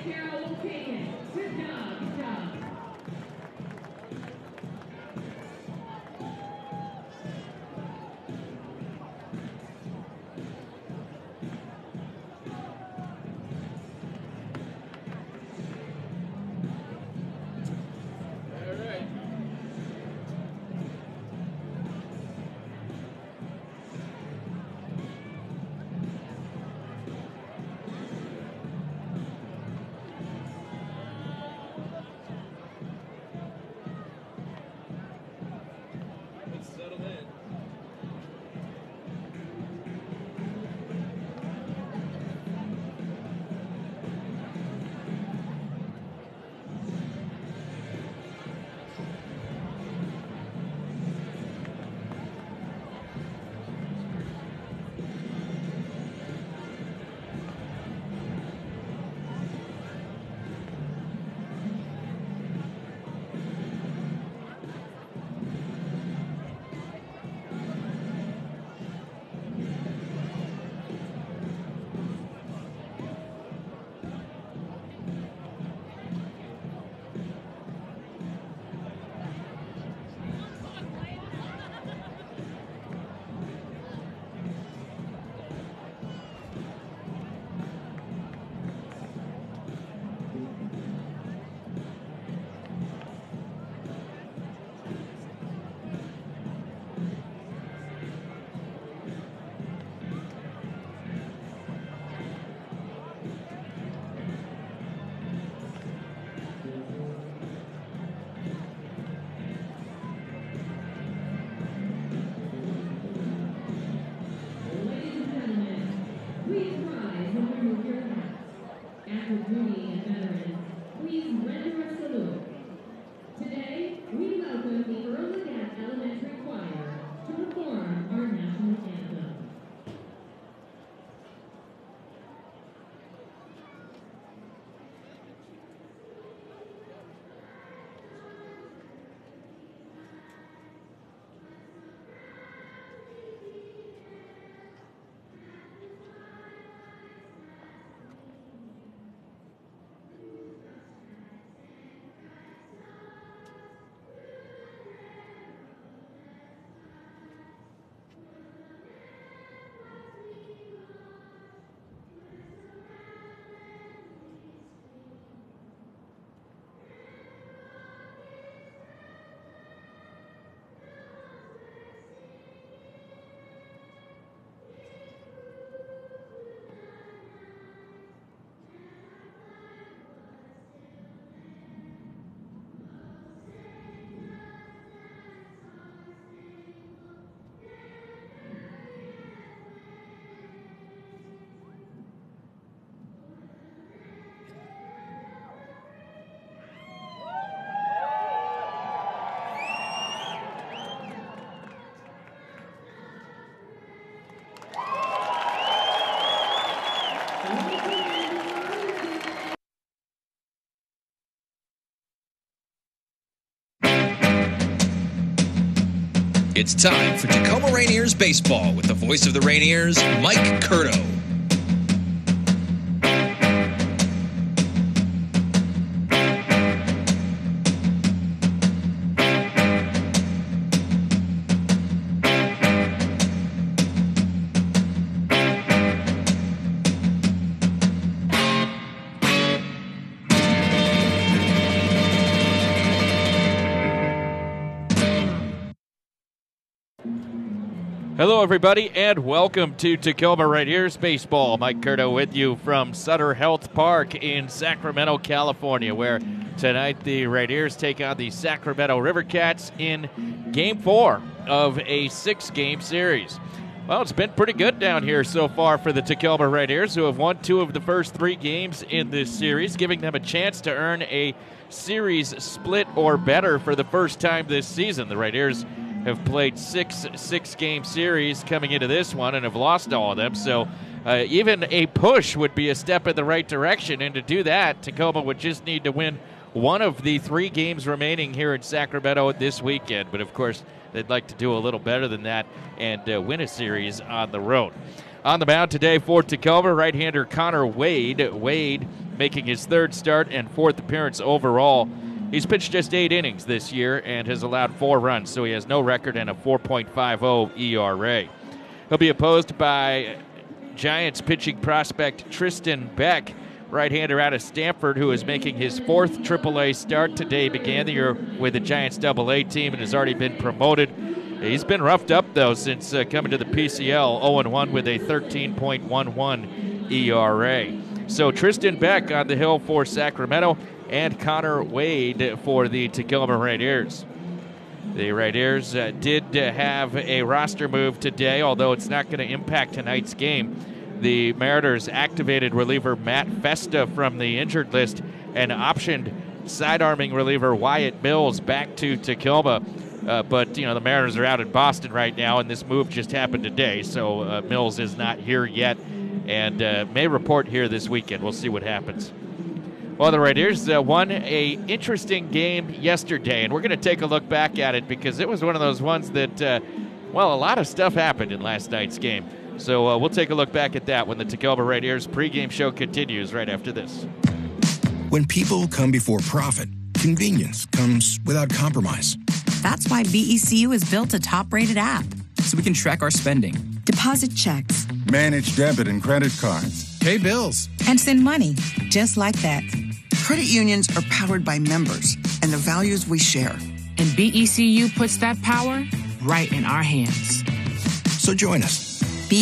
Carroll will take it. Good job. Good job. It's time for Tacoma Rainiers baseball with the voice of the Rainiers, Mike Curto. Hello, everybody, and welcome to Tacoma Rainiers Baseball. Mike Curto with you from Sutter Health Park in Sacramento, California, where tonight the Rainiers take on the Sacramento River Cats in Game 4 of a 6-game series. Well, it's been pretty good down here so far for the Tacoma Rainiers, who have won 2 of the first 3 games in this series, giving them a chance to earn a series split or better for the first time this season. The Rainiers have played 6-game series coming into this one and have lost all of them. So even a push would be a step in the right direction. And to do that, Tacoma would just need to win one of the 3 games remaining here in Sacramento this weekend. But, of course, they'd like to do a little better than that and win a series on the road. On the mound today for Tacoma, right-hander Connor Wade. Wade making his third start and fourth appearance overall. He's pitched just 8 innings this year and has allowed 4 runs, so he has no record and a 4.50 ERA. He'll be opposed by Giants pitching prospect Tristan Beck, right-hander out of Stanford, who is making his 4th AAA start today. Began the year with the Giants AA team and has already been promoted. He's been roughed up, though, since coming to the PCL, 0-1 with a 13.11 ERA. So Tristan Beck on the hill for Sacramento, and Connor Wade for the Tacoma Rainiers. The Rainiers did have a roster move today, although it's not going to impact tonight's game. The Mariners activated reliever Matt Festa from the injured list and optioned side-arming reliever Wyatt Mills back to Tacoma. But, the Mariners are out in Boston right now, and this move just happened today, so Mills is not here yet and may report here this weekend. We'll see what happens. Well, the Raiders won an interesting game yesterday, and we're going to take a look back at it because it was one of those ones that, a lot of stuff happened in last night's game. So we'll take a look back at that when the Tacoma Raiders pregame show continues right after this. When people come before profit, convenience comes without compromise. That's why BECU has built a top-rated app. So we can track our spending, deposit checks, manage debit and credit cards, pay bills, and send money just like that. Credit unions are powered by members and the values we share. And BECU puts that power right in our hands. So join us.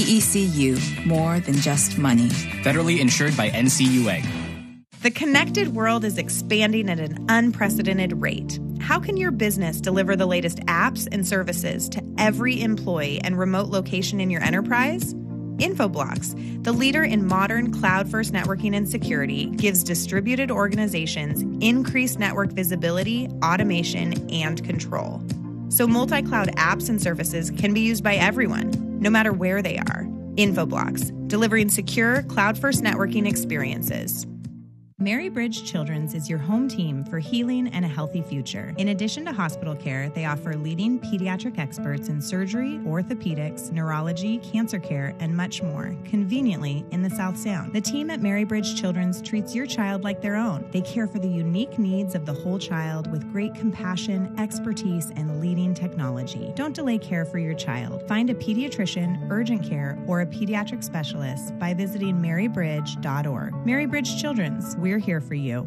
BECU, more than just money. Federally insured by NCUA. The connected world is expanding at an unprecedented rate. How can your business deliver the latest apps and services to every employee and remote location in your enterprise? Infoblox, the leader in modern cloud-first networking and security, gives distributed organizations increased network visibility, automation, and control. So multi-cloud apps and services can be used by everyone, no matter where they are. Infoblox, delivering secure cloud-first networking experiences. Mary Bridge Children's is your home team for healing and a healthy future. In addition to hospital care, they offer leading pediatric experts in surgery, orthopedics, neurology, cancer care, and much more, conveniently in the South Sound. The team at Mary Bridge Children's treats your child like their own. They care for the unique needs of the whole child with great compassion, expertise, and leading technology. Don't delay care for your child. Find a pediatrician, urgent care, or a pediatric specialist by visiting marybridge.org. Mary Bridge Children's, we're here for you.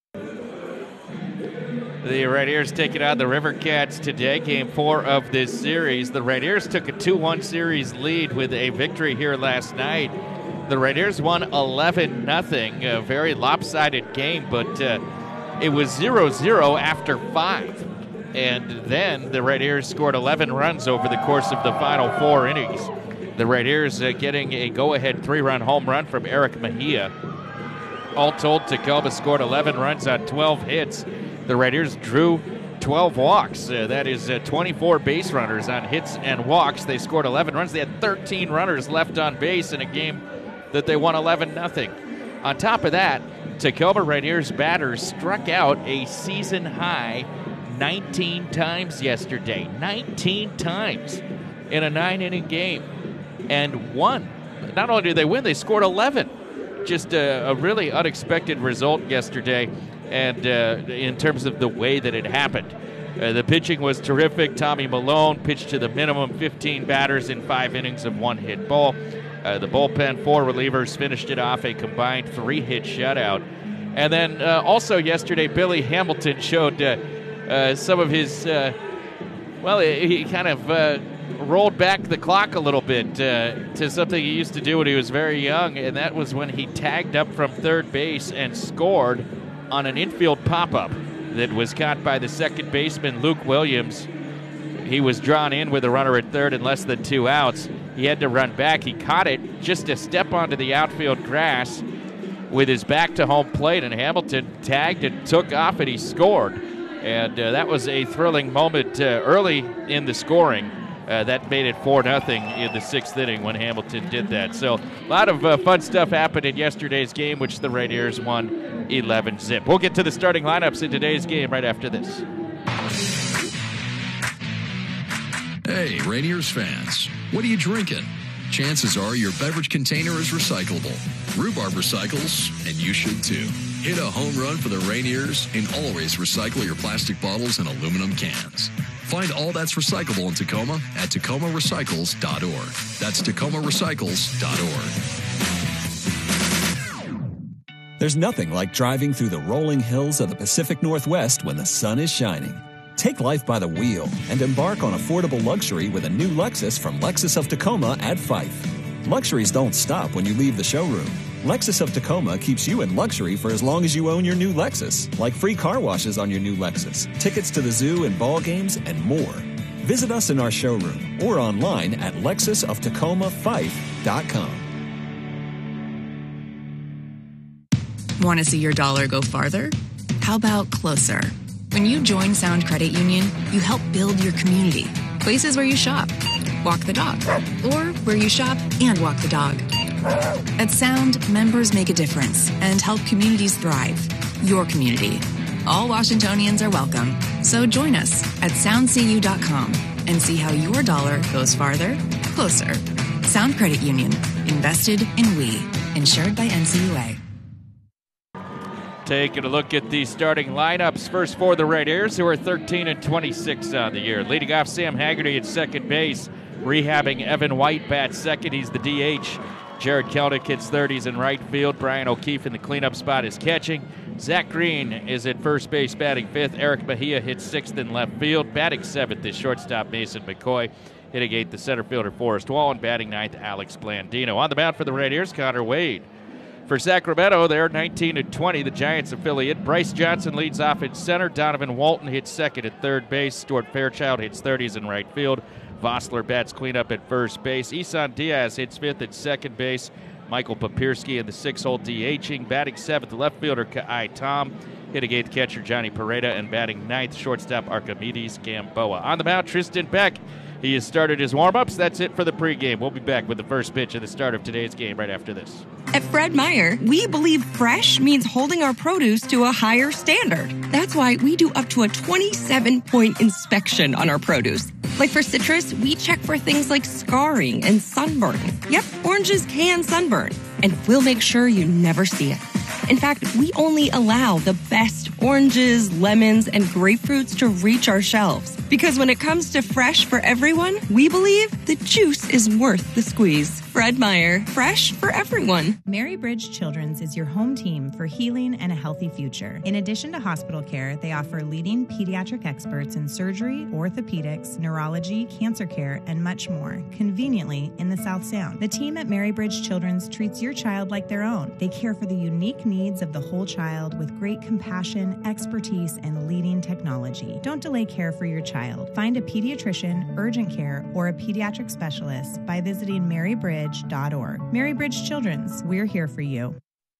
The Raiders taking on the River Cats today, Game 4 of this series. The Raiders took a 2-1 series lead with a victory here last night. The Raiders won 11-0, a very lopsided game, but it was 0-0 after 5. And then the Raiders scored 11 runs over the course of the final 4 innings. The Raiders getting a go-ahead 3-run home run from Eric Mejia. All told, Tacoma scored 11 runs on 12 hits. The Raiders drew 12 walks. That is 24 base runners on hits and walks. They scored 11 runs. They had 13 runners left on base in a game that they won 11-0. On top of that, Tacoma Rainiers batters struck out a season-high 19 times yesterday. 19 times in a 9-inning game. And won. Not only did they win, they scored 11. Just a really unexpected result yesterday, and in terms of the way that it happened. The pitching was terrific. Tommy Malone pitched to the minimum, 15 batters in 5 innings of 1-hit ball. The bullpen, 4 relievers finished it off, a combined 3-hit shutout. And then also yesterday, Billy Hamilton showed some of his, he kind of rolled back the clock a little bit to something he used to do when he was very young, and that was when he tagged up from third base and scored on an infield pop-up that was caught by the second baseman, Luke Williams. He was drawn in with a runner at third and less than 2 outs. He had to run back. He caught it just a step onto the outfield grass with his back to home plate, and Hamilton tagged and took off, and he scored. And that was a thrilling moment early in the scoring. That made it 4-0 in the 6th inning when Hamilton did that. So a lot of fun stuff happened in yesterday's game, which the Raiders won 11-0. We'll get to the starting lineups in today's game right after this. Hey, Rainiers fans, what are you drinking? Chances are your beverage container is recyclable. Rhubarb recycles, and you should too. Hit a home run for the Rainiers and always recycle your plastic bottles and aluminum cans. Find all that's recyclable in Tacoma at tacomarecycles.org. That's tacomarecycles.org. There's nothing like driving through the rolling hills of the Pacific Northwest when the sun is shining. Take life by the wheel and embark on affordable luxury with a new Lexus from Lexus of Tacoma at Fife. Luxuries don't stop when you leave the showroom. Lexus of Tacoma keeps you in luxury for as long as you own your new Lexus, like free car washes on your new Lexus, tickets to the zoo and ball games, and more. Visit us in our showroom or online at lexusoftacoma5.com. Want to see your dollar go farther? How about closer? When you join Sound Credit Union, you help build your community. Places where you shop, walk the dog, or where you shop and walk the dog. At Sound, members make a difference and help communities thrive. Your community. All Washingtonians are welcome. So join us at soundcu.com and see how your dollar goes farther, closer. Sound Credit Union. Invested in we. Insured by NCUA. Taking a look at the starting lineups. First for the Rainiers, who are 13-26 on the year. Leading off, Sam Haggerty at second base. Rehabbing Evan White bats second. He's the DH. Jared Kelnick hits 30s in right field. Brian O'Keefe in the cleanup spot is catching. Zach Green is at first base batting fifth. Eric Mejia hits sixth in left field. Batting seventh is shortstop Mason McCoy. Hitting eighth, the center fielder Forrest Wall. And batting ninth, Alex Blandino. On the mound for the Rainiers, Connor Wade. For Sacramento, they're 19-20, the Giants affiliate. Bryce Johnson leads off at center. Donovan Walton hits second at third base. Stuart Fairchild hits 30s in right field. Vossler bats cleanup at first base. Isan Diaz hits fifth at second base. Michael Papirski in the six-hole DHing. Batting seventh, left fielder Kai Tom. Hitting eighth, catcher Johnny Pareda. And batting ninth, shortstop Archimedes Gamboa. On the mound, Tristan Beck. He has started his warm-ups. That's it for the pregame. We'll be back with the first pitch of the start of today's game right after this. At Fred Meyer, we believe fresh means holding our produce to a higher standard. That's why we do up to a 27-point inspection on our produce. Like for citrus, we check for things like scarring and sunburn. Yep, oranges can sunburn, and we'll make sure you never see it. In fact, we only allow the best oranges, lemons, and grapefruits to reach our shelves. Because when it comes to fresh for everyone, we believe the juice is worth the squeeze. Fred Meyer, fresh for everyone. Mary Bridge Children's is your home team for healing and a healthy future. In addition to hospital care, they offer leading pediatric experts in surgery, orthopedics, neurology, cancer care, and much more, conveniently in the South Sound. The team at Mary Bridge Children's treats your child like their own. They care for the unique needs of the whole child with great compassion, expertise, and leading technology. Don't delay care for your child. Find a pediatrician, urgent care, or a pediatric specialist by visiting marybridge.org. Mary Bridge Children's, we're here for you.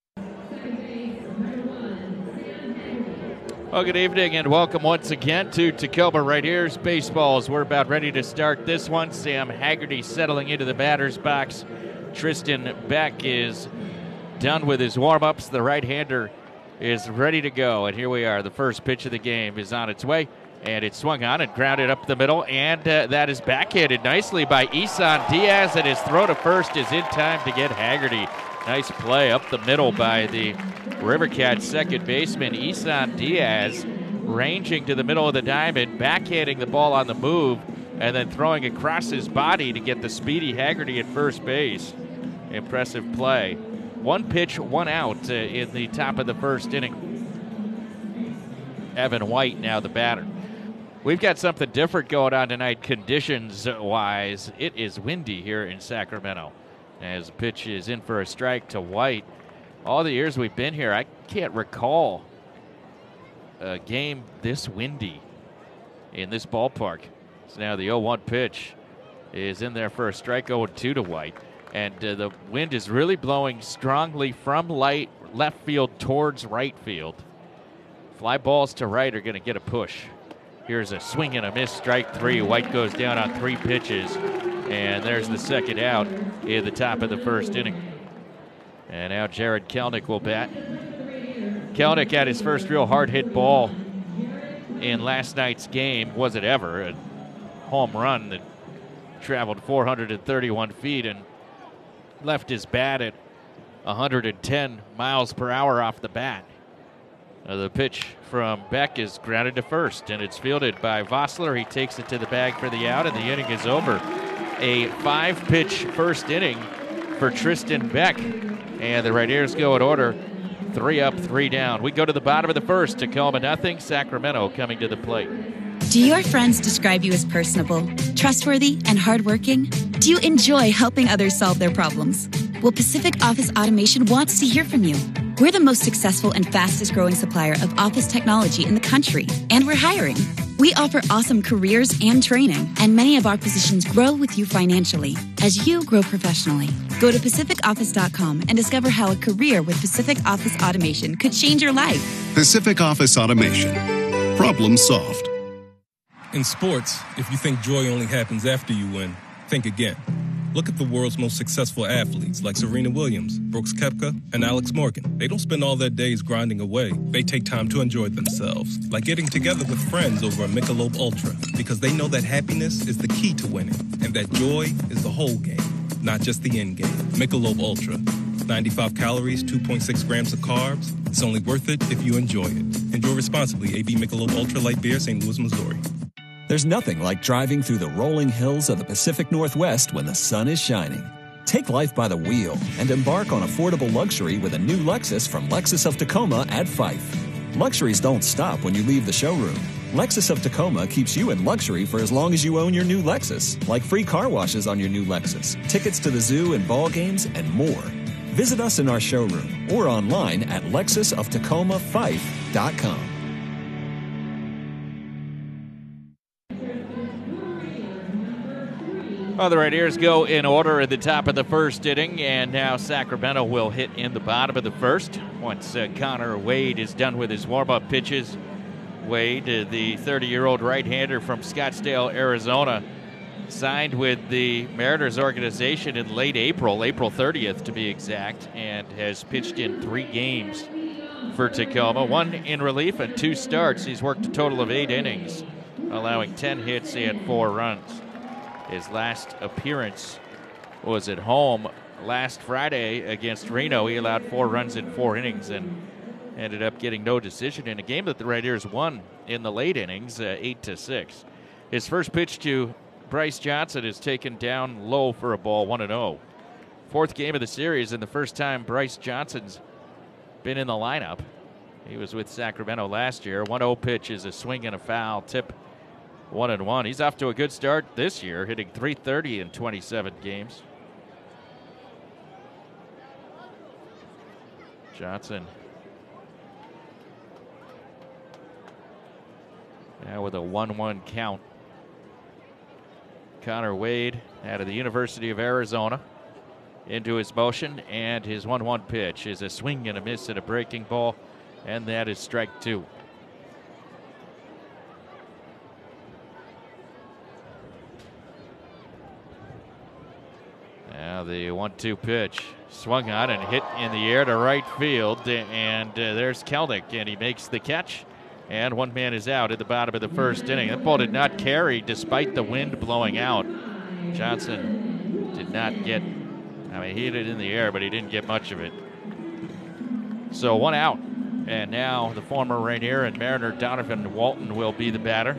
Well, good evening and welcome once again to Tacoma Rainiers Baseballs. We're about ready to start this one. Sam Haggerty settling into the batter's box. Tristan Beck is done with his warm-ups. The right-hander is ready to go. And here we are. The first pitch of the game is on its way. And it's swung on and grounded up the middle. And that is backhanded nicely by Isan Diaz. And his throw to first is in time to get Haggerty. Nice play up the middle by the Rivercats second baseman, Isan Diaz, ranging to the middle of the diamond, backhanding the ball on the move, and then throwing across his body to get the speedy Haggerty at first base. Impressive play. One pitch, one out in the top of the first inning. Evan White now the batter. We've got something different going on tonight conditions-wise. It is windy here in Sacramento. As the pitch is in for a strike to White. All the years we've been here, I can't recall a game this windy in this ballpark. So now the 0-1 pitch is in there for a strike, 0-2 to White. And the wind is really blowing strongly from left field towards right field. Fly balls to right are going to get a push. Here's a swing and a miss, strike three. White goes down on 3 pitches. And there's the second out in the top of the first inning. And now Jared Kelnick will bat. Kelnick had his first real hard-hit ball in last night's game. Was it ever? A home run that traveled 431 feet and left his bat at 110 miles per hour off the bat. The pitch from Beck is grounded to first, and it's fielded by Vossler. He takes it to the bag for the out, and the inning is over. A 5-pitch first inning for Tristan Beck, and the Rainiers go in order, 3 up, 3 down. We go to the bottom of the first. Tacoma nothing, Sacramento coming to the plate. Do your friends describe you as personable, trustworthy, and hardworking? Do you enjoy helping others solve their problems? Well, Pacific Office Automation wants to hear from you. We're the most successful and fastest growing supplier of office technology in the country, and we're hiring. We offer awesome careers and training, and many of our positions grow with you financially as you grow professionally. Go to PacificOffice.com and discover how a career with Pacific Office Automation could change your life. Pacific Office Automation. Problem solved. In sports, if you think joy only happens after you win, think again. Look at the world's most successful athletes like Serena Williams, Brooks Koepka, and Alex Morgan. They don't spend all their days grinding away. They take time to enjoy themselves, like getting together with friends over a Michelob Ultra, because they know that happiness is the key to winning, and that joy is the whole game, not just the end game. Michelob Ultra. 95 calories, 2.6 grams of carbs. It's only worth it if you enjoy it. Enjoy responsibly. AB Michelob Ultra Light Beer, St. Louis, Missouri. There's nothing like driving through the rolling hills of the Pacific Northwest when the sun is shining. Take life by the wheel and embark on affordable luxury with a new Lexus from Lexus of Tacoma at Fife. Luxuries don't stop when you leave the showroom. Lexus of Tacoma keeps you in luxury for as long as you own your new Lexus, like free car washes on your new Lexus, tickets to the zoo and ball games, and more. Visit us in our showroom or online at lexusoftacoma5.com. Well, the Rainiers go in order at the top of the first inning, and now Sacramento will hit in the bottom of the first. Once Connor Wade is done with his warm-up pitches, Wade, the 30-year-old right-hander from Scottsdale, Arizona, signed with the Mariners organization in late April 30th to be exact, and has pitched in 3 games for Tacoma, 1 in relief and 2 starts. He's worked a total of 8 innings, allowing 10 hits and 4 runs. His last appearance was at home last Friday against Reno. He allowed 4 runs in 4 innings and ended up getting no decision in a game that the Rainiers won in the late innings, 8-6. His first pitch to Bryce Johnson is taken down low for a ball, 1-0. 4th game of the series and the first time Bryce Johnson's been in the lineup. He was with Sacramento last year. 1-0 pitch is a swing and a foul, tip 1-1. He's off to a good start this year, hitting .330 in 27 games. Johnson now with a 1-1 count. Connor Wade out of the University of Arizona into his motion, and his 1-1 pitch is a swing and a miss at a breaking ball, and that is strike 2. Now the 1-2 pitch swung on and hit in the air to right field, and there's Kelnick, and he makes the catch, and 1 man is out at the bottom of the first inning. That ball did not carry despite the wind blowing out. Johnson did not get, he hit it in the air, but he didn't get much of it. So 1 out, and now the former Rainier and Mariner Donovan Walton will be the batter.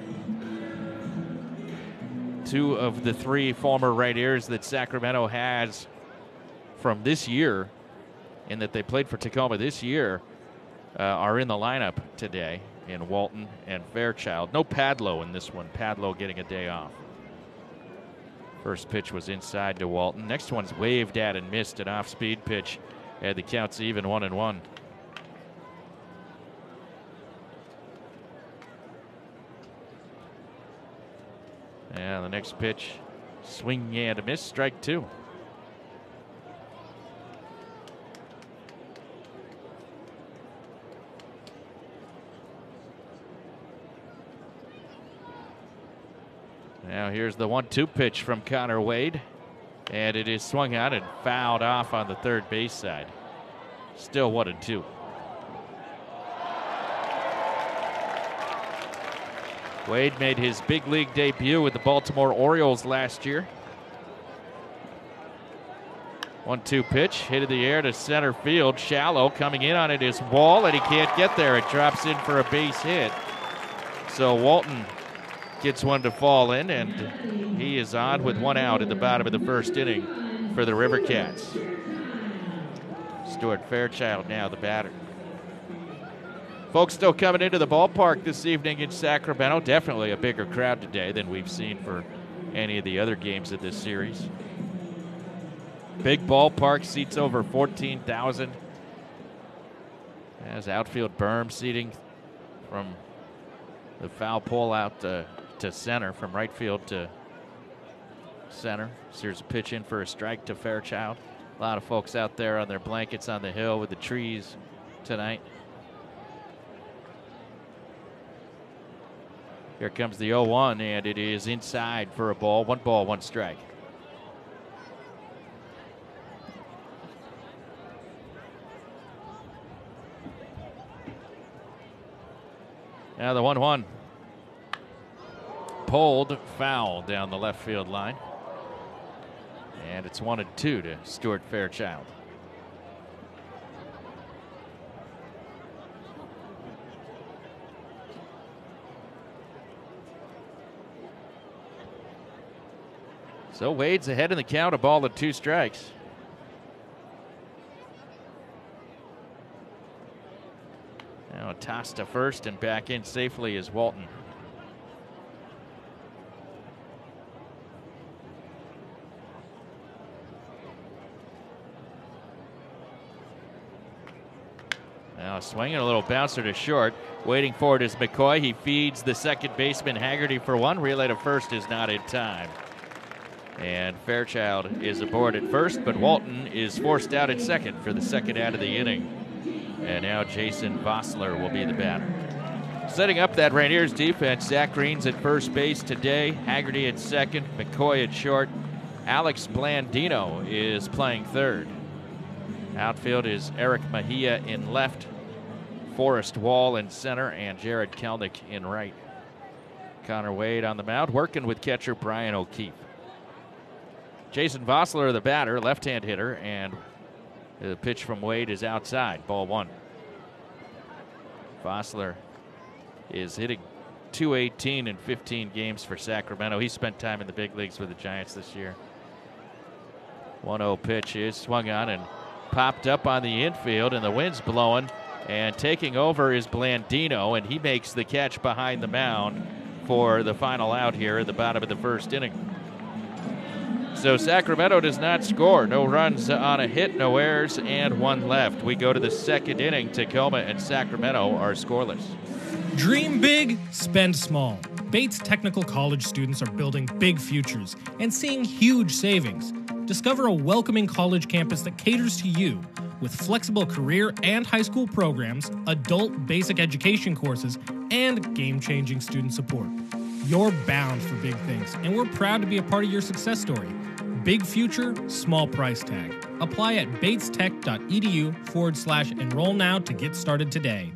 2 of the 3 former Rainiers that Sacramento has from this year, in that they played for Tacoma this year, are in the lineup today in Walton and Fairchild. No Padlo in this one. Padlo getting a day off. First pitch was inside to Walton. Next one's waved at and missed, an off-speed pitch. And the count's even, 1-1. And the next pitch, swing and a miss, strike 2. Now here's the 1-2 pitch from Connor Wade, and it is swung on and fouled off on the third base side. Still 1-2. Wade made his big league debut with the Baltimore Orioles last year. 1-2 pitch, hit in the air to center field. Shallow, coming in on it is Wall, and he can't get there. It drops in for a base hit. So Walton gets one to fall in, and he is on with 1 out at the bottom of the first inning for the River Cats. Stuart Fairchild now the batter. Folks still coming into the ballpark this evening in Sacramento. Definitely a bigger crowd today than we've seen for any of the other games of this series. Big ballpark, seats over 14,000. As outfield berm seating from the foul pole out to center, from right field to center. So here's a pitch in for a strike to Fairchild. A lot of folks out there on their blankets on the hill with the trees tonight. Here comes the 0-1, and it is inside for a ball. 1 ball, 1 strike. Now the 1-1. Pulled foul down the left field line. And it's 1-2 to Stuart Fairchild. So Wade's ahead in the count, a ball and 2 strikes. Now a toss to first, and back in safely is Walton. Now swinging a little bouncer to short. Waiting for it is McCoy. He feeds the second baseman Haggerty for 1. Relay to first is not in time. And Fairchild is aboard at first, but Walton is forced out at second for the second out of the inning. And now Jason Vossler will be the batter. Setting up that Rainiers defense, Zach Green's at first base today. Haggerty at second, McCoy at short. Alex Blandino is playing third. Outfield is Eric Mejia in left, Forrest Wall in center, and Jared Kelnick in right. Connor Wade on the mound, working with catcher Brian O'Keefe. Jason Vossler, the batter, left-hand hitter, and the pitch from Wade is outside, ball 1. Vossler is hitting .218 in 15 games for Sacramento. He spent time in the big leagues with the Giants this year. 1-0 pitch is swung on and popped up on the infield, and the wind's blowing, and taking over is Blandino, and he makes the catch behind the mound for the final out here at the bottom of the first inning. So Sacramento does not score. No runs on a hit, no errors, and 1 left. We go to the second inning. Tacoma and Sacramento are scoreless. Dream big, spend small. Bates Technical College students are building big futures and seeing huge savings. Discover a welcoming college campus that caters to you with flexible career and high school programs, adult basic education courses, and game-changing student support. You're bound for big things, and we're proud to be a part of your success story. Big future, small price tag. Apply at batestech.edu/enroll now to get started today.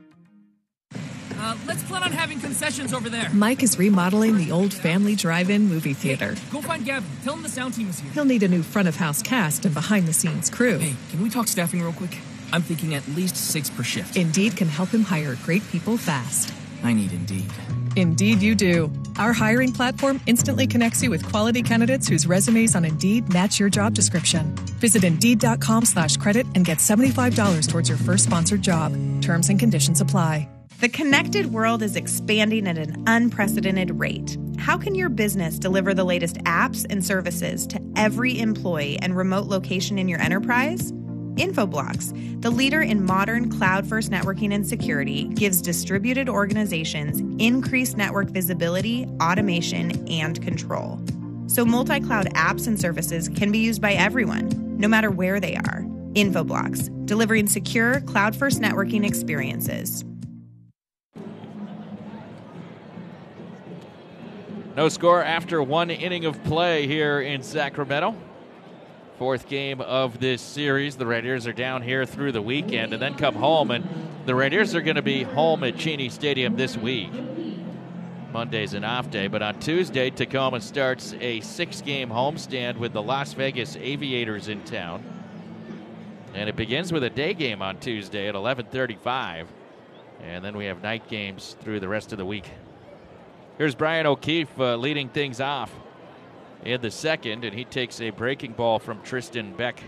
Let's plan on having concessions over there. Mike is remodeling the old family drive-in movie theater. Hey, go find Gavin. Tell him the sound team is here. He'll need a new front-of-house cast and behind-the-scenes crew. Hey, can we talk staffing real quick? I'm thinking at least 6 per shift. Indeed can help him hire great people fast. I need Indeed. Indeed you do. Our hiring platform instantly connects you with quality candidates whose resumes on Indeed match your job description. Visit Indeed.com/credit and get $75 towards your first sponsored job. Terms and conditions apply. The connected world is expanding at an unprecedented rate. How can your business deliver the latest apps and services to every employee and remote location in your enterprise? Infoblox, the leader in modern cloud-first networking and security, gives distributed organizations increased network visibility, automation, and control. So multi-cloud apps and services can be used by everyone, no matter where they are. Infoblox, delivering secure cloud-first networking experiences. No score after 1 inning of play here in Sacramento. 4th game of this series. The Rainiers are down here through the weekend and then come home, and the Rainiers are going to be home at Cheney Stadium this week. Monday's an off day. But on Tuesday, Tacoma starts a 6-game homestand with the Las Vegas Aviators in town. And it begins with a day game on Tuesday at 11:35. And then we have night games through the rest of the week. Here's Brian O'Keefe leading things off in the second, and he takes a breaking ball from Tristan Beck.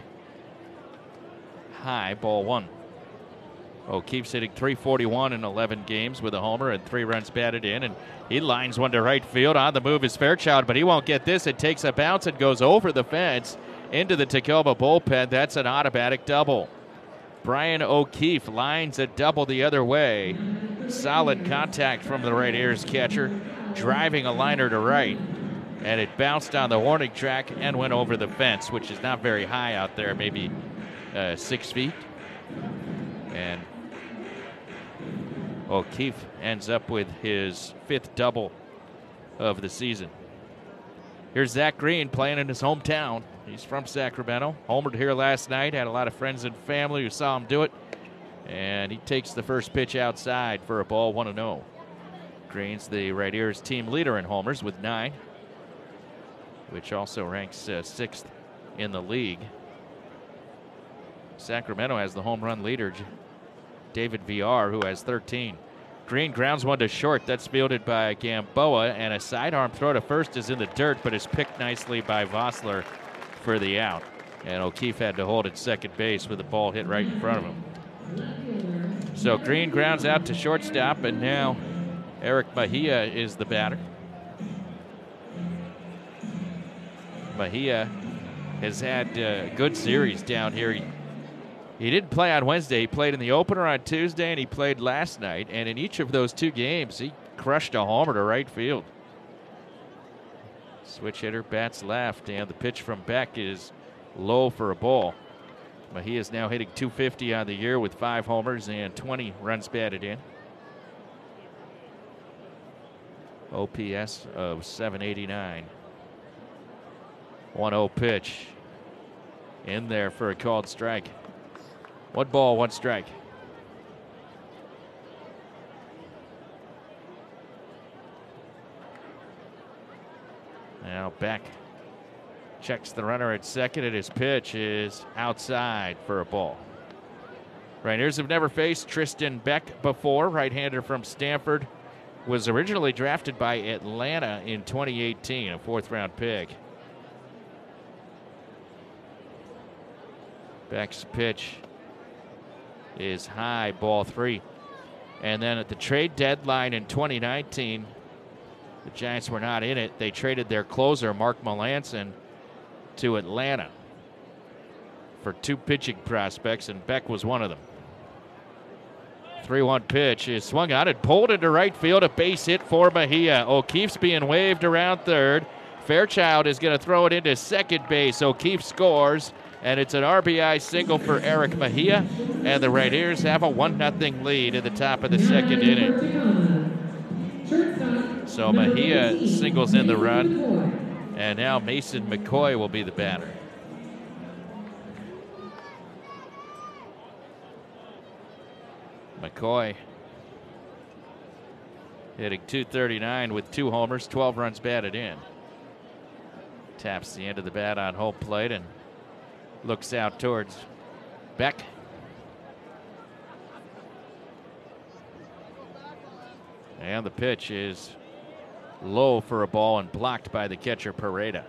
High, ball 1. O'Keefe's hitting .341 in 11 games with a homer and 3 runs batted in, and he lines one to right field. On the move is Fairchild, but he won't get this. It takes a bounce and goes over the fence into the Tacoma bullpen. That's an automatic double. Brian O'Keefe lines a double the other way. Solid contact from the Rainiers catcher, driving a liner to right. And it bounced on the warning track and went over the fence, which is not very high out there, maybe 6 feet. And O'Keefe ends up with his 5th double of the season. Here's Zach Green playing in his hometown. He's from Sacramento. Homered here last night. Had a lot of friends and family who saw him do it. And he takes the first pitch outside for a ball, 1-0. Green's the Rainiers team leader in homers with 9, which also ranks 6th in the league. Sacramento has the home run leader, David Villar, who has 13. Green grounds one to short. That's fielded by Gamboa, and a sidearm throw to first is in the dirt, but is picked nicely by Vossler for the out. And O'Keefe had to hold at second base with the ball hit right in front of him. So Green grounds out to shortstop, and now Eric Mejia is the batter. Mejia has had a good series down here. He didn't play on Wednesday. He played in the opener on Tuesday, and he played last night. And in each of those 2 games, he crushed a homer to right field. Switch hitter bats left, and the pitch from Beck is low for a ball. Mejia is now hitting .250 on the year with 5 homers and 20 runs batted in. OPS of .789. 1-0 pitch in there for a called strike. 1 ball, 1 strike. Now Beck checks the runner at second, and his pitch is outside for a ball. Rainiers have never faced Tristan Beck before. Right-hander from Stanford. Was originally drafted by Atlanta in 2018, a 4th-round pick. Beck's pitch is high, ball 3. And then at the trade deadline in 2019, the Giants were not in it. They traded their closer, Mark Melancon, to Atlanta for 2 pitching prospects, and Beck was one of them. 3-1 pitch is swung on and pulled into right field. A base hit for Mejia. O'Keefe's being waved around third. Fairchild is going to throw it into second base. O'Keefe scores, and it's an RBI single for Eric Mejia, and the Rainiers have a 1-0 lead at the top of the second inning. So Mejia singles in the run, and now Mason McCoy will be the batter. McCoy hitting .239 with 2 homers, 12 runs batted in. Taps the end of the bat on home plate and looks out towards Beck. And the pitch is low for a ball and blocked by the catcher, Pareda.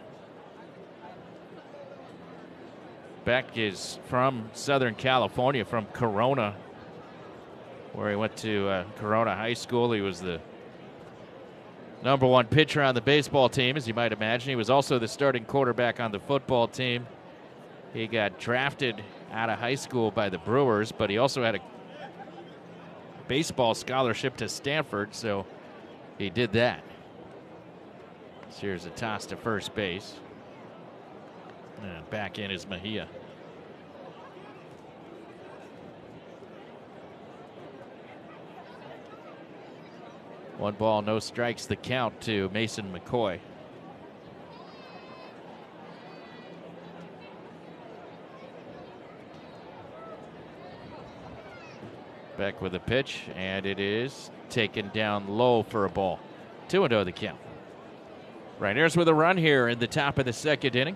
Beck is from Southern California, from Corona, where he went to Corona High School. He was the #1 pitcher on the baseball team, as you might imagine. He was also the starting quarterback on the football team. He got drafted out of high school by the Brewers, but he also had a baseball scholarship to Stanford, so he did that. So here's a toss to first base. And back in is Mejia. One ball, no strikes, the count to Mason McCoy. Beck with a pitch, and it is taken down low for a ball. 2-0 the count. Rainiers with a run here in the top of the second inning.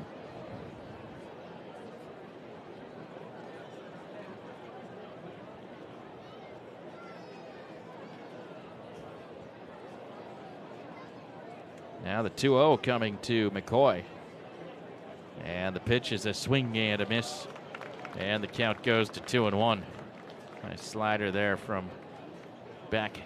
Now the 2-0 coming to McCoy. And the pitch is a swing and a miss. And the count goes to 2-1. Nice slider there from Beck.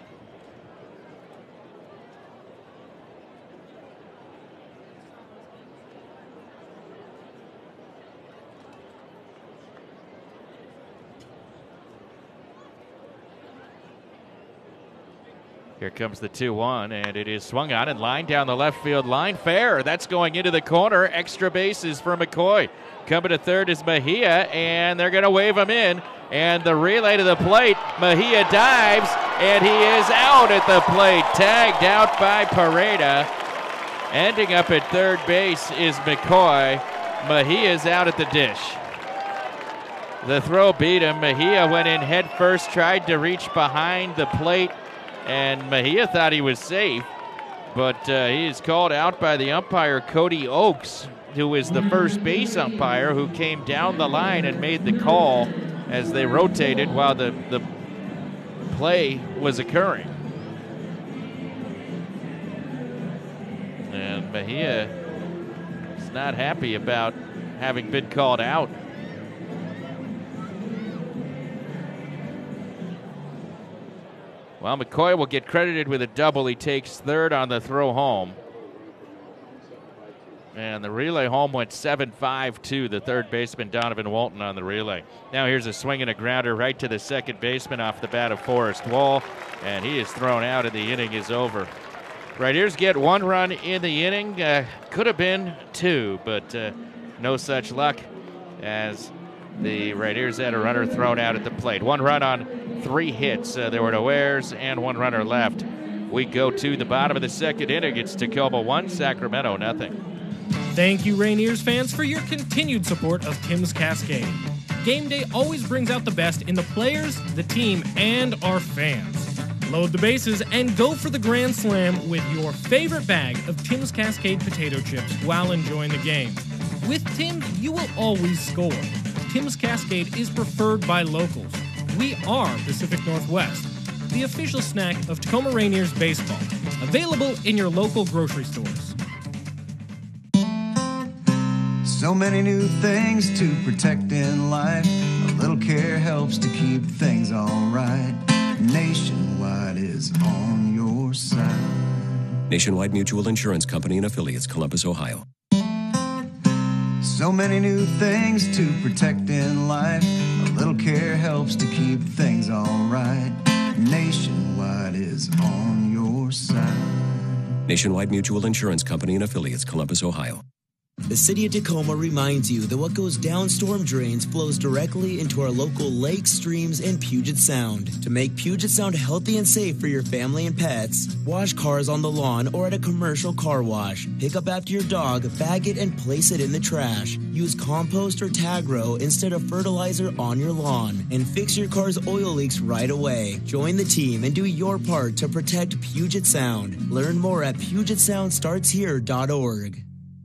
Here comes the 2-1, and it is swung on and lined down the left field line. Fair. That's going into the corner. Extra bases for McCoy. Coming to third is Mejia, and they're going to wave him in. And the relay to the plate. Mejia dives, and he is out at the plate. Tagged out by Pareda. Ending up at third base is McCoy. Mejia's out at the dish. The throw beat him. Mejia went in head first, tried to reach behind the plate. And Mejia thought he was safe, but he is called out by the umpire, Cody Oakes, who is the first base umpire who came down the line and made the call as they rotated while the play was occurring. And Mejia is not happy about having been called out. Well, McCoy will get credited with a double. He takes third on the throw home. And the relay home went 7-5 to the third baseman, Donovan Walton, on the relay. Now here's a swing and a grounder right to the second baseman off the bat of Forrest Wall. And he is thrown out and the inning is over. Rainiers get one run in the inning. Could have been two, but no such luck as the Rainiers had a runner thrown out at the plate. One run on 3 hits. There were no errors and one runner left. We go to the bottom of the second inning. It's Tacoma 1, Sacramento 0. Thank you, Rainiers fans, for your continued support of Tim's Cascade. Game day always brings out the best in the players, the team, and our fans. Load the bases and go for the Grand Slam with your favorite bag of Tim's Cascade potato chips while enjoying the game. With Tim's, you will always score. Tim's Cascade is preferred by locals. We are Pacific Northwest, the official snack of Tacoma Rainiers baseball. Available in your local grocery stores. So many new things to protect in life. A little care helps to keep things alright. Nationwide is on your side. Nationwide Mutual Insurance Company and Affiliates, Columbus, Ohio. So many new things to protect in life. A little care helps to keep things alright. Nationwide is on your side. Nationwide Mutual Insurance Company and Affiliates, Columbus, Ohio. The City of Tacoma reminds you that what goes down storm drains flows directly into our local lakes, streams, and Puget Sound. To make Puget Sound healthy and safe for your family and pets, wash cars on the lawn or at a commercial car wash. Pick up after your dog, bag it, and place it in the trash. Use compost or Tagro instead of fertilizer on your lawn. And fix your car's oil leaks right away. Join the team and do your part to protect Puget Sound. Learn more at PugetSoundStartsHere.org.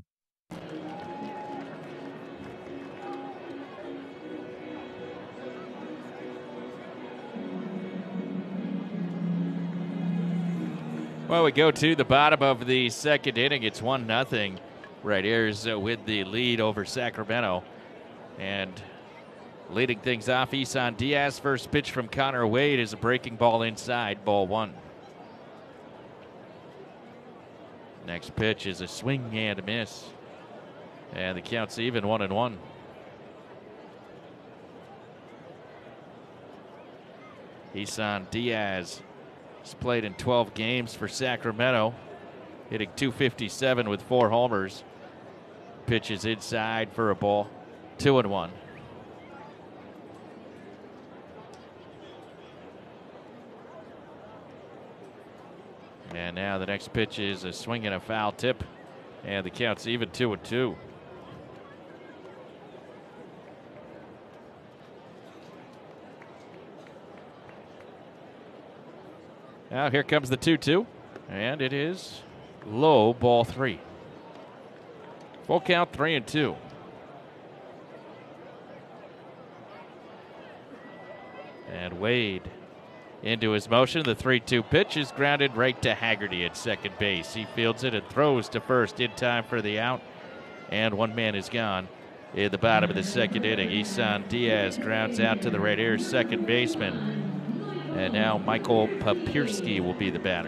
Well, we go to the bottom of the second inning. It's 1-0. Rainiers with the lead over Sacramento. And leading things off, Isan Diaz. First pitch from Connor Wade is a breaking ball inside, ball 1. Next pitch is a swing and a miss. And the count's even, 1-1. Isan Diaz has played in 12 games for Sacramento, hitting .257 with 4 homers. Pitches inside for a ball, 2-1. And now the next pitch is a swing and a foul tip, and the count's even, 2-2. Now here comes the 2-2. And it is low, ball 3. Full count, 3-2. And Wade into his motion. The 3-2 pitch is grounded right to Haggerty at second base. He fields it and throws to first in time for the out. And one man is gone in the bottom of the second inning. Isan Diaz grounds out to the right ear second baseman. And now Michael Papirski will be the batter.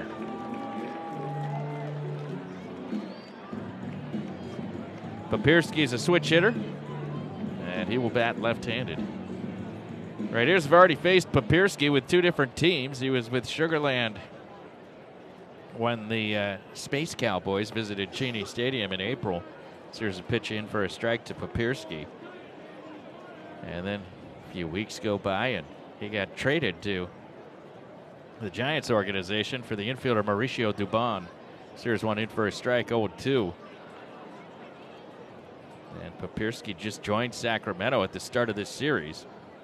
Papirski is a switch hitter, and he will bat left-handed. Right ears have already faced Papirski with 2 different teams. He was with Sugarland when the Space Cowboys visited Cheney Stadium in April. So here's a pitch in for a strike to Papirski. And then a few weeks go by, and he got traded to the Giants organization for the infielder Mauricio Dubon. So here's one in for a strike, 0-2. And Papirski just joined Sacramento at the start of this series.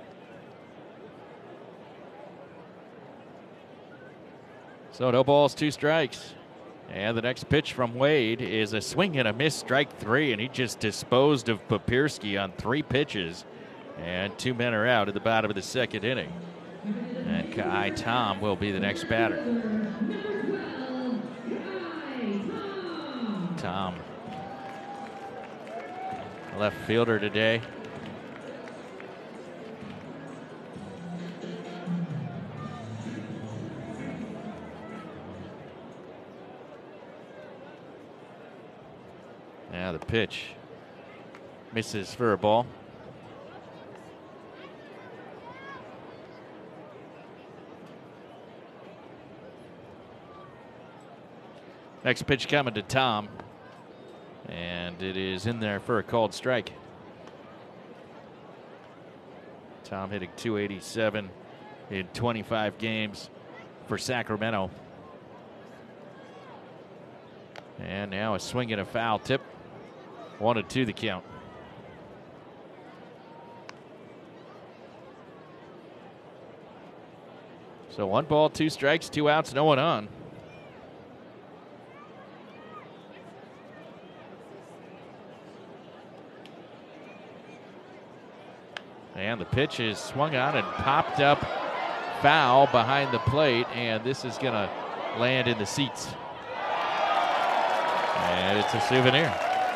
So no balls, 2 strikes. And the next pitch from Wade is a swing and a miss, strike 3, and he just disposed of Papirski on 3 pitches. And 2 men are out at the bottom of the second inning. And Kai Tom will be the next batter. Tom, left fielder today. Now the pitch misses for a ball. Next pitch coming to Tom, and it is in there for a called strike. Tom hitting .287 in 25 games for Sacramento. And now a swing and a foul tip. 1-2 the count. So 1 ball, 2 strikes, 2 outs, no one on. And the pitch is swung on and popped up foul behind the plate, and this is going to land in the seats. And it's a souvenir.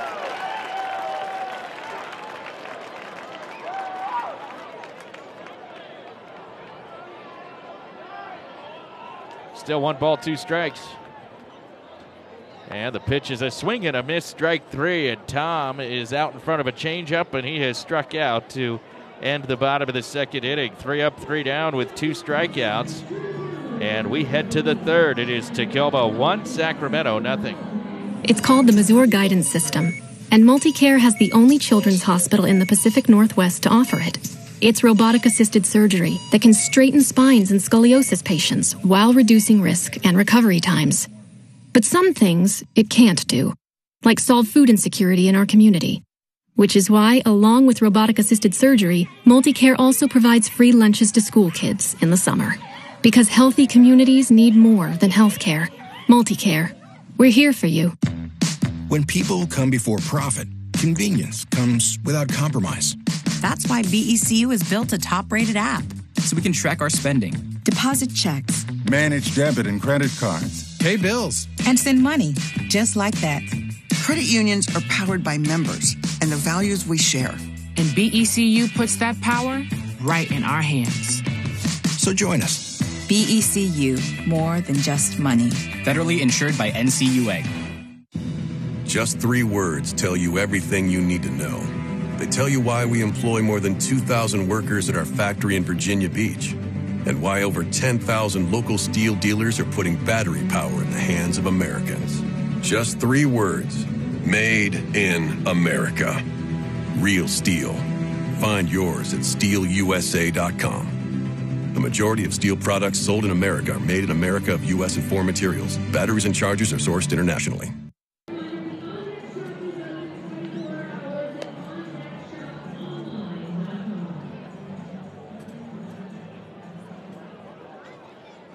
Still 1 ball, 2 strikes. And the pitch is a swing and a miss, strike 3, and Tom is out in front of a changeup, and he has struck out to end the bottom of the second inning. 3 up, 3 down with 2 strikeouts. And we head to the third. It is Tacoma 1, Sacramento 0. It's called the Mazur Guidance System, and MultiCare has the only children's hospital in the Pacific Northwest to offer it. It's robotic-assisted surgery that can straighten spines in scoliosis patients while reducing risk and recovery times. But some things it can't do, like solve food insecurity in our community. Which is why, along with robotic-assisted surgery, MultiCare also provides free lunches to school kids in the summer. Because healthy communities need more than health care. MultiCare. We're here for you. When people come before profit, convenience comes without compromise. That's why VECU has built a top-rated app. So we can track our spending. Deposit checks. Manage debit and credit cards. Pay bills. And send money, just like that. Credit unions are powered by members and the values we share. And BECU puts that power right in our hands. So join us. BECU, more than just money. Federally insured by NCUA. Just 3 words tell you everything you need to know. They tell you why we employ more than 2,000 workers at our factory in Virginia Beach, and why over 10,000 local steel dealers are putting battery power in the hands of Americans. Just 3 words. Made in America. Real steel. Find yours at steelusa.com. The majority of steel products sold in America are made in America of U.S. and foreign materials. Batteries and chargers are sourced internationally.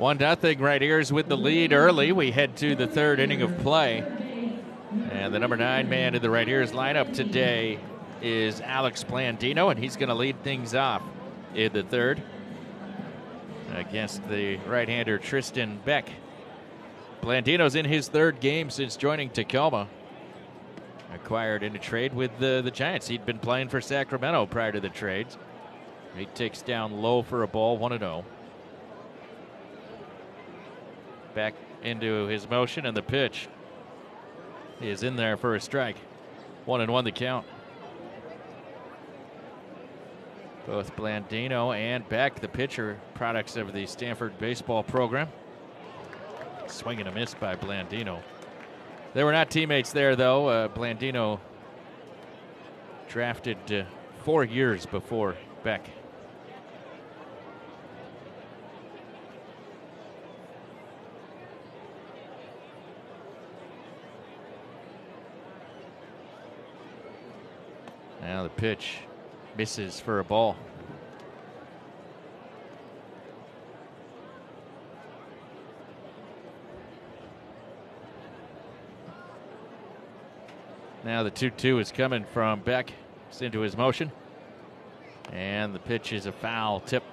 1-0 Right Ears with the lead early. We head to the third inning of play. And the number 9 man in the Right Ears lineup today is Alex Blandino, and he's going to lead things off in the third against the right-hander Tristan Beck. Blandino's in his third game since joining Tacoma. Acquired in a trade with the Giants. He'd been playing for Sacramento prior to the trades. He takes down low for a ball, 1-0. Back into his motion, and the pitch is in there for a strike. 1-1 the count. Both Blandino and Beck, the pitcher, products of the Stanford baseball program. Swing and a miss by Blandino. They were not teammates there, though. Blandino drafted 4 years before Beck. Now the pitch misses for a ball. Now the 2-2 is coming from Beck. It's into his motion. And the pitch is a foul tip.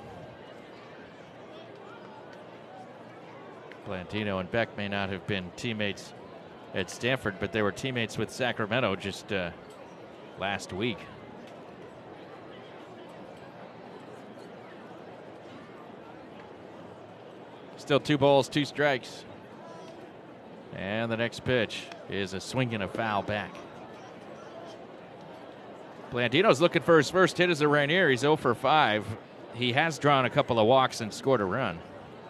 Blandino and Beck may not have been teammates at Stanford, but they were teammates with Sacramento just last week. Still 2 balls, 2 strikes. And the next pitch is a swing and a foul back. Blandino's looking for his first hit as a Rainier. He's 0 for 5. He has drawn a couple of walks and scored a run.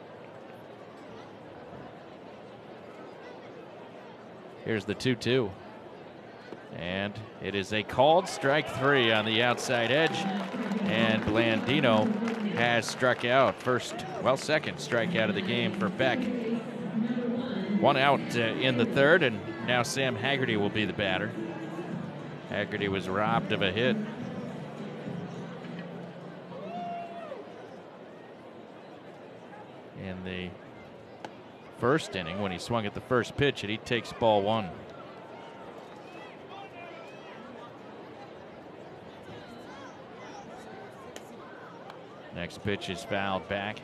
Here's the 2-2. And it is a called strike 3 on the outside edge. And Blandino has struck out. Second strikeout of the game for Beck. 1 out in the third, and now Sam Haggerty will be the batter. Haggerty was robbed of a hit. In the first inning when he swung at the first pitch, and he takes ball 1. Next pitch is fouled back.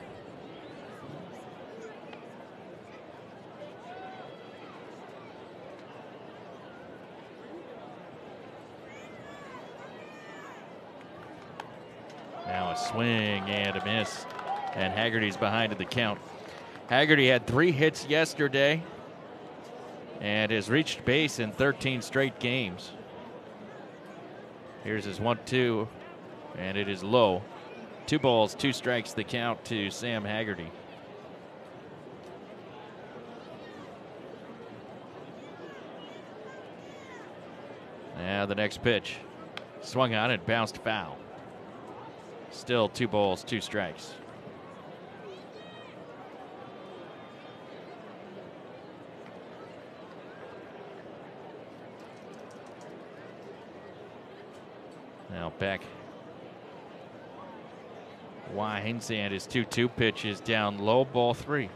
Now a swing and a miss, and Haggerty's behind in the count. Haggerty had 3 hits yesterday and has reached base in 13 straight games. Here's his 1-2, and it is low. 2 balls, 2 strikes the count to Sam Haggerty. Now the next pitch. Swung on and bounced foul. Still 2 balls, 2 strikes. Now Beck winds, and his 2-2 pitch is down low, ball 3.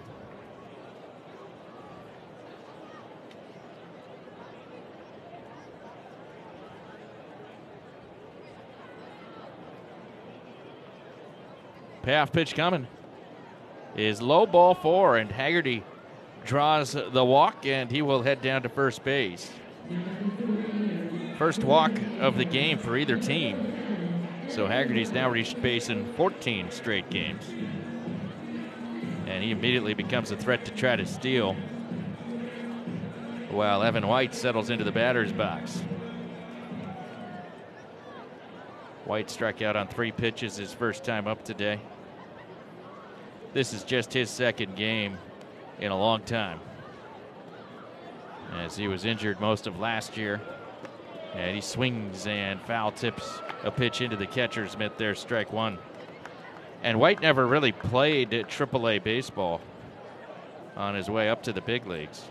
Payoff pitch coming is low, ball 4, and Haggerty draws the walk, and he will head down to first base. First walk of the game for either team. So Haggerty's now reached base in 14 straight games. And he immediately becomes a threat to try to steal, while Evan White settles into the batter's box. White struck out on 3 pitches his first time up today. This is just his second game in a long time, as he was injured most of last year. And he swings and foul tips a pitch into the catcher's mitt there, strike 1. And White never really played AAA baseball on his way up to the big leagues.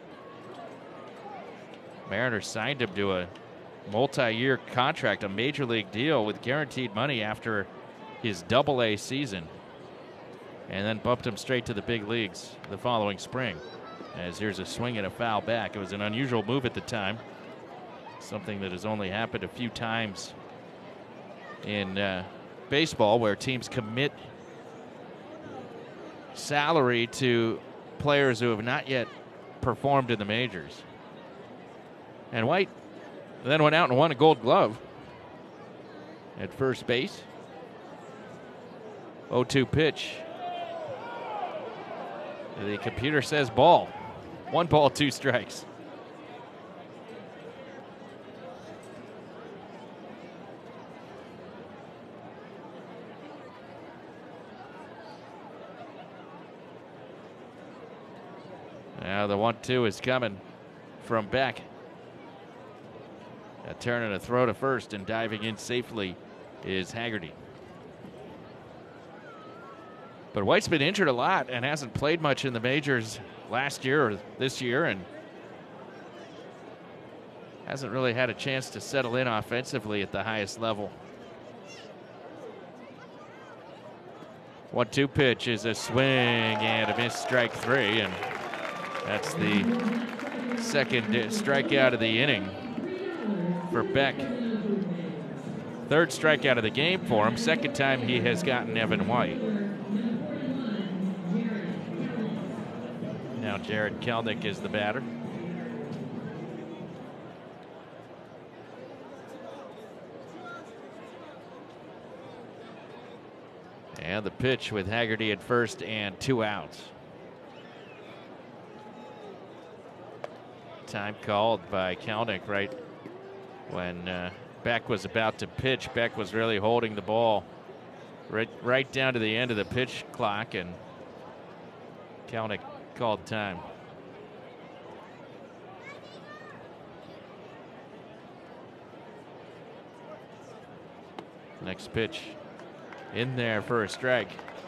Mariners signed him to a multi-year contract, a major league deal with guaranteed money after his AA season. and then bumped him straight to the big leagues the following spring. As here's a swing and a foul back. It was an unusual move at the time, something that has only happened a few times in baseball, where teams commit salary to players who have not yet performed in the majors. And White then went out and won a Gold Glove at first base. 0-2 pitch. The computer says ball. 1 ball, 2 strikes. Now the 1-2 is coming from Beck. A turn and a throw to first, and diving in safely is Haggerty. But White's been injured a lot and hasn't played much in the majors last year or this year, and hasn't really had a chance to settle in offensively at the highest level. 1-2 pitch is a swing and a miss, strike 3, and that's the second strikeout of the inning for Beck. Third strikeout of the game for him. Second time he has gotten Evan White. Now Jared Kelnick is the batter. And the pitch with Haggerty at first and 2 outs. Time called by Kelnick right when Beck was about to pitch. Beck was really holding the ball right down to the end of the pitch clock, and Kelnick called time. Next pitch in there for a strike.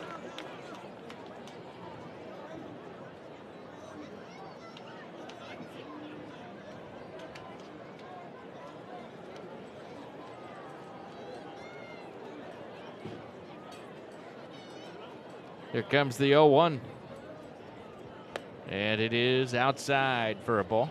Here comes the 0-1. And it is outside for a ball.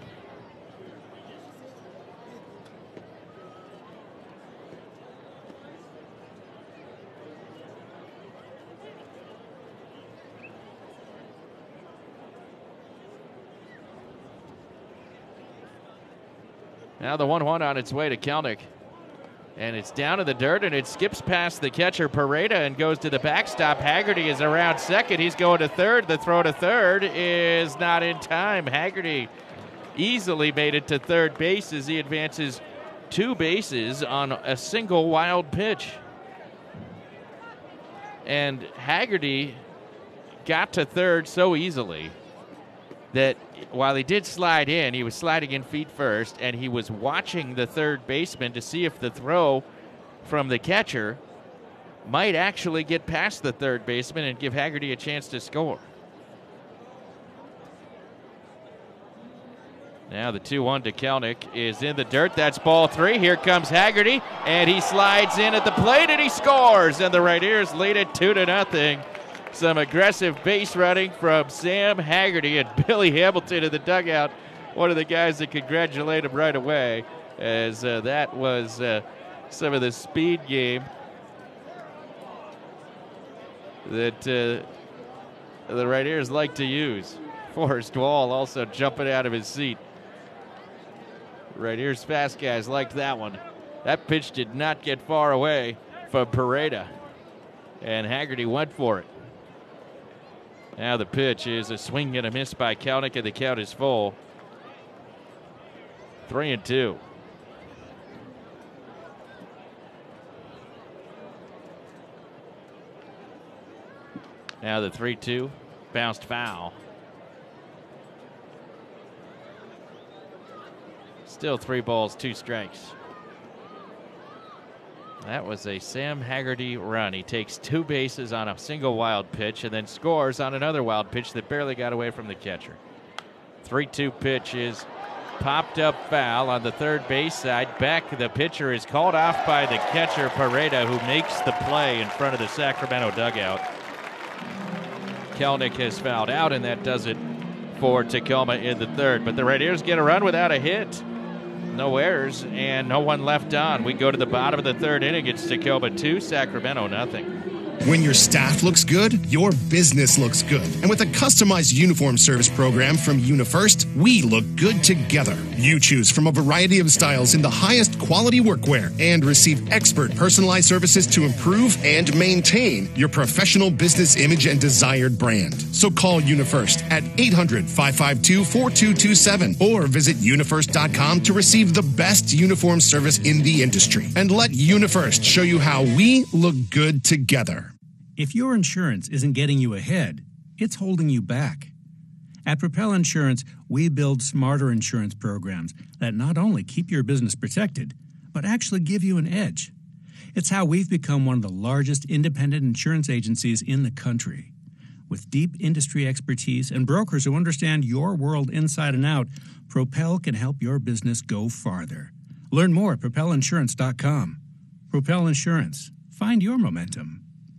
Now the 1-1 on its way to Kelnick. And it's down to the dirt, and it skips past the catcher, Pareda, and goes to the backstop. Haggerty is around second. He's going to third. The throw to third is not in time. Haggerty easily made it to third base as he advances 2 bases on a single wild pitch. And Haggerty got to third so easily that while he did slide in, he was sliding in feet first, and he was watching the third baseman to see if the throw from the catcher might actually get past the third baseman and give Haggerty a chance to score. Now the 2-1 to Kelnick is in the dirt. That's ball 3. Here comes Haggerty, and he slides in at the plate, and he scores, and the Right-Ears lead it 2-0. Some aggressive base running from Sam Haggerty, and Billy Hamilton in the dugout, one of the guys that congratulate him right away, as that was some of the speed game that the Right-Ears like to use. Forrest Wall also jumping out of his seat. Right-Ears fast guys liked that one. That pitch did not get far away from Pareda, and Haggerty went for it. Now the pitch is a swing and a miss by Kelnick, and the count is full. 3-2. Now the 3-2 bounced foul. Still 3 balls, 2 strikes. That was a Sam Haggerty run. He takes 2 bases on a single wild pitch and then scores on another wild pitch that barely got away from the catcher. 3-2 pitch is popped up foul on the third base side. Beck, the pitcher, is called off by the catcher, Pareda, who makes the play in front of the Sacramento dugout. Kelnick has fouled out, and that does it for Tacoma in the third. But the Rainiers get a run without a hit. No errors, and no one left on. We go to the bottom of the third inning. It's Tacoma 2, Sacramento nothing. When your staff looks good, your business looks good. And with a customized uniform service program from UniFirst, we look good together. You choose from a variety of styles in the highest quality workwear and receive expert personalized services to improve and maintain your professional business image and desired brand. So call UniFirst at 800-552-4227 or visit unifirst.com to receive the best uniform service in the industry. And let UniFirst show you how we look good together. If your insurance isn't getting you ahead, it's holding you back. At Propel Insurance, we build smarter insurance programs that not only keep your business protected, but actually give you an edge. It's how we've become one of the largest independent insurance agencies in the country. With deep industry expertise and brokers who understand your world inside and out, Propel can help your business go farther. Learn more at propelinsurance.com. Propel Insurance. Find your momentum.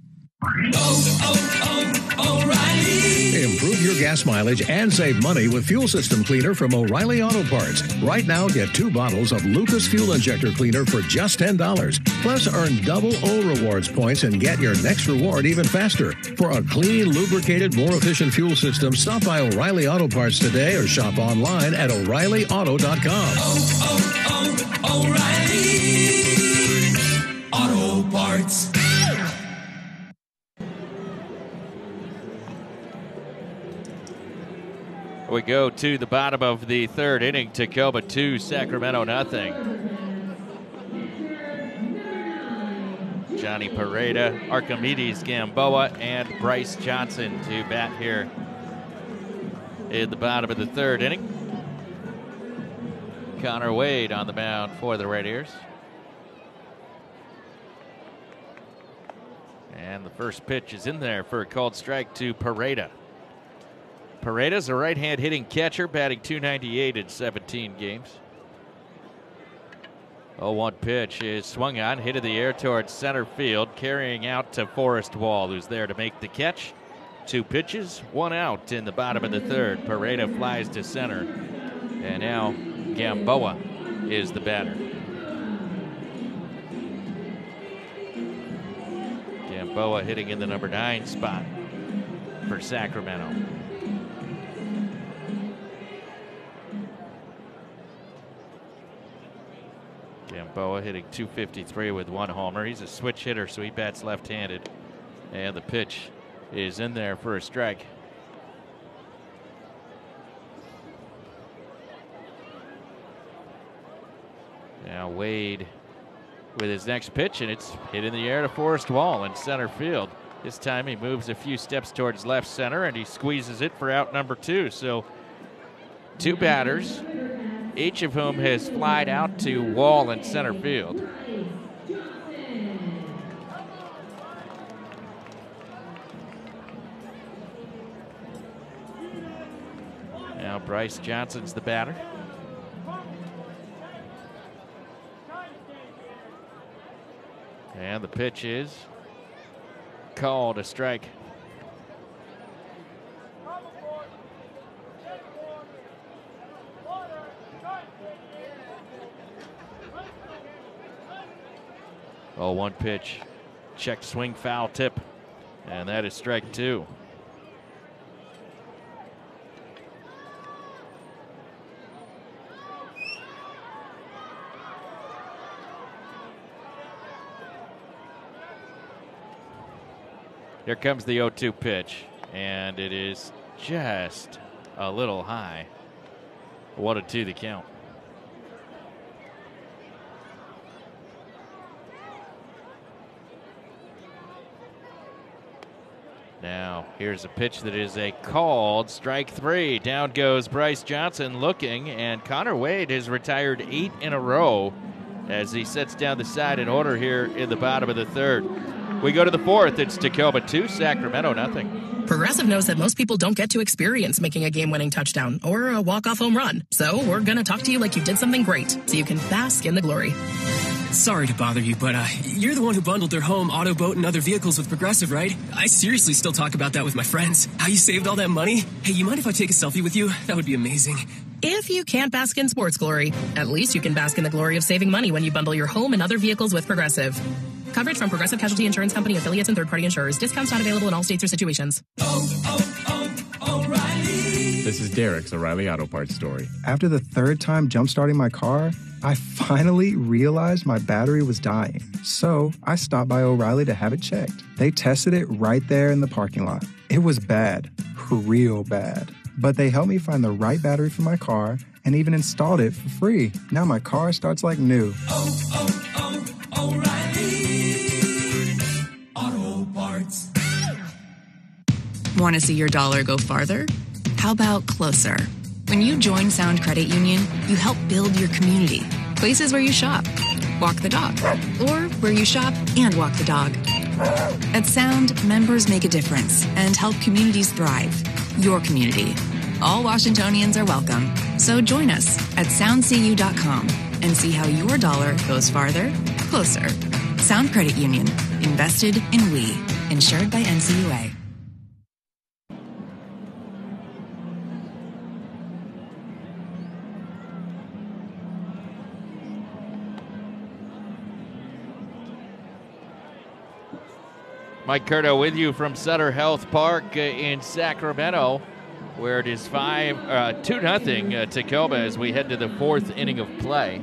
O'Reilly. Improve your gas mileage and save money with Fuel System Cleaner from O'Reilly Auto Parts. Right now, get 2 bottles of Lucas Fuel Injector Cleaner for just $10. Plus, earn double O Rewards points and get your next reward even faster. For a clean, lubricated, more efficient fuel system, stop by O'Reilly Auto Parts today or shop online at O'ReillyAuto.com. O'Reilly Auto Parts. We go to the bottom of the third inning. Tacoma 2, Sacramento nothing. Johnny Pareda, Archimedes Gamboa, and Bryce Johnson to bat here in the bottom of the third inning. Connor Wade on the mound for the Rainiers. And the first pitch is in there for a called strike to Pareda. Pareda's a right-hand hitting catcher, batting .298 in 17 games. 0-1 pitch is swung on, hit in the air towards center field, carrying out to Forrest Wall, who's there to make the catch. 2 pitches, 1 out in the bottom of the third. Pareda flies to center, and now Gamboa is the batter. Gamboa hitting in the number 9 spot for Sacramento. Gamboa hitting .253 with 1 homer. He's a switch hitter, so he bats left-handed. And the pitch is in there for a strike. Now Wade with his next pitch, and it's hit in the air to Forrest Wall in center field. This time he moves a few steps towards left center, and he squeezes it for out number 2. So 2 batters, each of whom has flied out to Wall in center field. Now Bryce Johnson's the batter. And the pitch is called a strike. Oh, 1 pitch, checked swing, foul tip, and that is strike 2. Here comes the 0-2 pitch, and it is just a little high. 1-2 the count. Now, here's a pitch that is a called strike 3. Down goes Bryce Johnson looking, and Connor Wade has retired 8 in a row as he sets down the side in order here in the bottom of the third. We go to the fourth. It's Tacoma 2, Sacramento nothing. Progressive knows that most people don't get to experience making a game-winning touchdown or a walk-off home run. So we're going to talk to you like you did something great so you can bask in the glory. Sorry to bother you, but you're the one who bundled their home, auto, boat, and other vehicles with Progressive, right? I seriously still talk about that with my friends. How you saved all that money? Hey, you mind if I take a selfie with you? That would be amazing. If you can't bask in sports glory, at least you can bask in the glory of saving money when you bundle your home and other vehicles with Progressive. Coverage from Progressive Casualty Insurance Company, affiliates, and third-party insurers. Discounts not available in all states or situations. O'Reilly. This is Derek's O'Reilly Auto Parts story. After the third time jump-starting my car, I finally realized my battery was dying. So I stopped by O'Reilly to have it checked. They tested it right there in the parking lot. It was bad, real bad. But they helped me find the right battery for my car and even installed it for free. Now my car starts like new. O'Reilly Auto Parts. Want to see your dollar go farther? How about closer? When you join Sound Credit Union, you help build your community. Places where you shop, walk the dog, or where you shop and walk the dog. At Sound, members make a difference and help communities thrive. Your community. All Washingtonians are welcome. So join us at soundcu.com and see how your dollar goes farther, closer. Sound Credit Union. Invested in we. Insured by NCUA. Mike Curto with you from Sutter Health Park in Sacramento, where it is 2-0 Tacoma as we head to the fourth inning of play.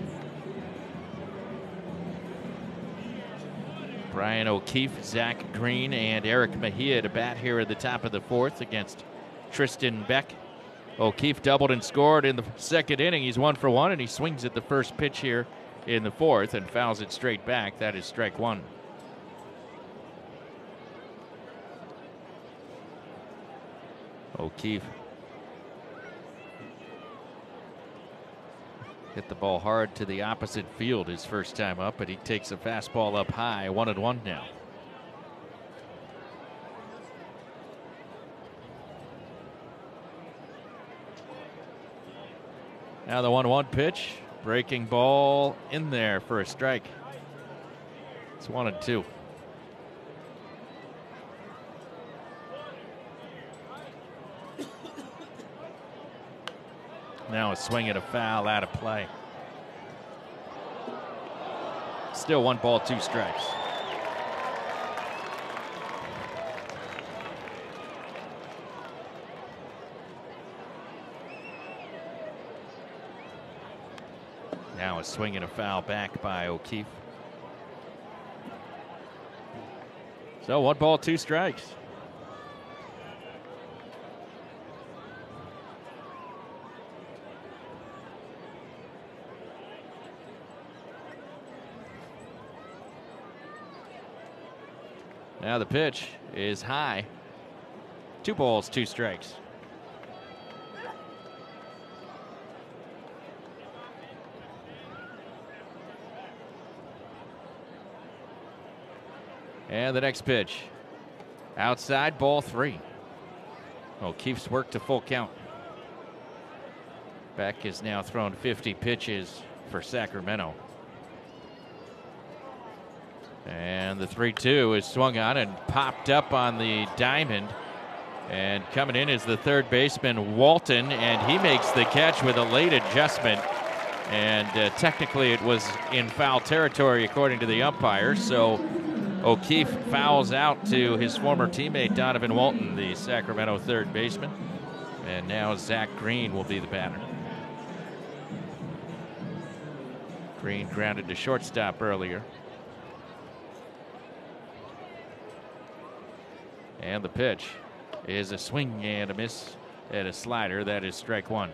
Brian O'Keefe, Zach Green, and Eric Mejia to bat here at the top of the fourth against Tristan Beck. O'Keefe doubled and scored in the second inning. He's 1 for 1, and he swings at the first pitch here in the fourth and fouls it straight back. That is strike one. O'Keefe hit the ball hard to the opposite field his first time up, but he takes a fastball up high. 1-1 now. Now the 1-1 pitch. Breaking ball in there for a strike. It's 1-2. Now a swing and a foul out of play. Still 1 ball, 2 strikes. Now a swing and a foul back by O'Keefe. So 1 ball, 2 strikes. Now the pitch is high. 2 balls, 2 strikes. And the next pitch. Outside, ball 3. O'Keefe's work to full count. Beck has now thrown 50 pitches for Sacramento. And the 3-2 is swung on and popped up on the diamond. And coming in is the third baseman, Walton, and he makes the catch with a late adjustment. And technically it was in foul territory according to the umpire. So O'Keefe fouls out to his former teammate, Donovan Walton, the Sacramento third baseman. And now Zach Green will be the batter. Green grounded to shortstop earlier. And the pitch is a swing and a miss at a slider. That is strike 1.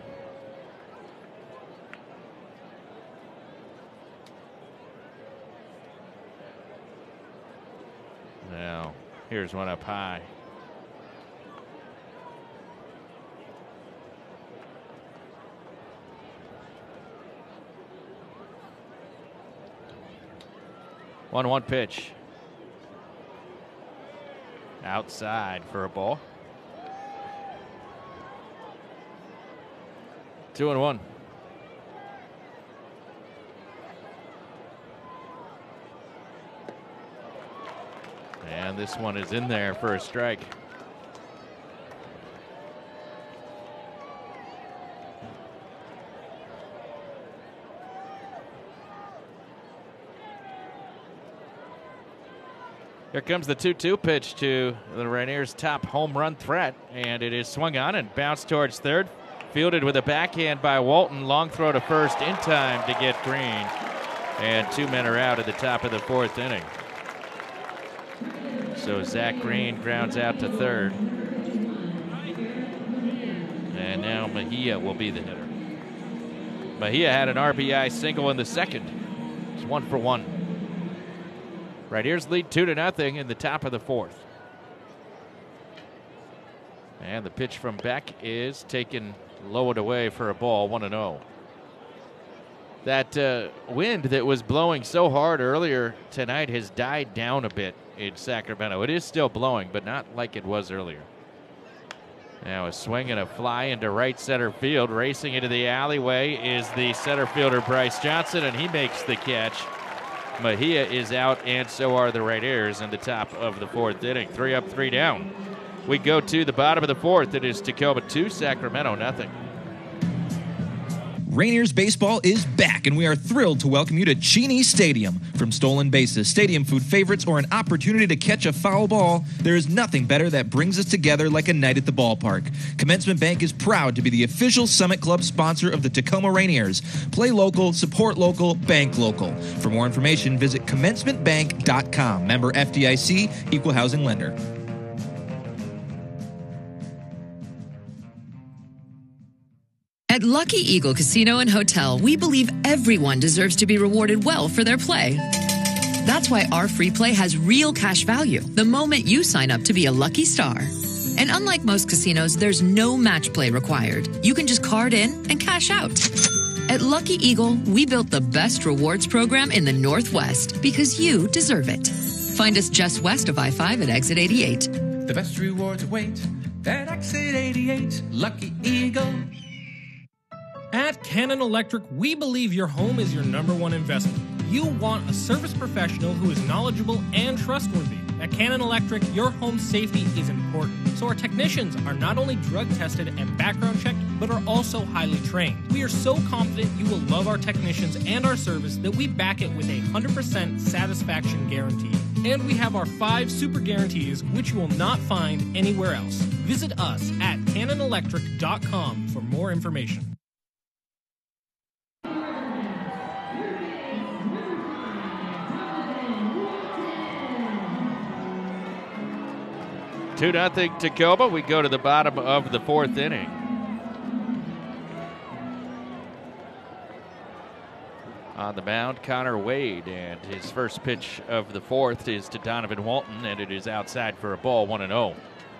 Now, here's one up high. One pitch. Outside for a ball. 2-1. And this one is in there for a strike. Here comes the 2-2 pitch to the Rainiers' top home run threat, and it is swung on and bounced towards third. Fielded with a backhand by Walton. Long throw to first in time to get Green. And 2 men are out at the top of the 4th inning. So Zach Green grounds out to third. And now Mejia will be the hitter. Mejia had an RBI single in the second. It's 1 for 1. Right here's lead 2-0 in the top of the 4th. And the pitch from Beck is taken low and away for a ball, 1-0. That wind that was blowing so hard earlier tonight has died down a bit in Sacramento. It is still blowing, but not like it was earlier. Now a swing and a fly into right center field. Racing into the alleyway is the center fielder Bryce Johnson, and he makes the catch. Mejia is out, and so are the Rainiers in the top of the 4th inning. 3 up, 3 down. We go to the bottom of the 4th. It is Tacoma 2, Sacramento 0. Rainiers baseball is back, and we are thrilled to welcome you to Cheney Stadium. From stolen bases, stadium food favorites, or an opportunity to catch a foul ball, there is nothing better that brings us together like a night at the ballpark. Commencement Bank is proud to be the official Summit Club sponsor of the Tacoma Rainiers. Play local, support local, bank local. For more information, visit commencementbank.com. Member FDIC, Equal Housing Lender. At Lucky Eagle Casino and Hotel, we believe everyone deserves to be rewarded well for their play. That's why our free play has real cash value the moment you sign up to be a lucky star. And unlike most casinos, there's no match play required. You can just card in and cash out. At Lucky Eagle, we built the best rewards program in the Northwest because you deserve it. Find us just west of I-5 at exit 88. The best rewards await at exit 88, Lucky Eagle. At Cannon Electric, we believe your home is your #1 investment. You want a service professional who is knowledgeable and trustworthy. At Cannon Electric, your home safety is important, so our technicians are not only drug tested and background checked, but are also highly trained. We are so confident you will love our technicians and our service that we back it with a 100% satisfaction guarantee. And we have our 5 super guarantees, which you will not find anywhere else. Visit us at cannonelectric.com for more information. 2-0 Tacoma. We go to the bottom of the 4th inning. On the mound, Connor Wade, and his first pitch of the 4th is to Donovan Walton, and it is outside for a ball, 1-0.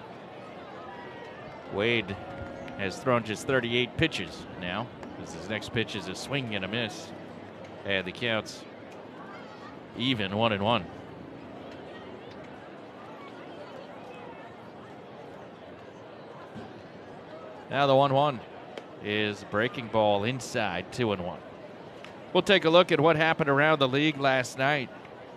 Wade has thrown just 38 pitches now, as his next pitch is a swing and a miss, and the count's even, 1-1. Now the 1-1 is breaking ball inside, 2-1. We'll take a look at what happened around the league last night.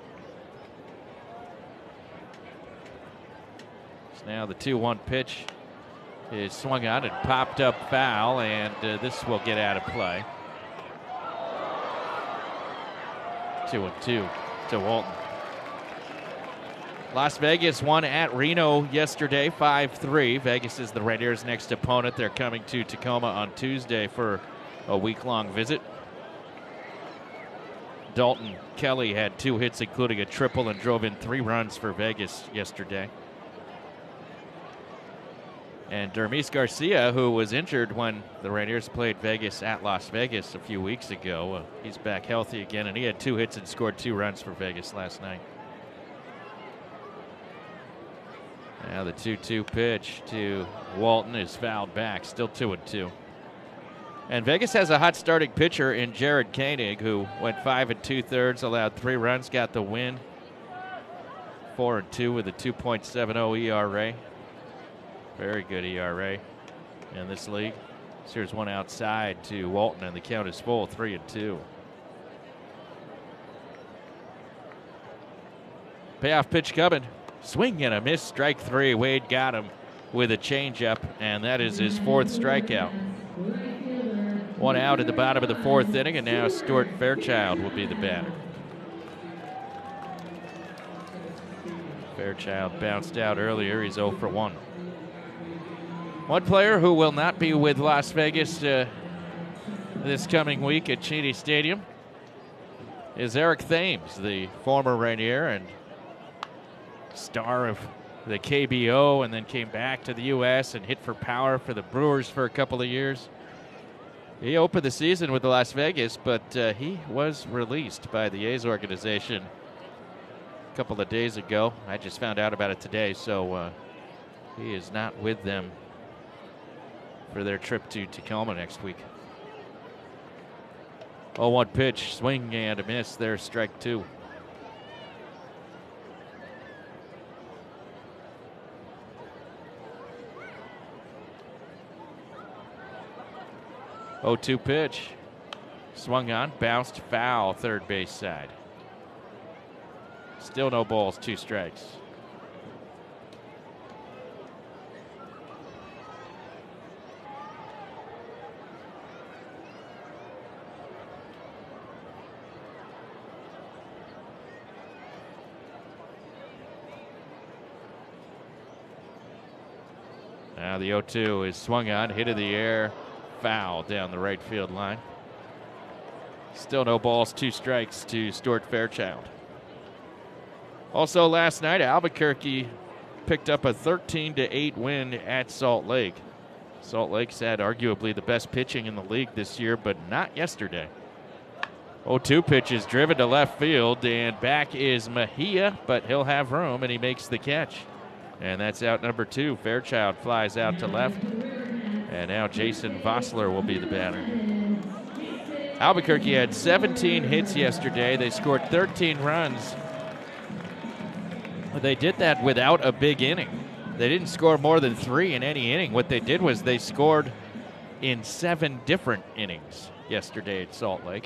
So now the 2-1 pitch is swung on and popped up foul, and this will get out of play. 2-2 to Walton. Las Vegas won at Reno yesterday, 5-3. Vegas is the Rainiers' next opponent. They're coming to Tacoma on Tuesday for a week-long visit. Dalton Kelly had 2 hits, including a triple, and drove in 3 runs for Vegas yesterday. And Dermis Garcia, who was injured when the Rainiers played Vegas at Las Vegas a few weeks ago, he's back healthy again, and he had 2 hits and scored 2 runs for Vegas last night. Now the 2-2 pitch to Walton is fouled back, still 2-2. And Vegas has a hot starting pitcher in Jared Koenig, who went 5 2/3, allowed 3 runs, got the win. 4-2 with a 2.70 ERA. Very good ERA in this league. So here's one outside to Walton, and the count is full, 3-2. Payoff pitch coming. Swing and a miss, strike three. Wade got him with a changeup, and that is his fourth strikeout. One out at the bottom of the fourth inning, and now Stuart Fairchild will be the batter. Fairchild bounced out earlier. He's 0 for 1. One player who will not be with Las Vegas this coming week at Cheney Stadium is Eric Thames, the former Rainier and star of the KBO, and then came back to the U.S. and hit for power for the Brewers for a couple of years. He opened the season with Las Vegas, but he was released by the A's organization a couple of days ago. I just found out about it today, so he is not with them for their trip to Tacoma next week. 0-1 pitch, swing and a miss. There's strike two. Oh, 2 pitch. Swung on, bounced foul, third base side. Still no balls, 2 strikes. Now the 0-2 is swung on, hit in the air, foul down the right field line. Still no balls, 2 strikes to Stuart Fairchild. Also last night, Albuquerque picked up a 13-8 win at Salt Lake. Salt Lake's had arguably the best pitching in the league this year, but not yesterday. 0-2 pitch is driven to left field, and back is Mejia, but he'll have room, and he makes the catch. And that's out number 2. Fairchild flies out to left. And now Jason Vossler will be the batter. Albuquerque had 17 hits yesterday. They scored 13 runs. They did that without a big inning. They didn't score more than 3 in any inning. What they did was they scored in 7 different innings yesterday at Salt Lake.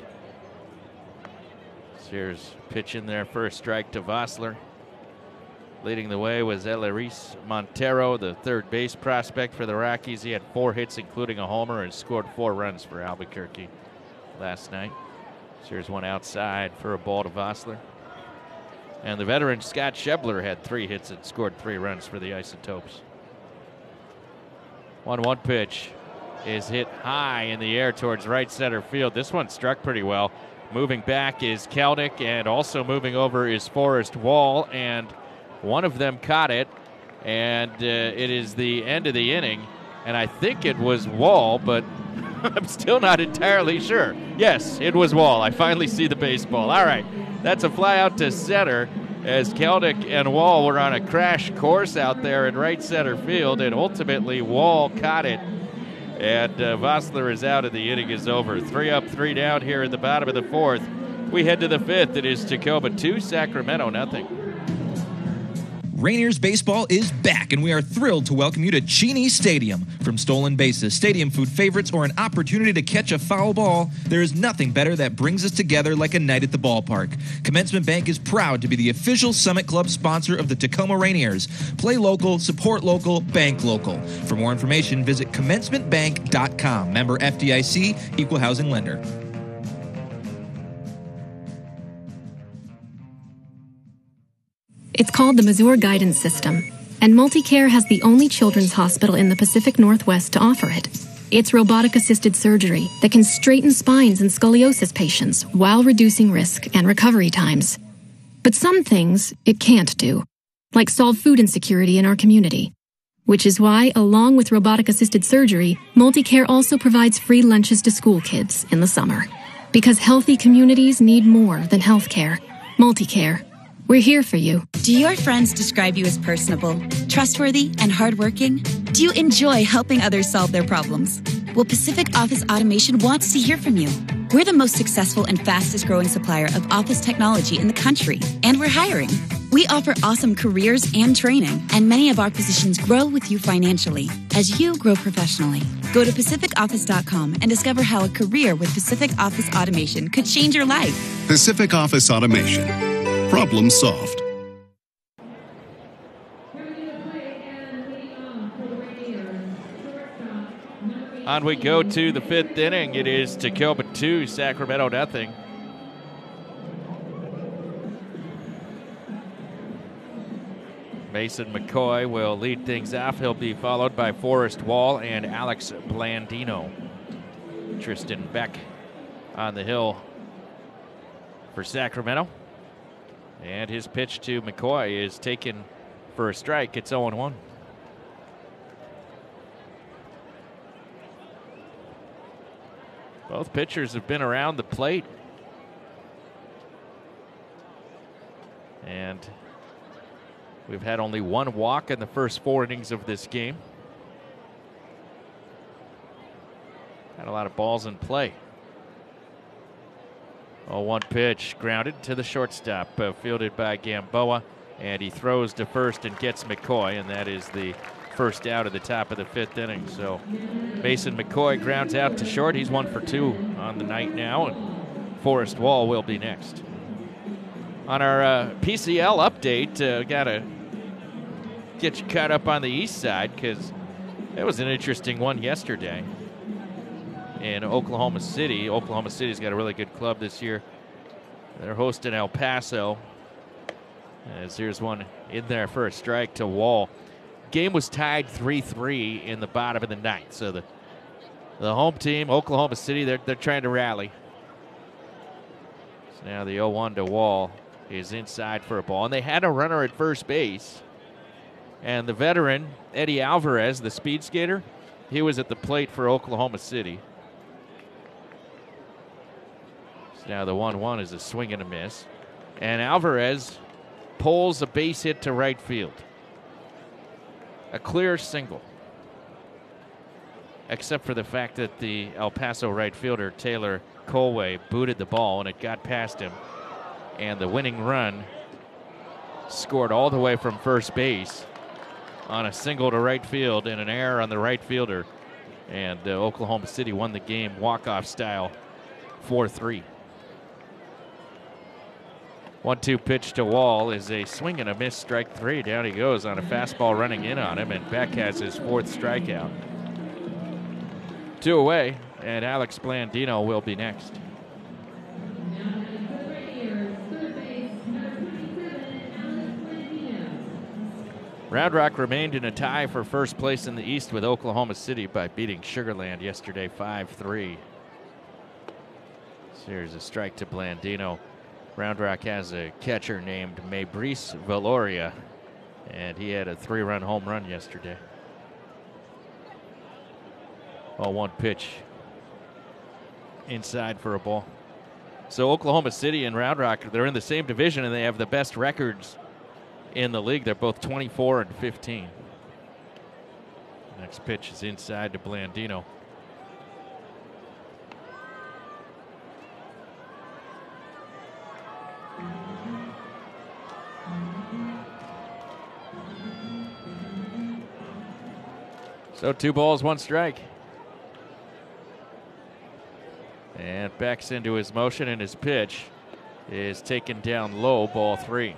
So here's pitch in there for a strike to Vossler. Leading the way was Eleris Montero, the third base prospect for the Rockies. He had 4 hits, including a homer, and scored 4 runs for Albuquerque last night. So here's one outside for a ball to Vossler. And the veteran Scott Schebler had 3 hits and scored 3 runs for the Isotopes. 1-1 pitch is hit high in the air towards right center field. This one struck pretty well. Moving back is Kelnick, and also moving over is Forrest Wall, and one of them caught it, and it is the end of the inning. And I think it was Wall, but I'm still not entirely sure. Yes, it was Wall. I finally see the baseball. All right, that's a fly out to center as Kelnick and Wall were on a crash course out there in right center field, and ultimately Wall caught it. And Vossler is out, and the inning is over. 3 up, 3 down here at the bottom of the 4th. We head to the 5th. It is Tacoma 2, Sacramento 0. Rainiers baseball is back, and we are thrilled to welcome you to Cheney Stadium. From stolen bases, stadium food favorites, or an opportunity to catch a foul ball, there is nothing better that brings us together like a night at the ballpark. Commencement Bank is proud to be the official Summit Club sponsor of the Tacoma Rainiers. Play local, support local, bank local. For more information, visit commencementbank.com. Member FDIC, equal housing lender. It's called the Mazur Guidance System, and MultiCare has the only children's hospital in the Pacific Northwest to offer it. It's robotic-assisted surgery that can straighten spines in scoliosis patients while reducing risk and recovery times. But some things it can't do, like solve food insecurity in our community. Which is why, along with robotic-assisted surgery, MultiCare also provides free lunches to school kids in the summer. Because healthy communities need more than health care. MultiCare. We're here for you. Do your friends describe you as personable, trustworthy, and hardworking? Do you enjoy helping others solve their problems? Well, Pacific Office Automation wants to hear from you. We're the most successful and fastest growing supplier of office technology in the country, and we're hiring. We offer awesome careers and training, and many of our positions grow with you financially as you grow professionally. Go to PacificOffice.com and discover how a career with Pacific Office Automation could change your life. Pacific Office Automation. Problem solved. On we go to the 5th inning. It is Tacoma 2, Sacramento nothing. Mason McCoy will lead things off. He'll be followed by Forrest Wall and Alex Blandino. Tristan Beck on the hill for Sacramento. And his pitch to McCoy is taken for a strike. It's 0-1. Both pitchers have been around the plate. And we've had only one walk in the first 4 innings of this game. Had a lot of balls in play. 0-1 pitch, grounded to the shortstop, fielded by Gamboa, and he throws to first and gets McCoy, and that is the first out at the top of the 5th inning. So Mason McCoy grounds out to short. He's 1 for 2 on the night now, and Forrest Wall will be next. On our PCL update, got to get you caught up on the east side because it was an interesting one yesterday in Oklahoma City. Oklahoma City's got a really good club this year. They're hosting El Paso. As here's one in there for a strike to Wall. Game was tied 3-3 in the bottom of the 9th. So the home team, Oklahoma City, they're trying to rally. So now the 0-1 to Wall is inside for a ball. And they had a runner at first base. And the veteran, Eddie Alvarez, the speed skater, he was at the plate for Oklahoma City. So now the 1-1 is a swing and a miss. And Alvarez pulls a base hit to right field. A clear single. Except for the fact that the El Paso right fielder, Taylor Colway, booted the ball and it got past him. And the winning run scored all the way from first base on a single to right field and an error on the right fielder. And Oklahoma City won the game walk-off style 4-3. 1-2 pitch to Wall is a swing and a miss, strike 3. Down he goes on a fastball running in on him, and Beck has his 4th strikeout. 2 away, and Alex Blandino will be next. Round Rock remained in a tie for first place in the East with Oklahoma City by beating Sugar Land yesterday 5-3. So here's a strike to Blandino. Round Rock has a catcher named Mabrice Valoria, and he had a 3-run home run yesterday. 0-1 pitch inside for a ball. So Oklahoma City and Round Rock, they're in the same division, and they have the best records in the league. They're both 24-15. Next pitch is inside to Blandino. So 2 balls, 1 strike. And backs into his motion, and his pitch is taken down low, ball 3.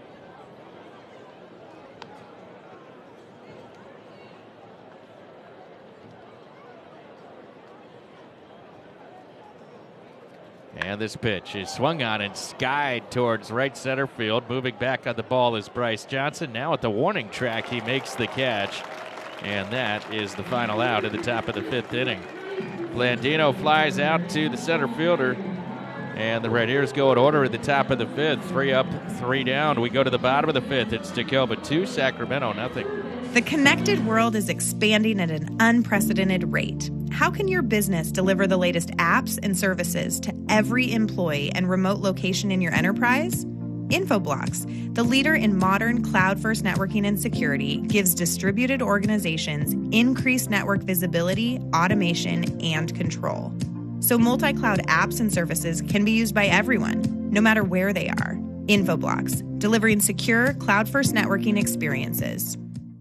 And this pitch is swung on and skied towards right center field. Moving back on the ball is Bryce Johnson. Now at the warning track, he makes the catch. And that is the final out at the top of the 5th inning. Blandino flies out to the center fielder. And the Red Ears go in order at the top of the 5th. 3 up, 3 down. We go to the bottom of the 5th. It's Tacoma 2, Sacramento nothing. The connected world is expanding at an unprecedented rate. How can your business deliver the latest apps and services to every employee and remote location in your enterprise? Infoblox, the leader in modern cloud-first networking and security, gives distributed organizations increased network visibility, automation, and control. So multi-cloud apps and services can be used by everyone, no matter where they are. Infoblox, delivering secure cloud-first networking experiences.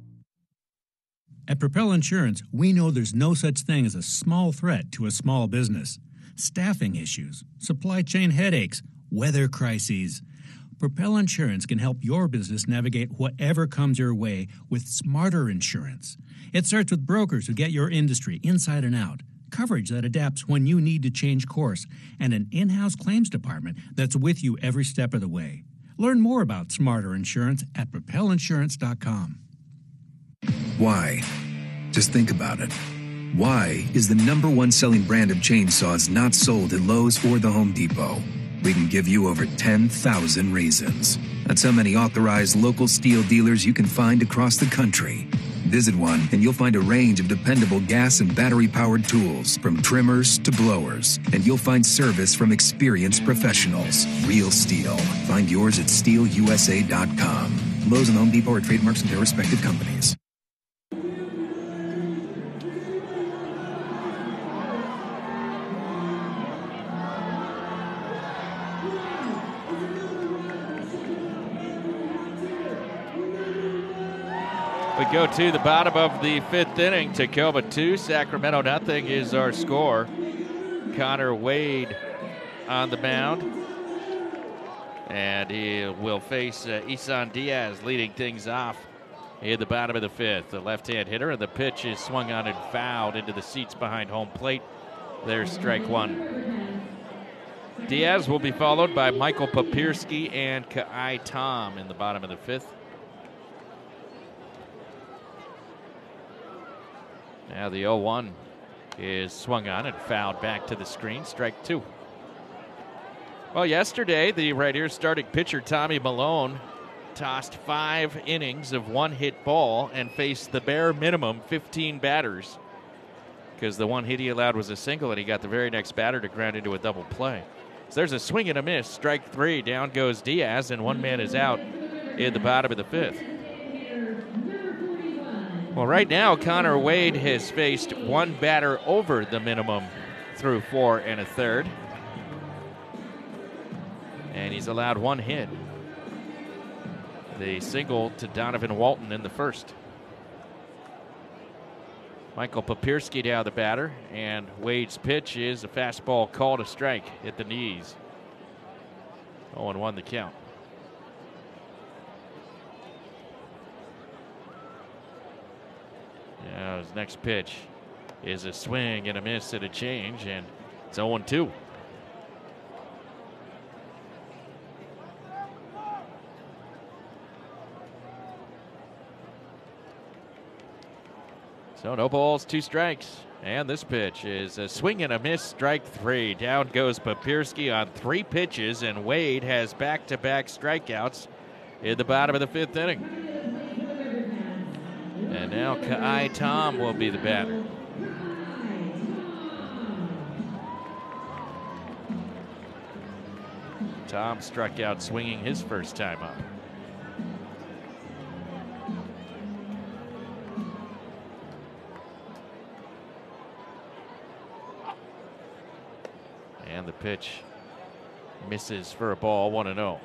At Propel Insurance, we know there's no such thing as a small threat to a small business. Staffing issues, supply chain headaches, weather crises. Propel Insurance can help your business navigate whatever comes your way with smarter insurance. It starts with brokers who get your industry inside and out, coverage that adapts when you need to change course, and an in-house claims department that's with you every step of the way. Learn more about smarter insurance at propelinsurance.com. Why? Just think about it. Why is the #1 selling brand of chainsaws not sold at Lowe's or the Home Depot? We can give you over 10,000 reasons. That's how many authorized local steel dealers you can find across the country. Visit one and you'll find a range of dependable gas and battery-powered tools, from trimmers to blowers. And you'll find service from experienced professionals. Real steel. Find yours at steelusa.com. Lowe's and Home Depot are trademarks of their respective companies. We go to the bottom of the 5th inning. Tacoma 2, Sacramento nothing is our score. Connor Wade on the mound. And he will face Isan Diaz leading things off in the bottom of the 5th. The left-hand hitter, and the pitch is swung on and fouled into the seats behind home plate. There's strike one. Diaz will be followed by Michael Papirski and Ka'ai Tom in the bottom of the 5th. Now the 0-1 is swung on and fouled back to the screen. Strike two. Well, yesterday, the right-ear starting pitcher, Tommy Malone, tossed 5 innings of one-hit ball and faced the bare minimum 15 batters, because the one hit he allowed was a single, and he got the very next batter to ground into a double play. So there's a swing and a miss. Strike three. Down goes Diaz, and one man is out in the bottom of the 5th. Well, right now, Connor Wade has faced one batter over the minimum through 4 1/3. And he's allowed one hit. The single to Donovan Walton in the 1st. Michael Papirski now the batter, and Wade's pitch is a fastball called a strike at the knees. 0-1 the count. Now his next pitch is a swing and a miss and a change, and it's 0-2. So no balls, 2 strikes. And this pitch is a swing and a miss, strike three. Down goes Papirski on 3 pitches, and Wade has back-to-back strikeouts in the bottom of the 5th inning. And now Ka'ai Tom will be the batter. Tom struck out swinging his first time up. And the pitch misses for a ball, 1-0.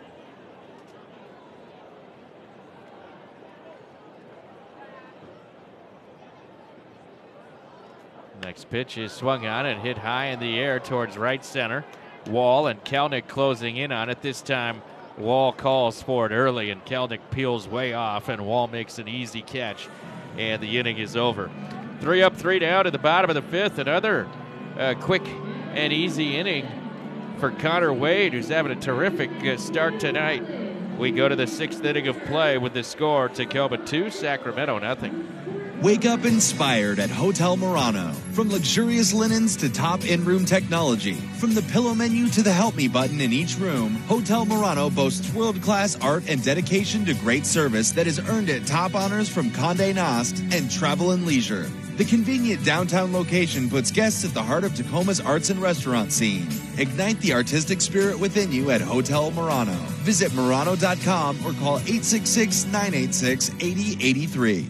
Next pitch is swung on and hit high in the air towards right center. Wall and Kelnick closing in on it. This time Wall calls for it early, and Kelnick peels way off, and Wall makes an easy catch, and the inning is over. 3 up, 3 down at the bottom of the 5th. Another quick and easy inning for Connor Wade, who's having a terrific start tonight. We go to the 6th inning of play with the score: Tacoma 2, Sacramento nothing. Wake up inspired at Hotel Murano. From luxurious linens to top in-room technology, from the pillow menu to the help me button in each room, Hotel Murano boasts world-class art and dedication to great service that has earned it top honors from Condé Nast and Travel and Leisure. The convenient downtown location puts guests at the heart of Tacoma's arts and restaurant scene. Ignite the artistic spirit within you at Hotel Murano. Visit Murano.com or call 866-986-8083.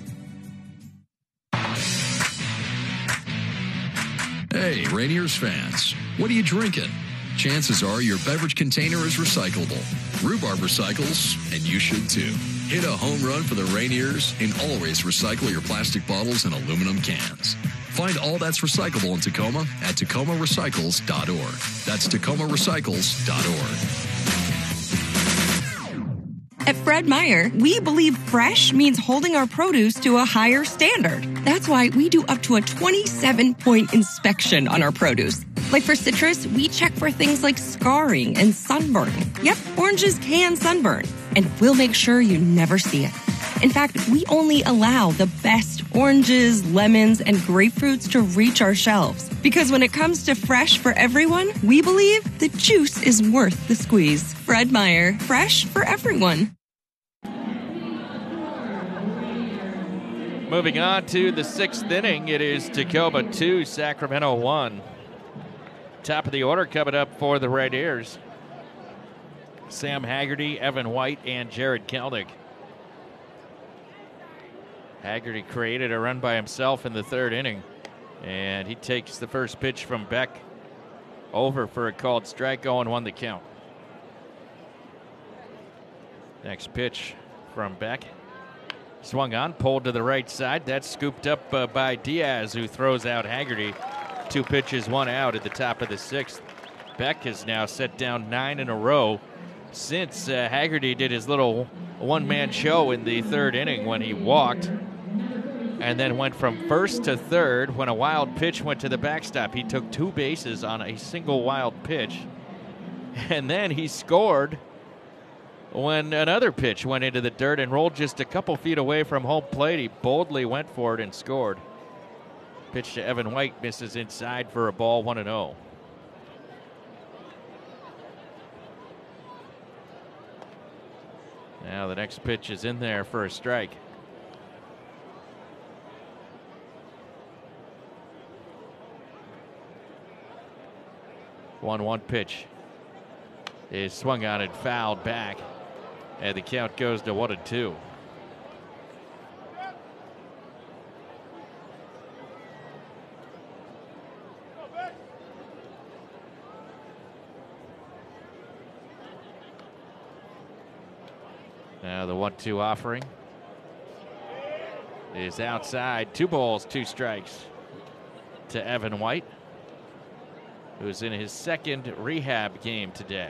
Hey, Rainiers fans, what are you drinking? Chances are your beverage container is recyclable. Rhubarb recycles, and you should too. Hit a home run for the Rainiers and always recycle your plastic bottles and aluminum cans. Find all that's recyclable in Tacoma at tacomarecycles.org. That's tacomarecycles.org. At Fred Meyer, we believe fresh means holding our produce to a higher standard. That's why we do up to a 27-point inspection on our produce. Like for citrus, we check for things like scarring and sunburn. Yep, oranges can sunburn, and we'll make sure you never see it. In fact, we only allow the best oranges, lemons, and grapefruits to reach our shelves. Because when it comes to fresh for everyone, we believe the juice is worth the squeeze. Fred Meyer, fresh for everyone. Moving on to the 6th inning, it is Tacoma 2, Sacramento 1. Top of the order coming up for the Rainiers. Sam Haggerty, Evan White, and Jared Kelnick. Haggerty created a run by himself in the 3rd inning, and he takes the first pitch from Beck over for a called strike, 0-1 the count. Next pitch from Beck. Swung on, pulled to the right side. That's scooped up by Diaz, who throws out Haggerty. 2 pitches, 1 out at the top of the 6th. Beck has now set down 9 in a row since Haggerty did his little one-man show in the 3rd inning when he walked and then went from first to third when a wild pitch went to the backstop. He took 2 bases on a single wild pitch, and then he scored when another pitch went into the dirt and rolled just a couple feet away from home plate. He boldly went for it and scored. Pitch to Evan White, misses inside for a ball, 1-0. Now the next pitch is in there for a strike. One pitch is swung on and fouled back, and the count goes to 1-2. Now the 1-2 offering is outside. 2 balls, 2 strikes to Evan White, who's in his 2nd rehab game today.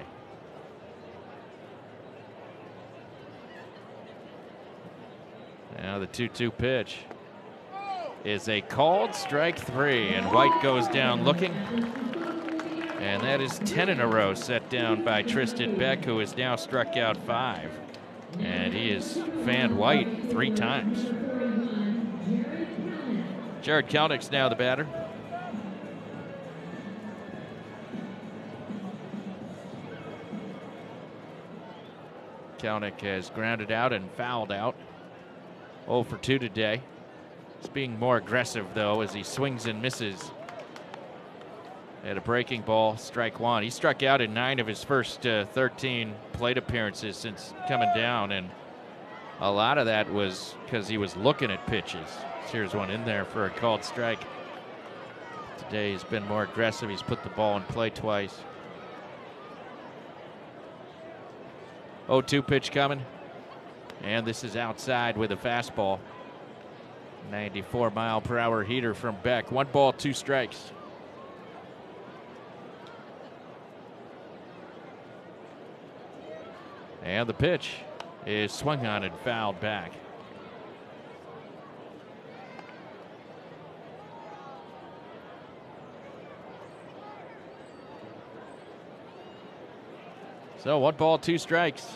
Now the 2-2 pitch is a called strike 3, and White goes down looking. And that is 10 in a row set down by Tristan Beck, who has now struck out 5. And he has fanned White 3 times. Jared Kelnick's now the batter. Kelnick has grounded out and fouled out. 0 for 2 today. He's being more aggressive, though, as he swings and misses. At a breaking ball, strike 1. He struck out in 9 of his first 13 plate appearances since coming down, and a lot of that was because he was looking at pitches. Here's one in there for a called strike. Today he's been more aggressive. He's put the ball in play twice. 0-2 pitch coming, and this is outside with a fastball. 94-mile-per-hour heater from Beck. 1 ball, 2 strikes. And the pitch is swung on and fouled back. So 1 ball, 2 strikes.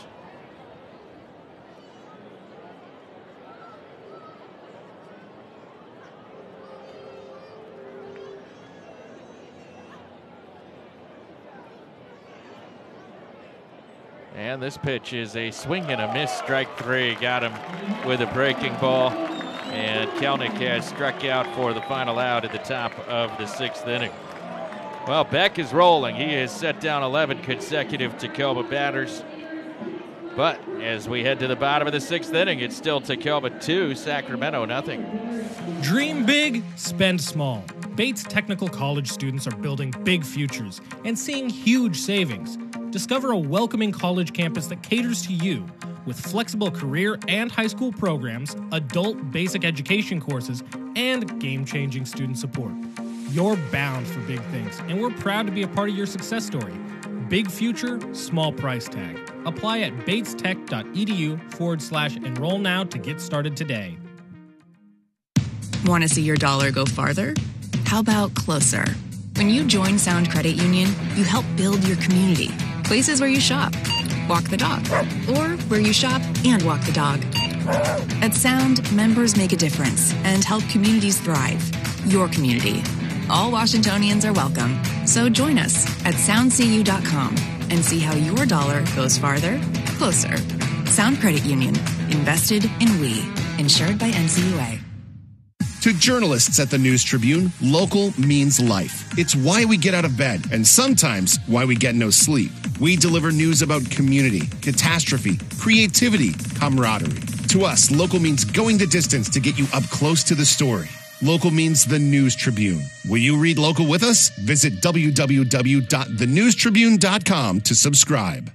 And this pitch is a swing and a miss, strike 3. Got him with a breaking ball. And Kelnick has struck out for the final out at the top of the 6th inning. Well, Beck is rolling. He has set down 11 consecutive Tacoma batters. But as we head to the bottom of the 6th inning, it's still Tacoma 2, Sacramento nothing. Dream big, spend small. Bates Technical College students are building big futures and seeing huge savings. Discover a welcoming college campus that caters to you with flexible career and high school programs, adult basic education courses, and game-changing student support. You're bound for big things, and we're proud to be a part of your success story. Big future, small price tag. Apply at batestech.edu/enroll now to get started today. Want to see your dollar go farther? How about closer? When you join Sound Credit Union, you help build your community. Places where you shop, walk the dog, or where you shop and walk the dog. At Sound, members make a difference and help communities thrive. Your community. All Washingtonians are welcome. So join us at soundcu.com and see how your dollar goes farther, closer. Sound Credit Union. Invested in we. Insured by NCUA. To journalists at the News Tribune, local means life. It's why we get out of bed and sometimes why we get no sleep. We deliver news about community, catastrophe, creativity, camaraderie. To us, local means going the distance to get you up close to the story. Local means the News Tribune. Will you read local with us? Visit www.thenewstribune.com to subscribe.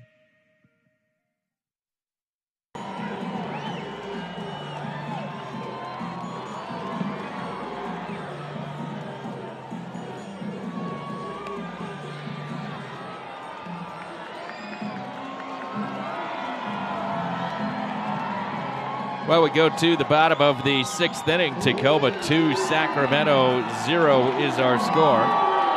Well, we go to the bottom of the sixth inning. Tacoma 2, Sacramento 0 is our score.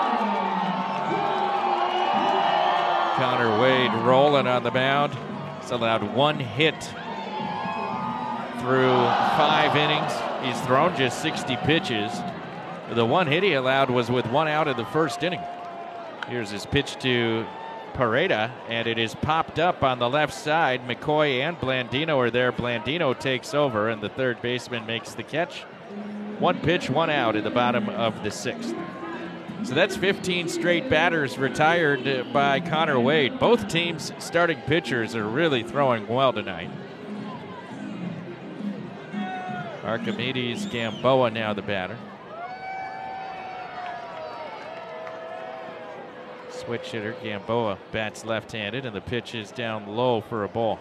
Connor Wade rolling on the mound. He's allowed one hit through 5 innings. He's thrown just 60 pitches. The one hit he allowed was with 1 out in the first inning. Here's his pitch to Pareda, and it is popped up on the left side. McCoy and Blandino are there. Blandino takes over, and the third baseman makes the catch. 1 pitch, 1 out in the bottom of the sixth. So that's 15 straight batters retired by Connor Wade. Both teams' starting pitchers are really throwing well tonight. Archimedes Gamboa now the batter. Switch hitter Gamboa bats left-handed, and the pitch is down low for a ball.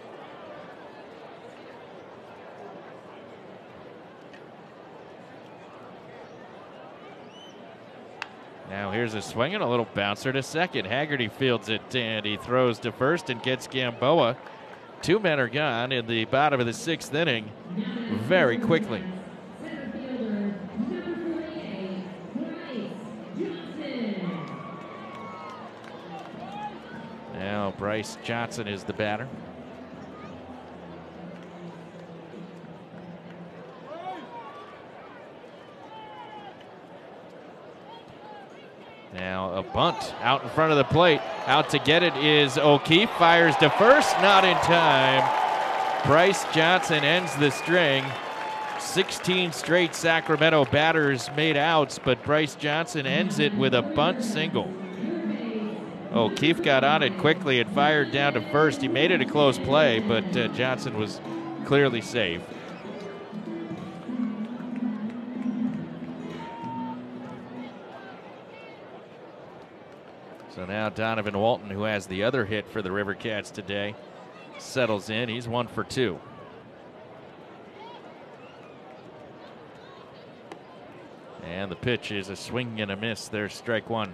Now here's a swing and a little bouncer to second. Haggerty fields it, and he throws to first and gets Gamboa. 2 men are gone in the bottom of the sixth inning very quickly. Now Bryce Johnson is the batter. Now a bunt out in front of the plate. Out to get it is O'Keefe. Fires to first, not in time. Bryce Johnson ends the string. 16 straight Sacramento batters made outs, but Bryce Johnson ends it with a bunt single. O'Keefe got on it quickly and fired down to first. He made it a close play, but Johnson was clearly safe. So now Donovan Walton, who has the other hit for the River Cats today, settles in. He's 1 for 2. And the pitch is a swing and a miss. There's strike 1.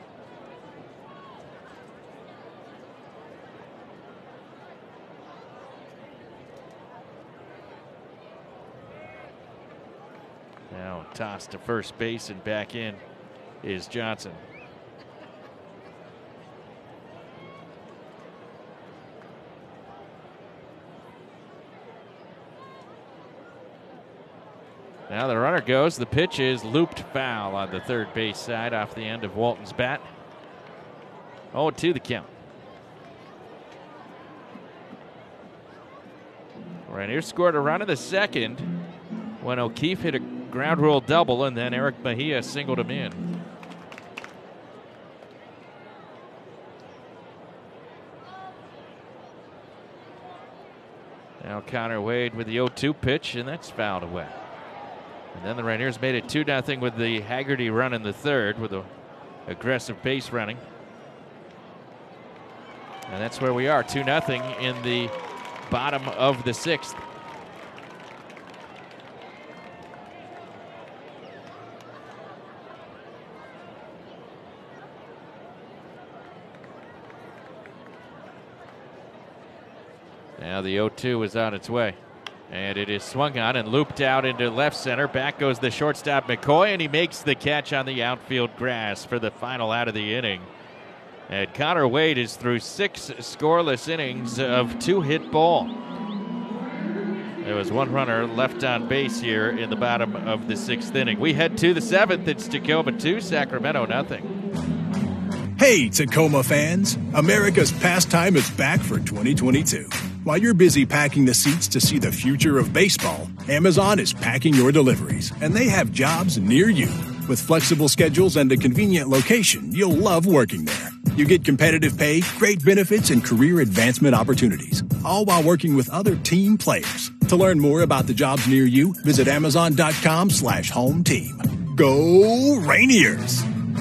Now toss to first base and back in is Johnson. Now the runner goes. The pitch is looped foul on the third base side off the end of Walton's bat. 0-2 the count. Rainier scored a run in the second when O'Keefe hit a ground rule double, and then Eric Mejia singled him in. Now Connor Wade with the 0-2 pitch, and that's fouled away. And then the Rainiers made it 2-0 with the Haggerty run in the third with a aggressive base running. And that's where we are, 2-0 in the bottom of the sixth. Now the 0-2 is on its way. And it is swung on and looped out into left center. Back goes the shortstop McCoy, and he makes the catch on the outfield grass for the final out of the inning. And Connor Wade is through 6 scoreless innings of 2-hit ball. There was 1 runner left on base here in the bottom of the 6th inning. We head to the 7th. It's Tacoma 2, Sacramento nothing. Hey, Tacoma fans! America's pastime is back for 2022. While you're busy packing the seats to see the future of baseball, Amazon is packing your deliveries, and they have jobs near you. With flexible schedules and a convenient location, you'll love working there. You get competitive pay, great benefits, and career advancement opportunities, all while working with other team players. To learn more about the jobs near you, visit Amazon.com/home team. Go Rainiers!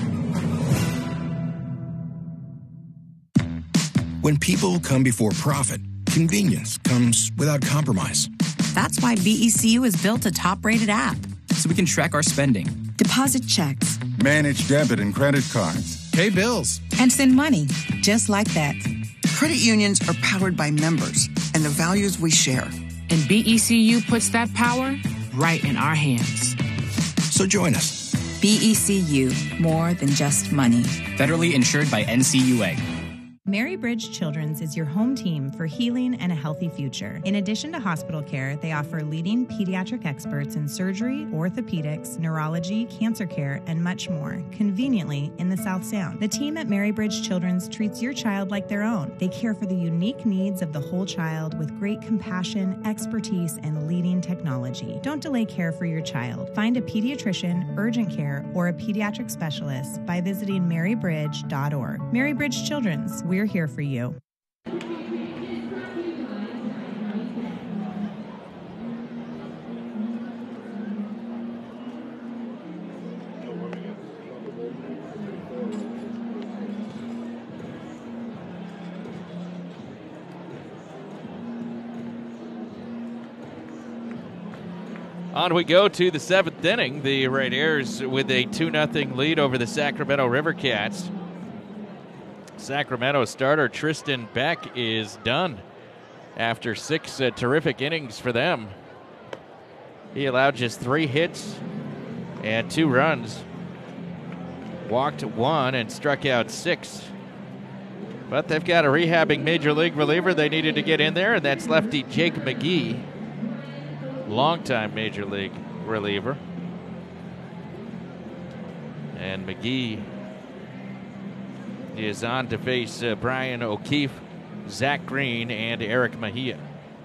When people come before profit, convenience comes without compromise. That's why BECU has built a top-rated app. So we can track our spending, deposit checks, manage debit and credit cards, pay bills, and send money, just like that. Credit unions are powered by members and the values we share. And BECU puts that power right in our hands. So join us. BECU, more than just money. Federally insured by NCUA. Mary Bridge Children's is your home team for healing and a healthy future. In addition to hospital care, they offer leading pediatric experts in surgery, orthopedics, neurology, cancer care, and much more, conveniently in the South Sound. The team at Mary Bridge Children's treats your child like their own. They care for the unique needs of the whole child with great compassion, expertise, and leading technology. Don't delay care for your child. Find a pediatrician, urgent care, or a pediatric specialist by visiting marybridge.org. Mary Bridge Children's, we're here for you. On we go to the 7th inning. The Rainiers with a 2-0 lead over the Sacramento River Cats. Sacramento starter Tristan Beck is done after 6 terrific innings for them. He allowed just 3 hits and 2 runs, walked 1 and struck out 6. But they've got a rehabbing major league reliever they needed to get in there, and that's lefty Jake McGee, longtime major league reliever. And McGee is on to face Brian O'Keefe, Zach Green, and Eric Mejia.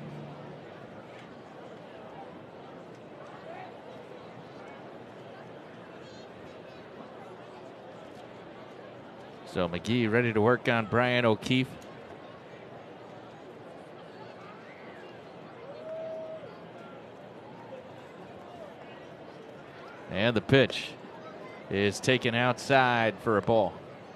So McGee ready to work on Brian O'Keefe. And the pitch is taken outside for a ball.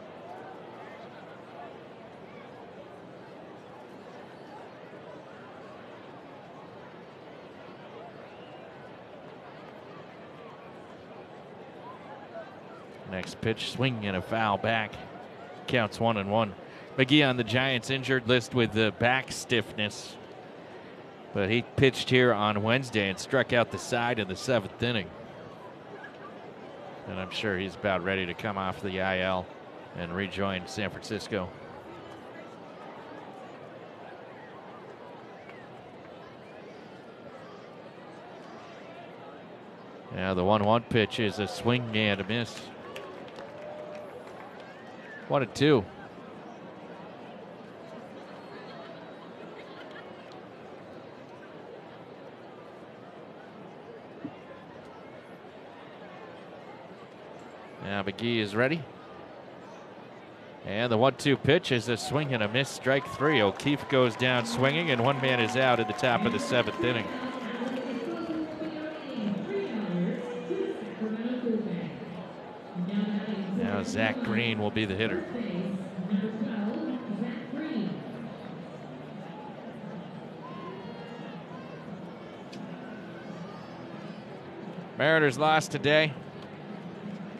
Next pitch, swing and a foul back. Counts 1-1. McGee on the Giants injured list with the back stiffness. But he pitched here on Wednesday and struck out the side in the 7th inning. And I'm sure he's about ready to come off the IL and rejoin San Francisco. Now the 1-1 pitch is a swing and a miss. 1-2. Now McGee is ready. And the 1-2 pitch is a swing and a miss, strike 3. O'Keefe goes down swinging, and 1 man is out at the top of the 7th inning. Now Zach Green will be the hitter. Mariners lost today.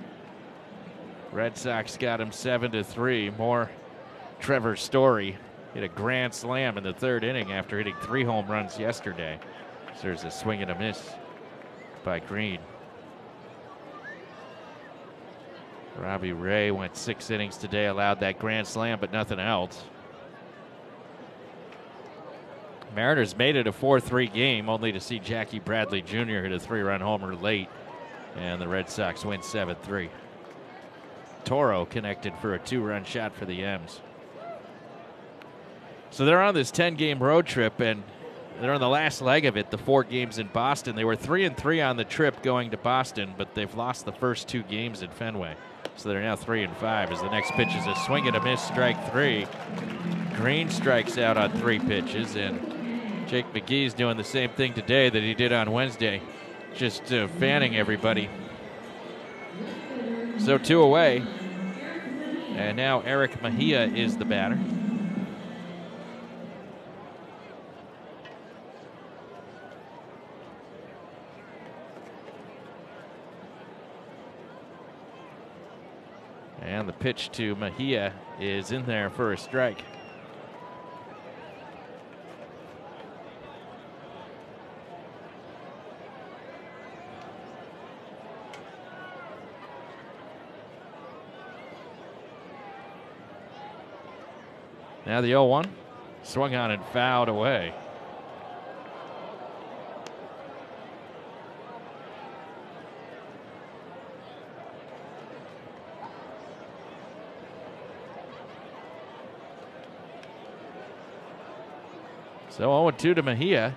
Red Sox got him 7-3. More Trevor Story hit a grand slam in the third inning after hitting 3 home runs yesterday. So there's a swing and a miss by Green. Robbie Ray went 6 innings today, allowed that grand slam, but nothing else. Mariners made it a 4-3 game, only to see Jackie Bradley Jr. hit a 3-run homer late, and the Red Sox win 7-3. Toro connected for a 2-run shot for the M's. So they're on this 10-game road trip, and they're on the last leg of it, the 4 games in Boston. They were 3-3 on the trip going to Boston, but they've lost the first 2 games at Fenway. So they're now 3-5 as the next pitch is a swing and a miss, strike 3. Green strikes out on 3 pitches, and Jake McGee's doing the same thing today that he did on Wednesday, just fanning everybody. So 2 away, and now Eric Mejia is the batter. And the pitch to Mejia is in there for a strike. Now the 0-1, swung on and fouled away. So 0-2 to Mejia.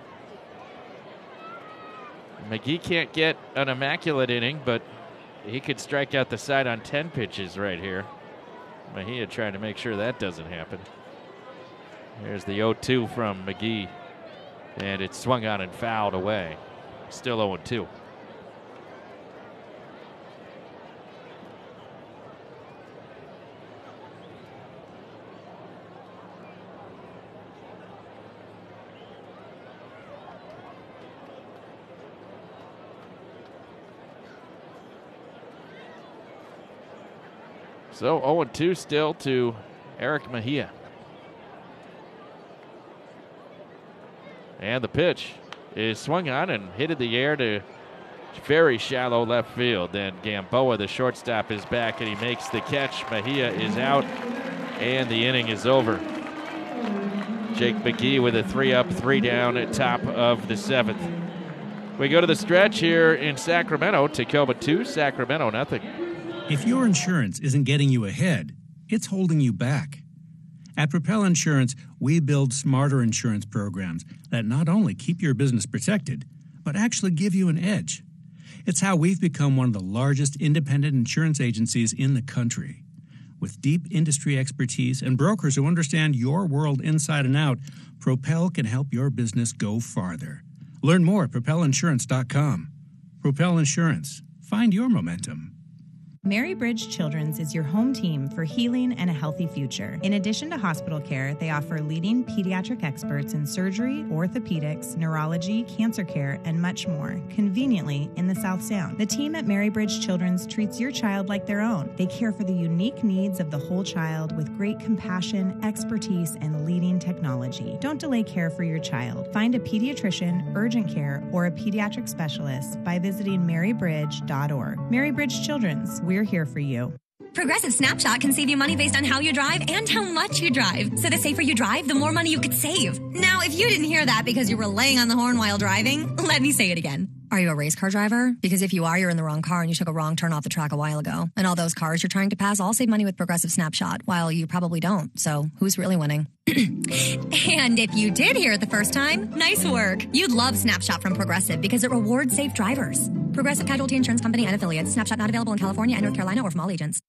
McGee can't get an immaculate inning, but he could strike out the side on 10 pitches right here. Mejia trying to make sure that doesn't happen. Here's the 0-2 from McGee, and it's swung on and fouled away. Still 0-2. So 0-2 still to Eric Mejia. And the pitch is swung on and hit in the air to very shallow left field. Then Gamboa, the shortstop, is back and he makes the catch. Mejia is out and the inning is over. Jake McGee with a 3-up, 3-down at top of the 7th. We go to the stretch here in Sacramento. Tacoma 2, Sacramento nothing. If your insurance isn't getting you ahead, it's holding you back. At Propel Insurance, we build smarter insurance programs that not only keep your business protected, but actually give you an edge. It's how we've become one of the largest independent insurance agencies in the country. With deep industry expertise and brokers who understand your world inside and out, Propel can help your business go farther. Learn more at propelinsurance.com. Propel Insurance. Find your momentum. Mary Bridge Children's is your home team for healing and a healthy future. In addition to hospital care, they offer leading pediatric experts in surgery, orthopedics, neurology, cancer care, and much more, conveniently in the South Sound. The team at Mary Bridge Children's treats your child like their own. They care for the unique needs of the whole child with great compassion, expertise, and leading technology. Don't delay care for your child. Find a pediatrician, urgent care, or a pediatric specialist by visiting marybridge.org. Mary Bridge Children's, we're here for you. Progressive Snapshot can save you money based on how you drive and how much you drive. So the safer you drive, the more money you could save. Now, if you didn't hear that because you were laying on the horn while driving, let me say it again. Are you a race car driver? Because if you are, you're in the wrong car and you took a wrong turn off the track a while ago. And all those cars you're trying to pass all save money with Progressive Snapshot, while you probably don't. So who's really winning? And if you did hear it the first time, nice work. You'd love Snapshot from Progressive because it rewards safe drivers. Progressive Casualty Insurance Company and affiliates. Snapshot not available in California and North Carolina or from all agents.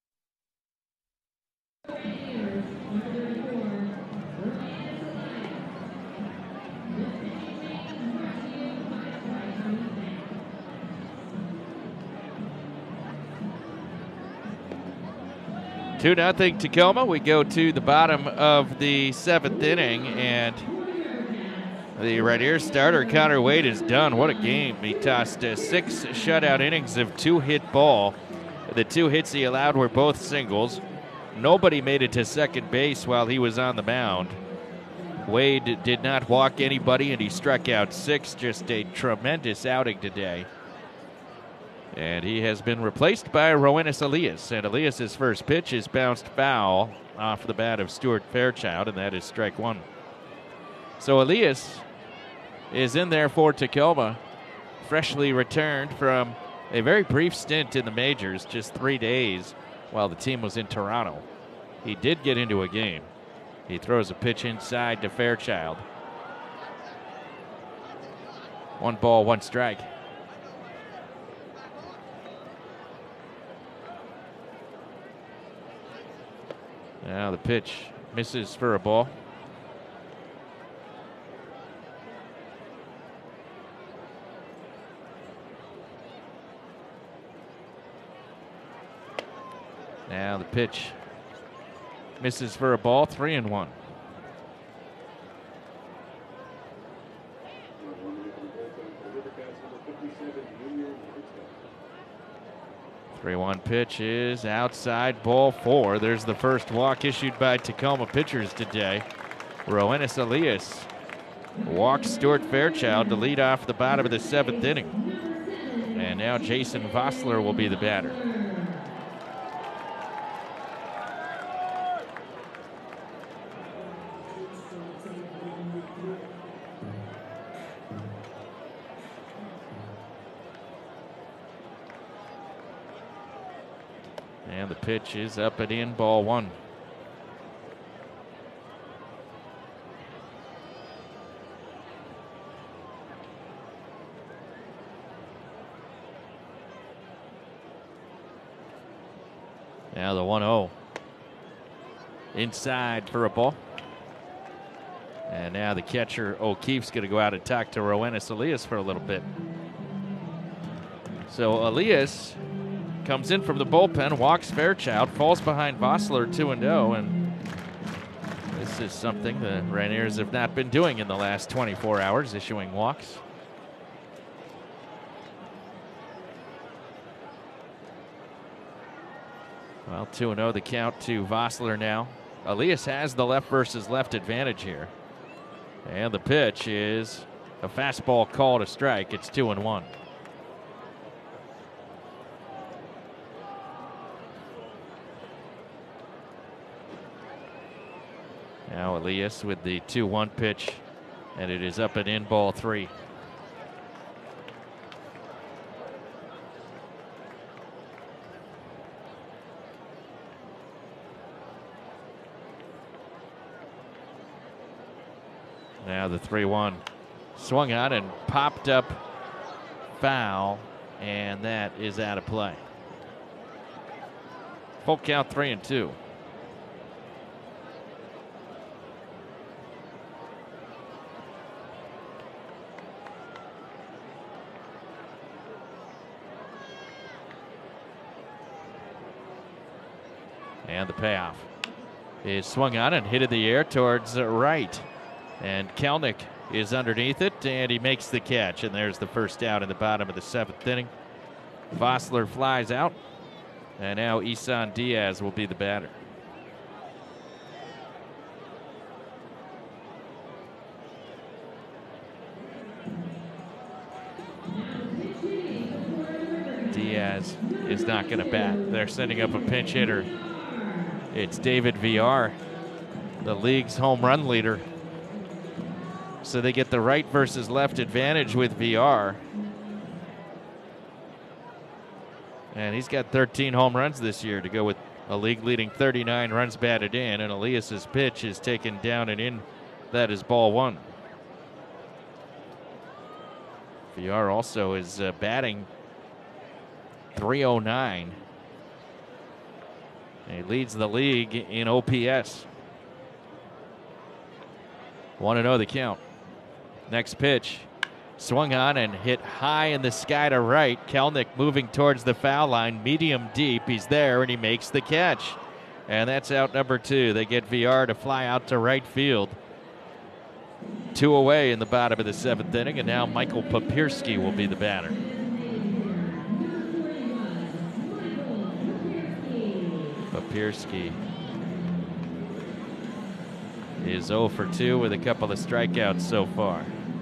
2-0 Tacoma. We go to the bottom of the 7th inning, and the right ear starter, Connor Wade, is done. What a game. He tossed 6 shutout innings of 2-hit ball. The 2 hits he allowed were both singles. Nobody made it to second base while he was on the mound. Wade did not walk anybody, and he struck out 6. Just a tremendous outing today. And he has been replaced by Roenis Elias. And Elias' first pitch is bounced foul off the bat of Stuart Fairchild, and that is strike 1. So Elias is in there for Tacoma, freshly returned from a very brief stint in the majors, just 3 days while the team was in Toronto. He did get into a game. He throws a pitch inside to Fairchild. 1 ball, 1 strike. Now the pitch misses for a ball. Now the pitch misses for a ball, 3-1. Three-one pitch is outside, ball 4. There's the first walk issued by Tacoma pitchers today. Roenis Elias walks Stuart Fairchild to lead off the bottom of the 7th inning. And now Jason Vossler will be the batter. And the pitch is up and in, ball 1. Now the 1-0. Inside for a ball. And now the catcher O'Keefe's going to go out and talk to Roenis Elias for a little bit. So Elias comes in from the bullpen, walks Fairchild, falls behind Vossler 2-0, and this is something the Rainiers have not been doing in the last 24 hours, issuing walks. Well, 2-0 the count to Vossler now. Elias has the left versus left advantage here. And the pitch is a fastball called a strike. It's 2-1. Now Elias with the 2-1 pitch, and it is up and in, ball 3. Now the 3-1 swung on and popped up foul, and that is out of play. Full count, 3-2. And the payoff is swung on and hit in the air towards right. And Kelnick is underneath it, and he makes the catch. And there's the first out in the bottom of the 7th inning. Vossler flies out, and now Isan Diaz will be the batter. Diaz is not going to bat. They're sending up a pinch hitter. It's David Villar, the league's home run leader. So they get the right versus left advantage with Villar. And he's got 13 home runs this year to go with a league-leading 39 runs batted in. And Elias's pitch is taken down and in. That is ball 1. Villar also is batting .309. He leads the league in OPS. 1-0 the count. Next pitch. Swung on and hit high in the sky to right. Kelnick moving towards the foul line. Medium deep. He's there and he makes the catch. And that's out number 2. They get Villar to fly out to right field. 2 away in the bottom of the 7th inning. And now Michael Papierski will be the batter. Papierski is 0 for 2 with a couple of strikeouts so far.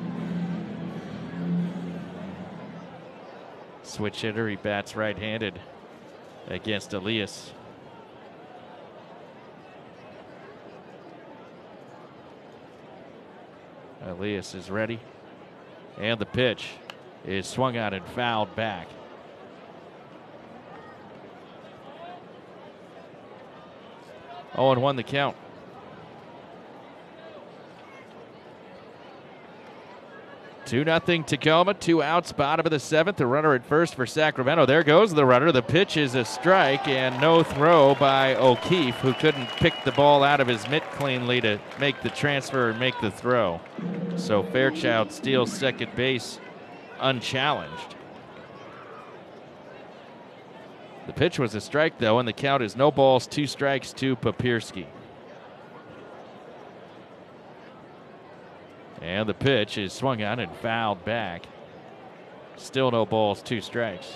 Switch hitter, he bats right-handed against Elias. Elias is ready, and the pitch is swung out and fouled back. Oh, and 1 the count. 2-0 Tacoma, 2 outs, bottom of the 7th. The runner at first for Sacramento. There goes the runner. The pitch is a strike and no throw by O'Keefe, who couldn't pick the ball out of his mitt cleanly to make the transfer and make the throw. So Fairchild steals second base unchallenged. The pitch was a strike, though, and the count is no balls, 2 strikes to Papierski. And the pitch is swung on and fouled back. Still no balls, 2 strikes.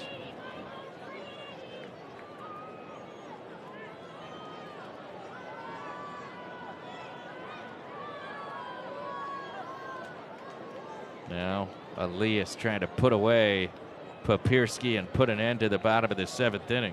Now Elias trying to put away Papierski and put an end to the bottom of the 7th inning.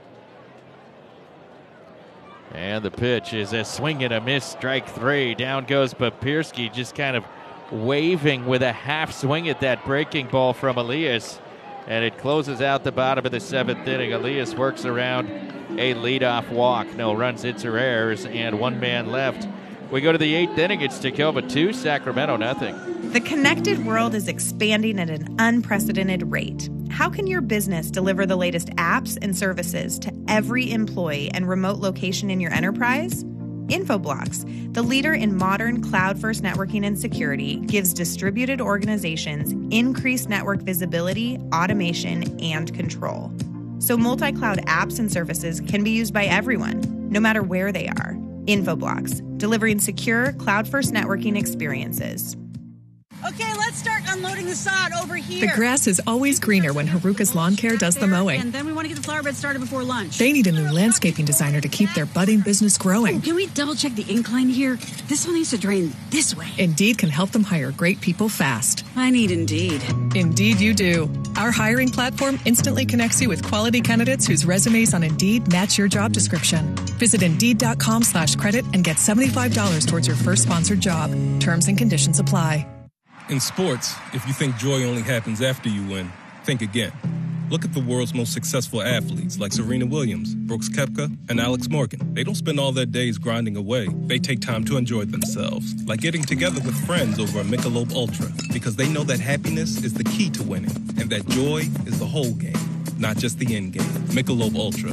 And the pitch is a swing and a miss, strike 3. Down goes Papierski, just kind of waving with a half swing at that breaking ball from Elias. And it closes out the bottom of the 7th inning. Elias works around a leadoff walk. No runs, hits, or errors, and 1 man left. We go to the 8th inning. It's Tacoma 2, Sacramento 0. The connected world is expanding at an unprecedented rate. How can your business deliver the latest apps and services to every employee and remote location in your enterprise? Infoblox, the leader in modern cloud-first networking and security, gives distributed organizations increased network visibility, automation, and control. So multi-cloud apps and services can be used by everyone, no matter where they are. Infoblox, delivering secure cloud-first networking experiences. Okay, let's start unloading the sod over here. The grass is always greener when Haruka's Lawn Care does the mowing. And then we want to get the flower bed started before lunch. They need a new landscaping designer to keep their budding business growing. Oh, can we double check the incline here? This one needs to drain this way. Indeed can help them hire great people fast. I need Indeed. Indeed you do. Our hiring platform instantly connects you with quality candidates whose resumes on Indeed match your job description. Visit Indeed.com/credit and get $75 towards your first sponsored job. Terms and conditions apply. In sports, if you think joy only happens after you win, think again. Look at the world's most successful athletes like Serena Williams, Brooks Koepka, and Alex Morgan. They don't spend all their days grinding away. They take time to enjoy themselves, like getting together with friends over a Michelob Ultra, because they know that happiness is the key to winning, and that joy is the whole game, not just the end game. Michelob Ultra.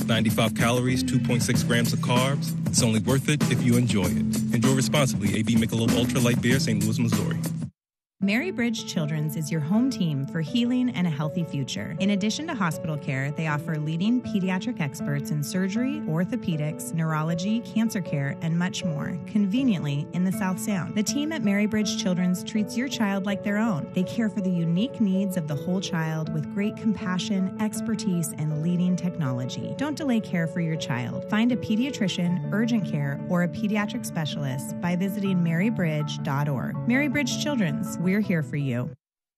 95 calories, 2.6 grams of carbs. It's only worth it if you enjoy it. Enjoy responsibly. AB Michelob Ultra Light Beer, St. Louis, Missouri. Mary Bridge Children's is your home team for healing and a healthy future. In addition to hospital care, they offer leading pediatric experts in surgery, orthopedics, neurology, cancer care, and much more, conveniently in the South Sound. The team at Mary Bridge Children's treats your child like their own. They care for the unique needs of the whole child with great compassion, expertise, and leading technology. Don't delay care for your child. Find a pediatrician, urgent care, or a pediatric specialist by visiting marybridge.org. Mary Bridge Children's, we're here for you.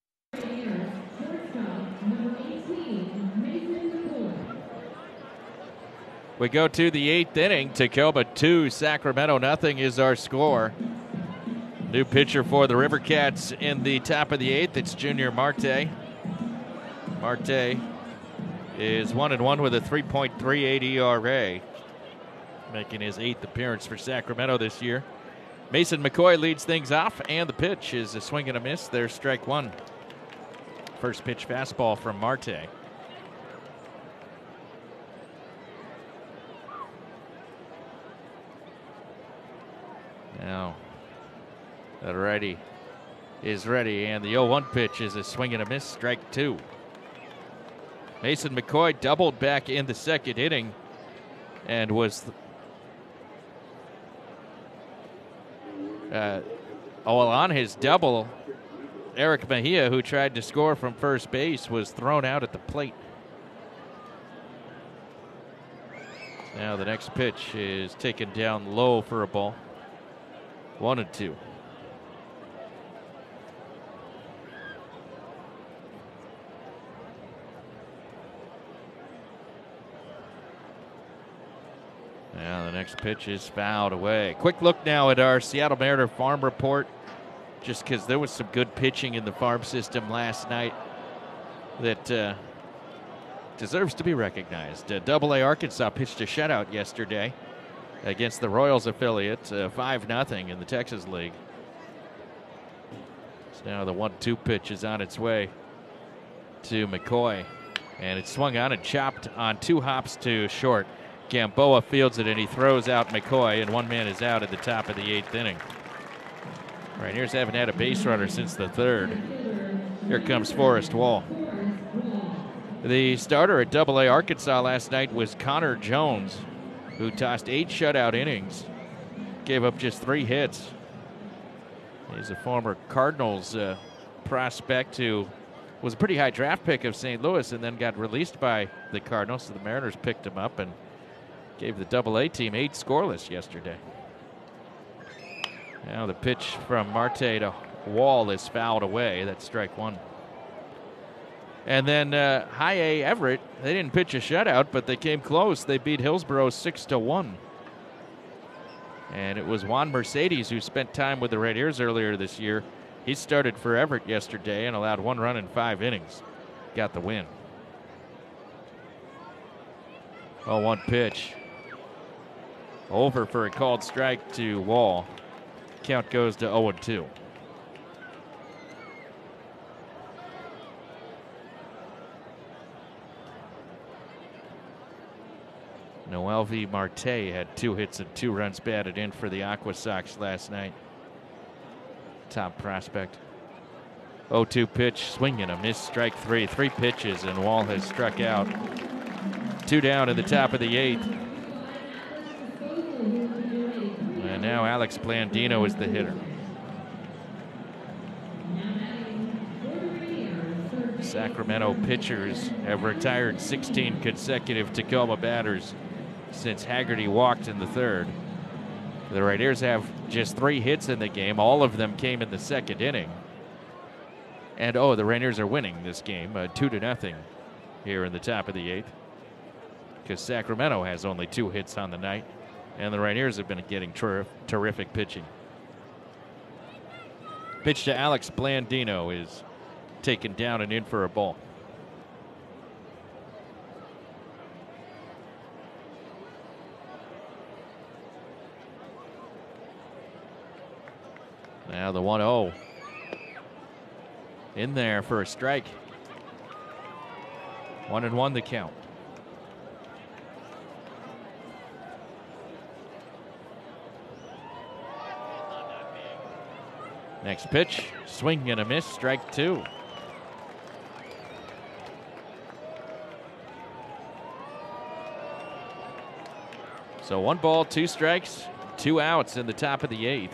We go to the 8th inning. Tacoma 2, Sacramento 0 is our score. New pitcher for the River Cats in the top of the 8th. It's Junior Marte. Marte is 1-1 with a 3.38 ERA, making his 8th appearance for Sacramento this year. Mason McCoy leads things off, and the pitch is a swing and a miss. There's strike 1. First pitch fastball from Marte. Now, the righty is ready, and the 0-1 pitch is a swing and a miss. Strike 2. Mason McCoy doubled back in the 2nd inning and was on his double. Eric Mejia, who tried to score from first base, was thrown out at the plate. Now the next pitch is taken down low for a ball. 1-2. Now the next pitch is fouled away. Quick look now at our Seattle Mariner farm report, just because there was some good pitching in the farm system last night that deserves to be recognized. AA Arkansas pitched a shutout yesterday against the Royals affiliate, 5-0 in the Texas League. So now the 1-2 pitch is on its way to McCoy, and it's swung on and chopped on 2 hops to short. Gamboa fields it, and he throws out McCoy, and 1 man is out at the top of the 8th inning. Rainiers haven't had a base runner since the 3rd. Here comes Forrest Wall. The starter at AA Arkansas last night was Connor Jones, who tossed 8 shutout innings, gave up just 3 hits. He's a former Cardinals prospect who was a pretty high draft pick of St. Louis and then got released by the Cardinals, so the Mariners picked him up and gave the AA team 8 scoreless yesterday. Now the pitch from Marte to Wall is fouled away. That's strike 1. And then High A Everett, they didn't pitch a shutout, but they came close. They beat Hillsborough 6-1. And it was Juan Mercedes who spent time with the Rainiers earlier this year. He started for Everett yesterday and allowed 1 run in 5 innings. Got the win. 0-1 pitch. Over for a called strike to Wall. Count goes to 0-2. Noelvi Marte had 2 hits and 2 runs batted in for the Aqua Sox last night. Top prospect. 0-2 pitch, swing and a miss, strike 3. 3 pitches, and Wall has struck out. 2 down in the top of the 8th. And now Alex Blandino is the hitter. Sacramento pitchers have retired 16 consecutive Tacoma batters since Haggerty walked in the 3rd. The Rainiers have just 3 hits in the game. All of them came in the 2nd inning. And, the Rainiers are winning this game 2-0 here in the top of the 8th, because Sacramento has only 2 hits on the night, and the Rainiers have been getting terrific pitching. Pitch to Alex Blandino is taken down and in for a ball. Now the 1-0. In there for a strike. 1-1 the count. Next pitch, swing and a miss, strike 2. So 1 ball, 2 strikes, 2 outs in the top of the 8th.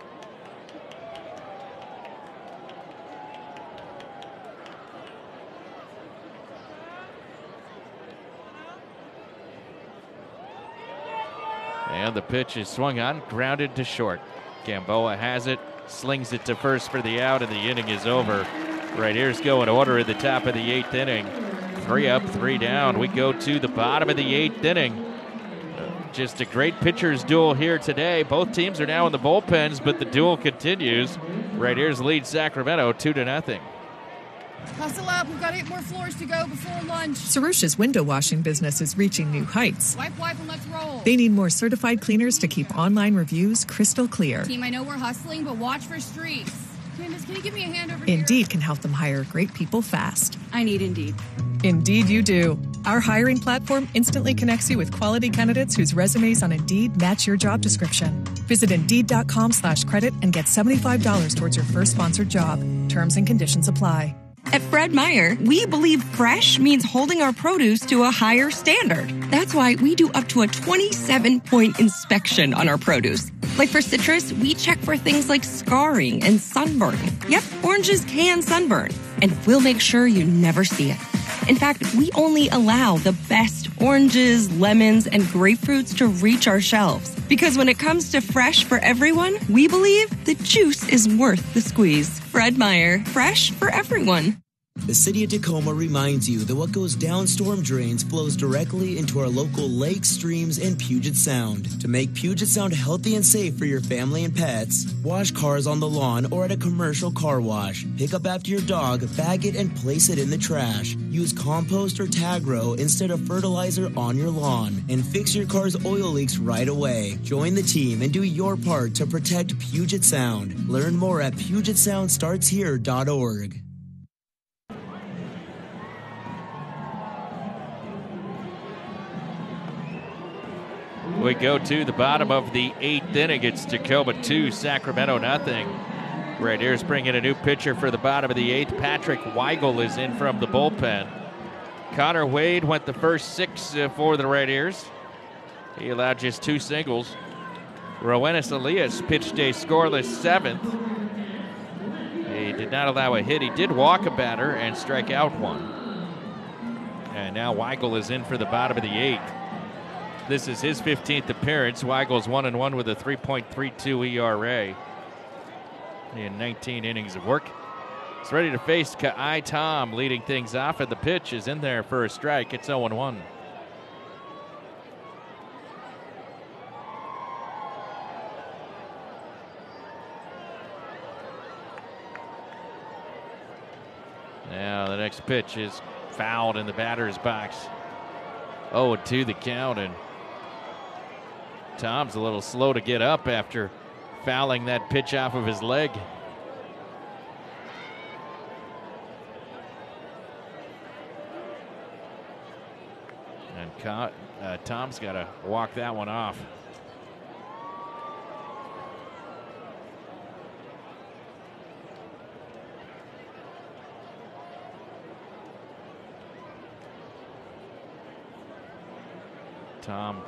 And the pitch is swung on, grounded to short. Gamboa has it, slings it to first for the out, and the inning is over. Rainiers go in order at the top of the 8th inning. 3 up, 3 down. We go to the bottom of the 8th inning. Just a great pitcher's duel here today. Both teams are now in the bullpens, but the duel continues. Rainiers lead Sacramento 2-0. Hustle up, we've got 8 more floors to go before lunch. Sarusha's window washing business is reaching new heights. Wipe, and let's roll. They need more certified cleaners to keep online reviews crystal clear. Team, I know we're hustling, but watch for streaks. Candace, can you give me a hand over here? Indeed can help them hire great people fast. I need Indeed. Indeed you do. Our hiring platform instantly connects you with quality candidates whose resumes on Indeed match your job description. Visit Indeed.com/credit and get $75 towards your first sponsored job. Terms and conditions apply. At Fred Meyer, we believe fresh means holding our produce to a higher standard. That's why we do up to a 27-point inspection on our produce. Like for citrus, we check for things like scarring and sunburn. Yep, oranges can sunburn. And we'll make sure you never see it. In fact, we only allow the best oranges, lemons, and grapefruits to reach our shelves. Because when it comes to fresh for everyone, we believe the juice is worth the squeeze. Fred Meyer, fresh for everyone. The City of Tacoma reminds you that what goes down storm drains flows directly into our local lakes, streams, and Puget Sound. To make Puget Sound healthy and safe for your family and pets, wash cars on the lawn or at a commercial car wash. Pick up after your dog, bag it, and place it in the trash. Use compost or Tagro instead of fertilizer on your lawn. And fix your car's oil leaks right away. Join the team and do your part to protect Puget Sound. Learn more at PugetSoundStartsHere.org. We go to the bottom of the 8th inning. It's Tacoma 2, Sacramento nothing. Raiders bring in a new pitcher for the bottom of the 8th. Patrick Weigel is in from the bullpen. Connor Wade went the first 6 for the Raiders. He allowed just 2 singles. Roenis Elias pitched a scoreless 7th. He did not allow a hit. He did walk a batter and strike out 1. And now Weigel is in for the bottom of the 8th. This is his 15th appearance. Weigel's 1-1 with a 3.32 ERA in 19 innings of work. He's ready to face Ka'ai Tom, leading things off, and the pitch is in there for a strike. It's 0-1. Now the next pitch is fouled in the batter's box. 0-2 the count, and Tom's a little slow to get up after fouling that pitch off of his leg. And Tom's got to walk that one off. Tom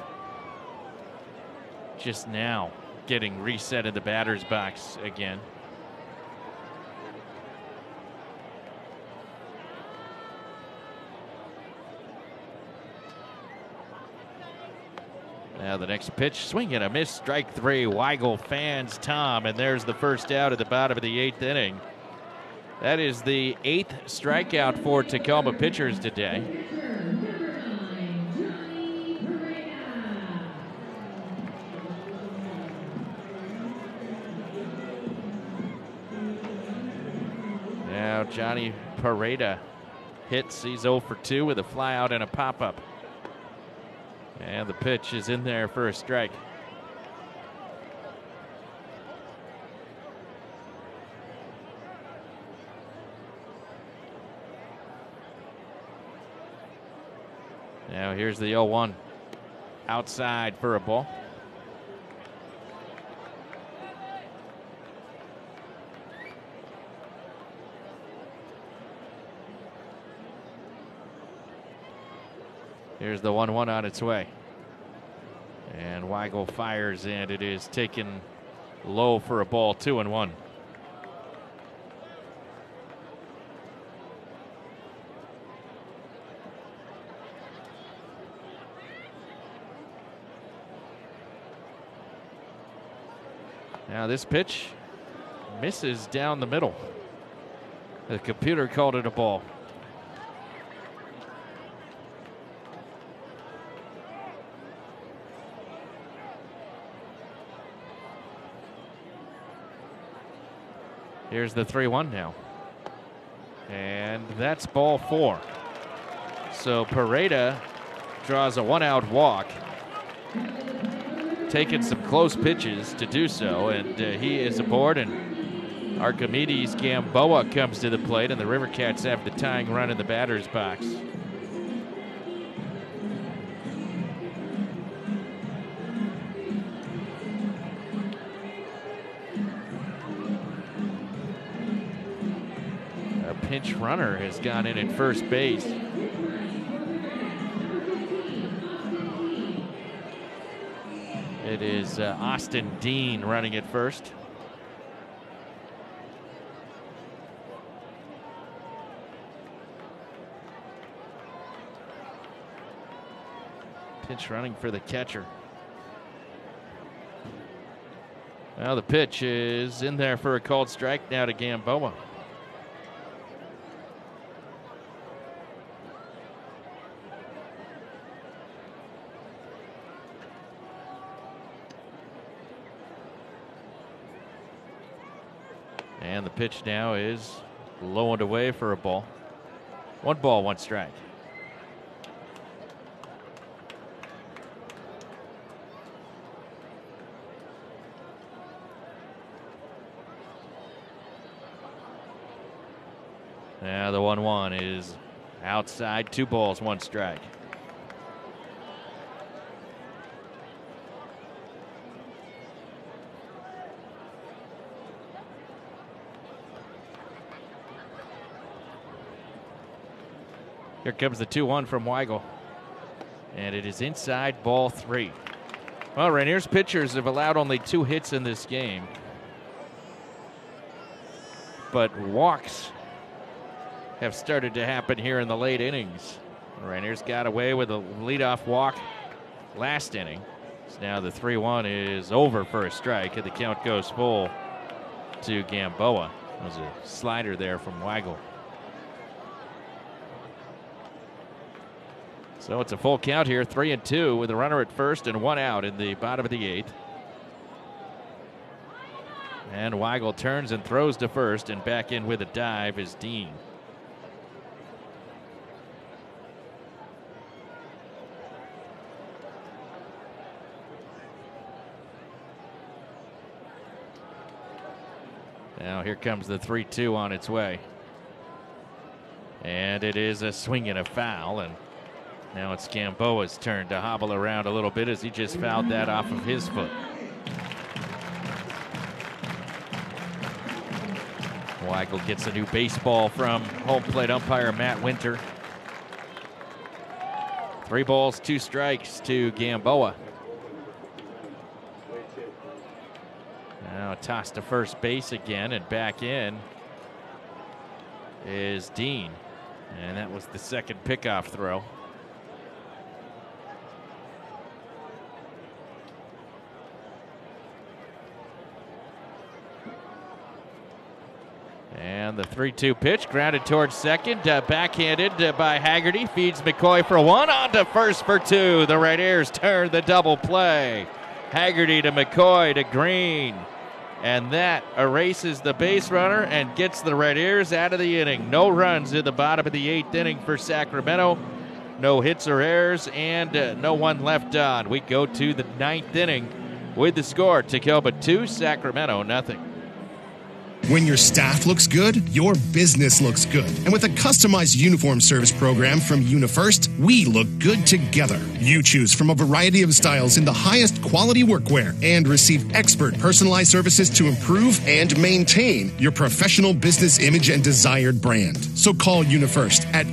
just now getting reset in the batter's box again. Now the next pitch, swing and a miss, strike 3. Weigel fans Tom, and there's the first out at the bottom of the 8th inning. That is the 8th strikeout for Tacoma pitchers today. Now Johnny Pareda hits. He's 0 for 2 with a fly out and a pop-up. And the pitch is in there for a strike. Now here's the 0-1. Outside for a ball. Here's the 1-1 on its way. And Weigel fires, and it is taken low for a ball, 2-1. Now this pitch misses down the middle. The computer called it a ball. Here's the 3-1 now. And that's ball 4. So Pareda draws a 1-out walk. Taking some close pitches to do so, and he is aboard, and Archimedes Gamboa comes to the plate, and the River Cats have the tying run in the batter's box. A pinch runner has gone in at first base. It is Austin Dean running at first. Pitch running for the catcher. Well, the pitch is in there for a called strike now to Gamboa. And the pitch now is low and away for a ball. 1 ball, 1 strike. Now the 1-1 is outside. 2 balls, 1 strike. Here comes the 2-1 from Weigel. And it is inside, ball 3. Well, Rainier's pitchers have allowed only 2 hits in this game. But walks have started to happen here in the late innings. Rainier's got away with a leadoff walk last inning. So now the 3-1 is over for a strike, and the count goes full to Gamboa. That was a slider there from Weigel. So it's a full count here, 3-2 with a runner at first and 1 out in the bottom of the 8th. And Weigel turns and throws to first, and back in with a dive is Dean. Now here comes the 3-2 on its way. And it is a swing and a foul, and now it's Gamboa's turn to hobble around a little bit as he just fouled that off of his foot. Weigel gets a new baseball from home plate umpire Matt Winter. 3 balls, 2 strikes to Gamboa. Now a toss to first base again, and back in is Dean. And that was the second pickoff throw. And the 3-2 pitch grounded towards second, backhanded by Haggerty, feeds McCoy for 1, on to first for 2. The Rainiers turn the double play. Haggerty to McCoy to Green. And that erases the base runner and gets the Rainiers out of the inning. No runs in the bottom of the 8th inning for Sacramento. No hits or errors, and no one left on. We go to the 9th inning with the score: Tacoma 2, Sacramento 0. When your staff looks good, your business looks good. And with a customized uniform service program from UniFirst, we look good together. You choose from a variety of styles in the highest quality workwear and receive expert personalized services to improve and maintain your professional business image and desired brand. So call UniFirst at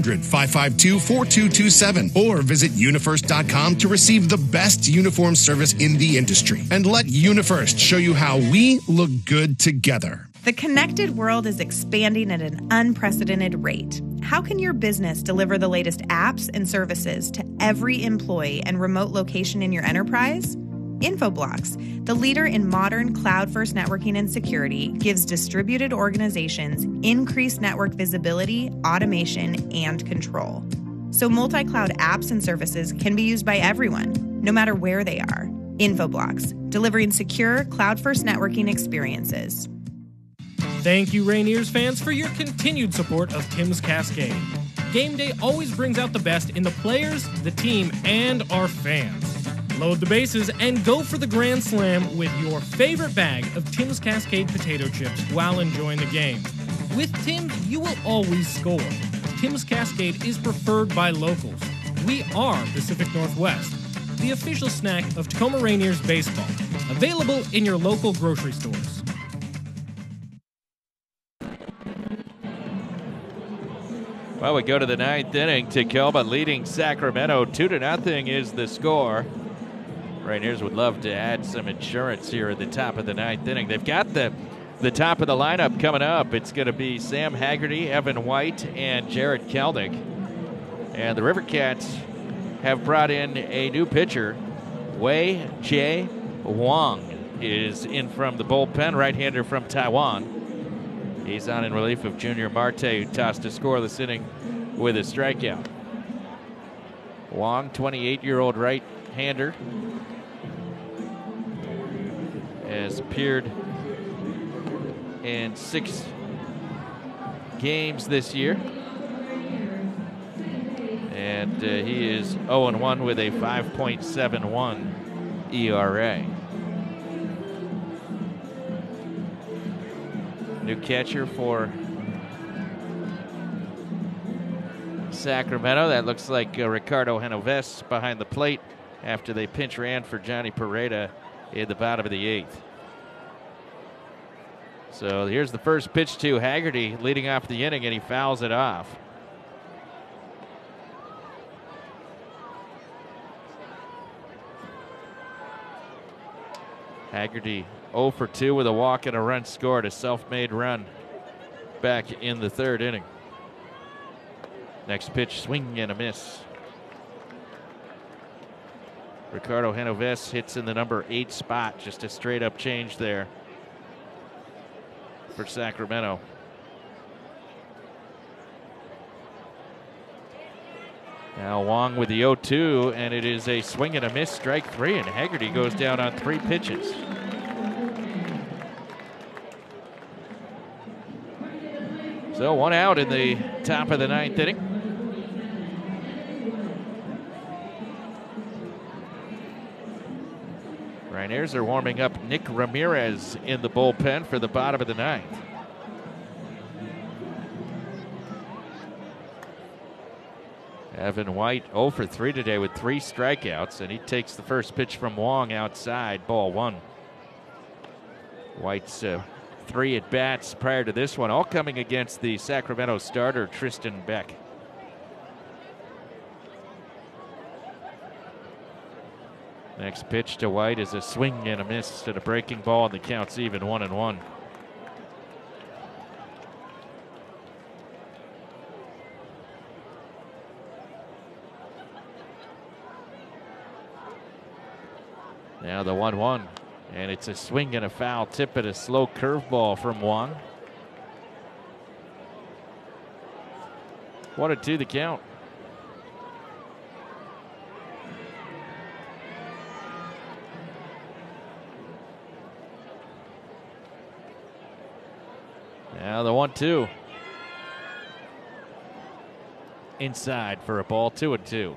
800-552-4227 or visit unifirst.com to receive the best uniform service in the industry. And let UniFirst show you how we look good together. The connected world is expanding at an unprecedented rate. How can your business deliver the latest apps and services to every employee and remote location in your enterprise? Infoblox, the leader in modern cloud-first networking and security, gives distributed organizations increased network visibility, automation, and control. So multi-cloud apps and services can be used by everyone, no matter where they are. Infoblox, delivering secure cloud-first networking experiences. Thank you, Rainiers fans, for your continued support of Tim's Cascade. Game day always brings out the best in the players, the team, and our fans. Load the bases and go for the Grand Slam with your favorite bag of Tim's Cascade potato chips while enjoying the game. With Tim's, you will always score. Tim's Cascade is preferred by locals. We are Pacific Northwest, the official snack of Tacoma Rainiers baseball. Available in your local grocery stores. Well, we go to the 9th inning. Tacoma leading Sacramento 2-0 is the score. Rainiers would love to add some insurance here at the top of the 9th inning. They've got the top of the lineup coming up. It's going to be Sam Haggerty, Evan White, and Jared Kelnick. And the River Cats have brought in a new pitcher. Wei Jie Wang is in from the bullpen, right-hander from Taiwan. He's on in relief of Junior Marte, who tossed a scoreless inning with a strikeout. Wang, 28-year-old right-hander, has appeared in 6 games this year. And he is 0-1 with a 5.71 ERA. New catcher for Sacramento. That looks like Ricardo Genoves behind the plate after they pinch ran for Johnny Pereda in the bottom of the 8th. So here's the first pitch to Haggerty leading off the inning, and he fouls it off. Haggerty 0 for 2 with a walk and a run scored, a self-made run back in the 3rd inning. Next pitch, swing and a miss. Ricardo Genoves hits in the number 8 spot, just a straight-up change there for Sacramento. Now Wang with the 0-2, and it is a swing and a miss, strike 3, and Haggerty goes down on 3 pitches. So 1 out in the top of the 9th inning. Rainiers are warming up Nick Ramirez in the bullpen for the bottom of the 9th. Evan White 0 for 3 today with 3 strikeouts, and he takes the first pitch from Wang outside, ball 1. White's 3 at-bats prior to this one, all coming against the Sacramento starter, Tristan Beck. Next pitch to White is a swing and a miss to the breaking ball, and the count's even 1-1. Now the 1-1, and it's a swing and a foul tip at a slow curveball from Wang. 1-2 the count. Now the 1-2. Inside for a ball, 2-2.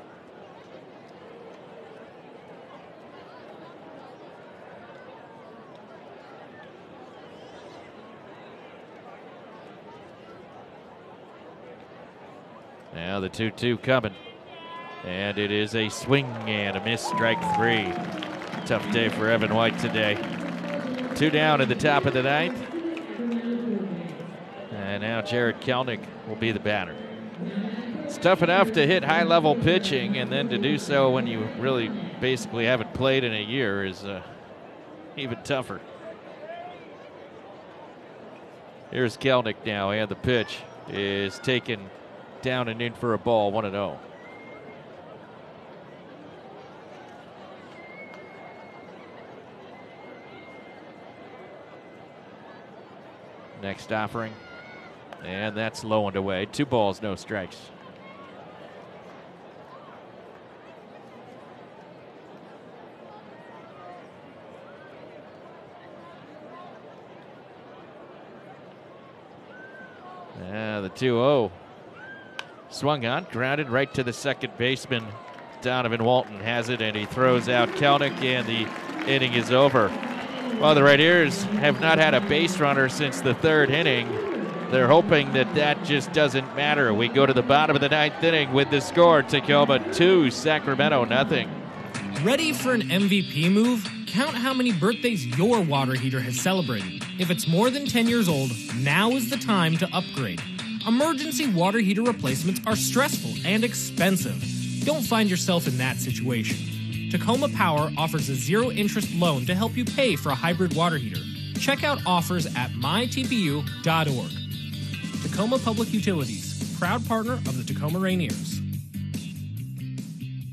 Now the 2-2 coming. And it is a swing and a miss, strike 3. Tough day for Evan White today. 2 down at the top of the 9th. And now Jared Kelnick will be the batter. It's tough enough to hit high-level pitching, and then to do so when you really basically haven't played in a year is even tougher. Here's Kelnick now, and the pitch is taken down and in for a ball, 1-0. Next offering, and that's low and away. 2 balls, no strikes. The 2-0. Swung on, grounded right to the second baseman. Donovan Walton has it, and he throws out Kelnick, and the inning is over. Well, the Rainiers have not had a base runner since the 3rd inning. They're hoping that just doesn't matter. We go to the bottom of the 9th inning with the score: Tacoma 2, Sacramento 0. Ready for an MVP move? Count how many birthdays your water heater has celebrated. If it's more than 10 years old, now is the time to upgrade. Emergency water heater replacements are stressful and expensive. Don't find yourself in that situation. Tacoma Power offers a 0-interest loan to help you pay for a hybrid water heater. Check out offers at mytpu.org. Tacoma Public Utilities, proud partner of the Tacoma Rainiers.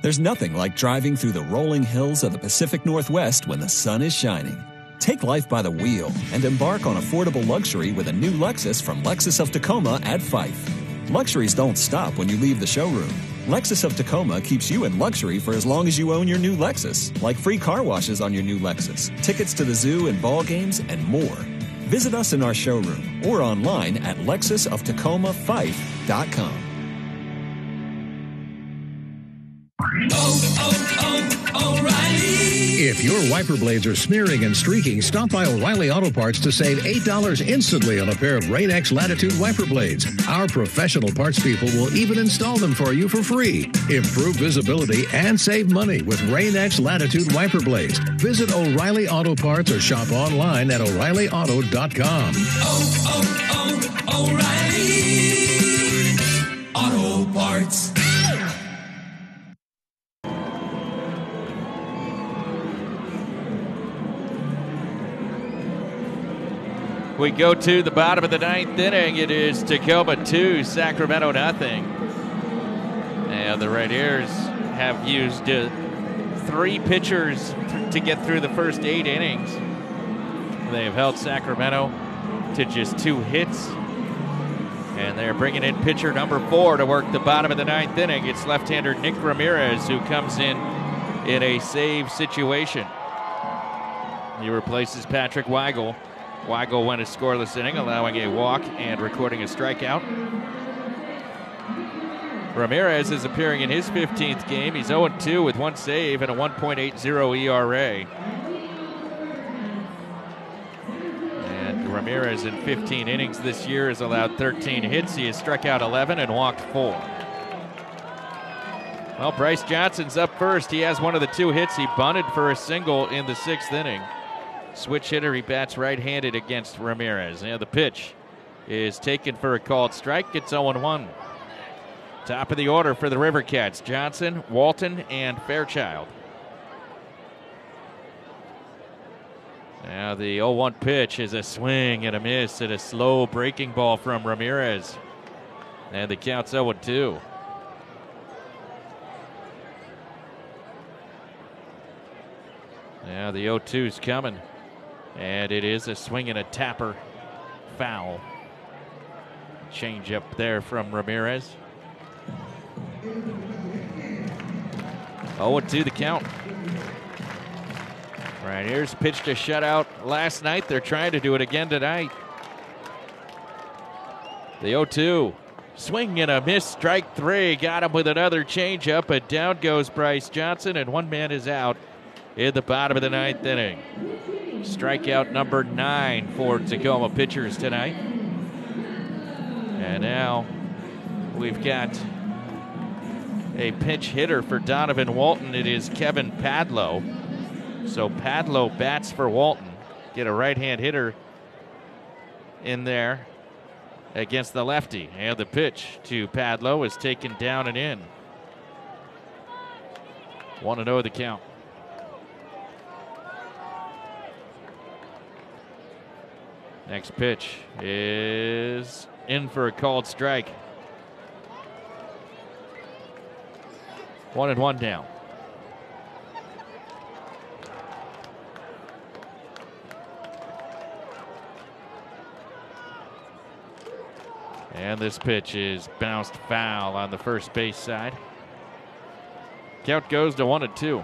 There's nothing like driving through the rolling hills of the Pacific Northwest when the sun is shining. Take life by the wheel and embark on affordable luxury with a new Lexus from Lexus of Tacoma at Fife. Luxuries don't stop when you leave the showroom. Lexus of Tacoma keeps you in luxury for as long as you own your new Lexus, like free car washes on your new Lexus, tickets to the zoo and ball games, and more. Visit us in our showroom or online at lexusoftacoma5.com. O'Reilly. If your wiper blades are smearing and streaking, stop by O'Reilly Auto Parts to save $8 instantly on a pair of Rain-X Latitude wiper blades. Our professional parts people will even install them for you for free. Improve visibility and save money with Rain-X Latitude wiper blades. Visit O'Reilly Auto Parts or shop online at O'ReillyAuto.com. O'Reilly Auto Parts. We go to the bottom of the ninth inning. It is Tacoma 2, Sacramento nothing. And the Rainiers have used 3 pitchers to get through the first 8 innings. They have held Sacramento to just 2 hits. And they're bringing in pitcher number 4 to work the bottom of the ninth inning. It's left-hander Nick Ramirez who comes in a save situation. He replaces Patrick Weigel. Weigel went a scoreless inning, allowing a walk and recording a strikeout. Ramirez is appearing in his 15th game. He's 0-2 with 1 save and a 1.80 ERA. And Ramirez in 15 innings this year has allowed 13 hits. He has struck out 11 and walked 4. Well, Bryce Johnson's up first. He has one of the 2 hits. He bunted for a single in the 6th inning. Switch hitter, he bats right-handed against Ramirez. The pitch is taken for a called strike. It's 0-1. Top of the order for the River Cats: Johnson, Walton, and Fairchild. Now the 0-1 pitch is a swing and a miss and a slow breaking ball from Ramirez. And the count's 0-2. Now the 0-2's coming. And it is a swing and a tapper foul. Change up there from Ramirez. 0-2 the count. Rainiers pitched a shutout last night. They're trying to do it again tonight. The 0-2. Swing and a miss, strike 3. Got him with another changeup, but down goes Bryce Johnson, and one man is out in the bottom of the ninth inning. Strikeout number 9 for Tacoma pitchers tonight. And now we've got a pinch hitter for Donovan Walton. It is Kevin Padlow. So Padlow bats for Walton. Get a right-hand hitter in there against the lefty. And the pitch to Padlow is taken down and in. 1-0 the count. Next pitch is in for a called strike. 1-1 down. And this pitch is bounced foul on the first base side. Count goes to 1-2.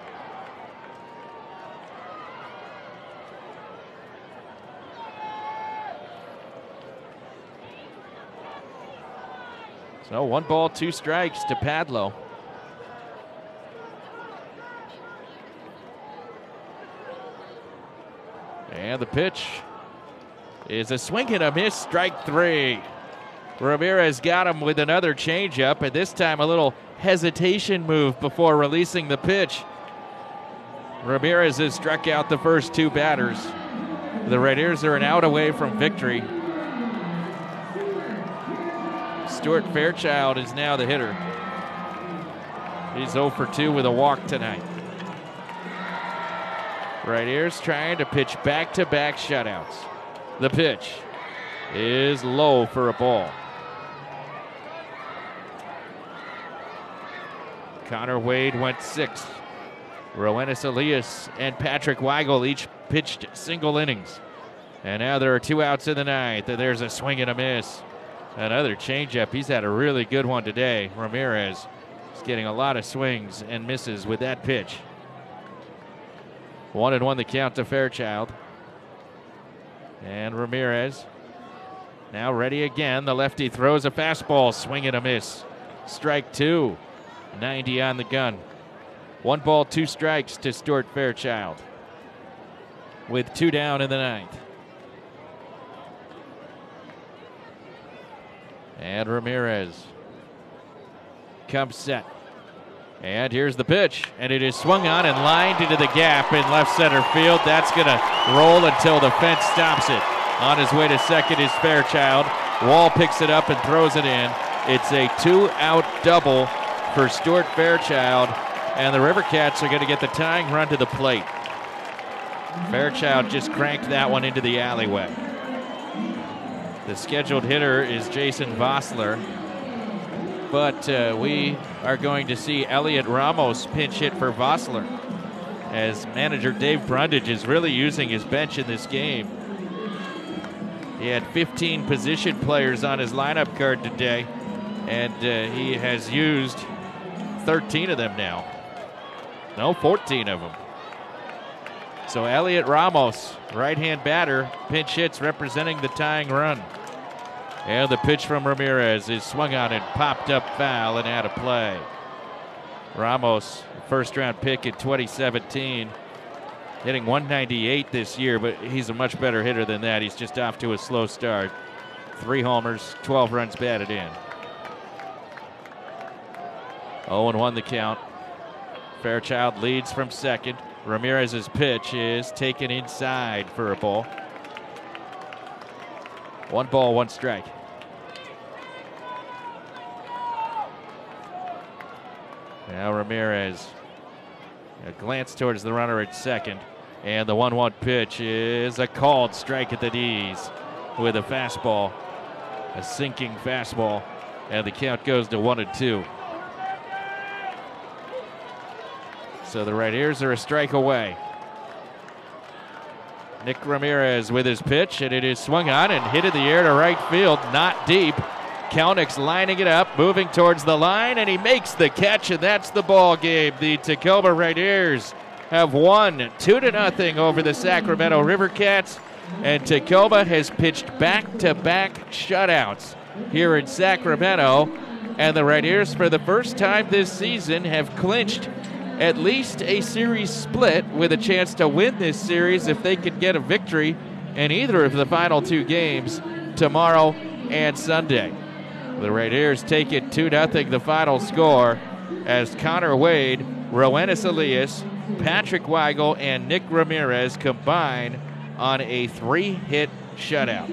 So 1 ball, 2 strikes to Padlow. And the pitch is a swing and a miss, strike 3. Ramirez got him with another changeup, and this time a little hesitation move before releasing the pitch. Ramirez has struck out the first 2 batters. The Rainiers are an out away from victory. Stuart Fairchild is now the hitter. He's 0 for 2 with a walk tonight. Rainiers trying to pitch back-to-back shutouts. The pitch is low for a ball. Connor Wade went 6th. Roenis Elias and Patrick Weigel each pitched single innings. And now there are 2 outs in the 9th. And there's a swing and a miss. Another changeup. He's had a really good one today. Ramirez is getting a lot of swings and misses with that pitch. 1-1 the count to Fairchild. And Ramirez now ready again. The lefty throws a fastball. Swing and a miss. Strike 2. 90 on the gun. 1 ball, 2 strikes to Stuart Fairchild with 2 down in the 9th. And Ramirez comes set. And here's the pitch. And it is swung on and lined into the gap in left center field. That's going to roll until the fence stops it. On his way to second is Fairchild. Wall picks it up and throws it in. It's a 2-out double for Stuart Fairchild. And the River Cats are going to get the tying run to the plate. Fairchild just cranked that one into the alleyway. The scheduled hitter is Jason Vossler. But we are going to see Elliot Ramos pinch hit for Vossler, as manager Dave Brundage is really using his bench in this game. He had 15 position players on his lineup card today, and he has used 13 of them now. No, 14 of them. So Elliot Ramos, right-hand batter, pinch hits representing the tying run. And the pitch from Ramirez is swung on and popped up foul and out of play. Ramos, first-round pick in 2017, hitting 198 this year, but he's a much better hitter than that. He's just off to a slow start. 3 homers, 12 runs batted in. 0-1 the count. Fairchild leads from second. Ramirez's pitch is taken inside for a ball. 1 ball, 1 strike. Now Ramirez, a glance towards the runner at second. And the 1-1 pitch is a called strike at the knees with a fastball, a sinking fastball. And the count goes to 1-2. So the right ears are a strike away. Nick Ramirez with his pitch, and it is swung on and hit in the air to right field, not deep. Kalnick's lining it up, moving towards the line, and he makes the catch, and that's the ball game. The Tacoma Right Ears have won 2-0 over the Sacramento River Cats, and Tacoma has pitched back-to-back shutouts here in Sacramento, and the Right Ears, for the first time this season, have clinched at least a series split with a chance to win this series if they can get a victory in either of the final 2 games tomorrow and Sunday. The Right Ears take it 2-0 the final score as Connor Wade, Roenis Elias, Patrick Weigel, and Nick Ramirez combine on a 3-hit shutout.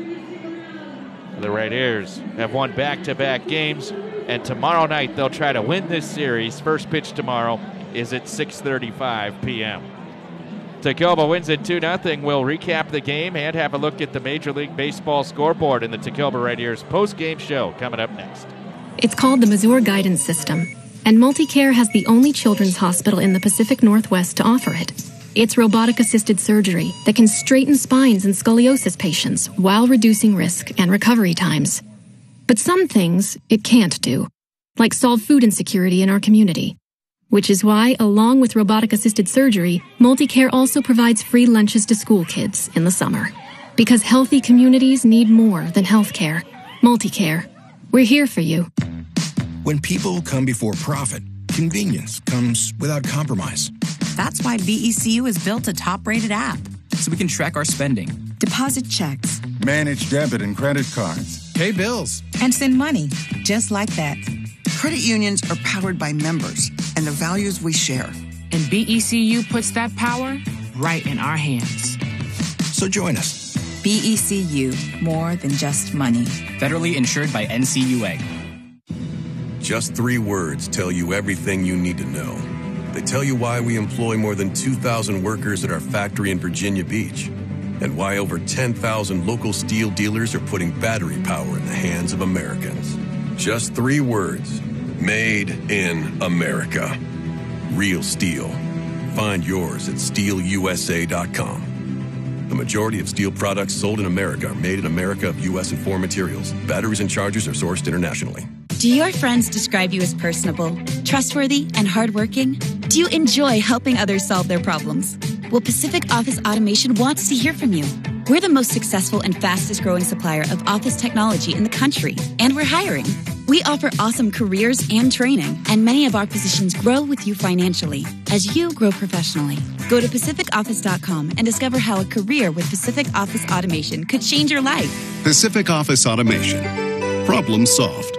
The Right Ears have won back-to-back games, and tomorrow night they'll try to win this series. First pitch tomorrow is at 6:35 p.m. Tacoma wins it 2-0. We'll recap the game and have a look at the Major League Baseball scoreboard in the Tacoma Right Ears post-game show coming up next. It's called the Mazur Guidance System, and MultiCare has the only children's hospital in the Pacific Northwest to offer it. It's robotic-assisted surgery that can straighten spines in scoliosis patients while reducing risk and recovery times. But some things it can't do, like solve food insecurity in our community. Which is why, along with robotic-assisted surgery, MultiCare also provides free lunches to school kids in the summer. Because healthy communities need more than health care. MultiCare. We're here for you. When people come before profit, convenience comes without compromise. That's why VECU has built a top-rated app. So we can track our spending. Deposit checks. Manage debit and credit cards. Pay bills. And send money, just like that. Credit unions are powered by members and the values we share. And BECU puts that power right in our hands. So join us. BECU, more than just money. Federally insured by NCUA. Just 3 words tell you everything you need to know. They tell you why we employ more than 2,000 workers at our factory in Virginia Beach, and why over 10,000 local steel dealers are putting battery power in the hands of Americans. Just 3 words, Made in America. Real steel. Find yours at steelusa.com. The majority of steel products sold in America are made in America of U.S. and foreign materials. Batteries and chargers are sourced internationally. Do your friends describe you as personable, trustworthy, and hardworking? Do you enjoy helping others solve their problems? Well, Pacific Office Automation wants to hear from you. We're the most successful and fastest growing supplier of office technology in the country, and we're hiring. We offer awesome careers and training, and many of our positions grow with you financially as you grow professionally. Go to PacificOffice.com and discover how a career with Pacific Office Automation could change your life. Pacific Office Automation. Problem solved.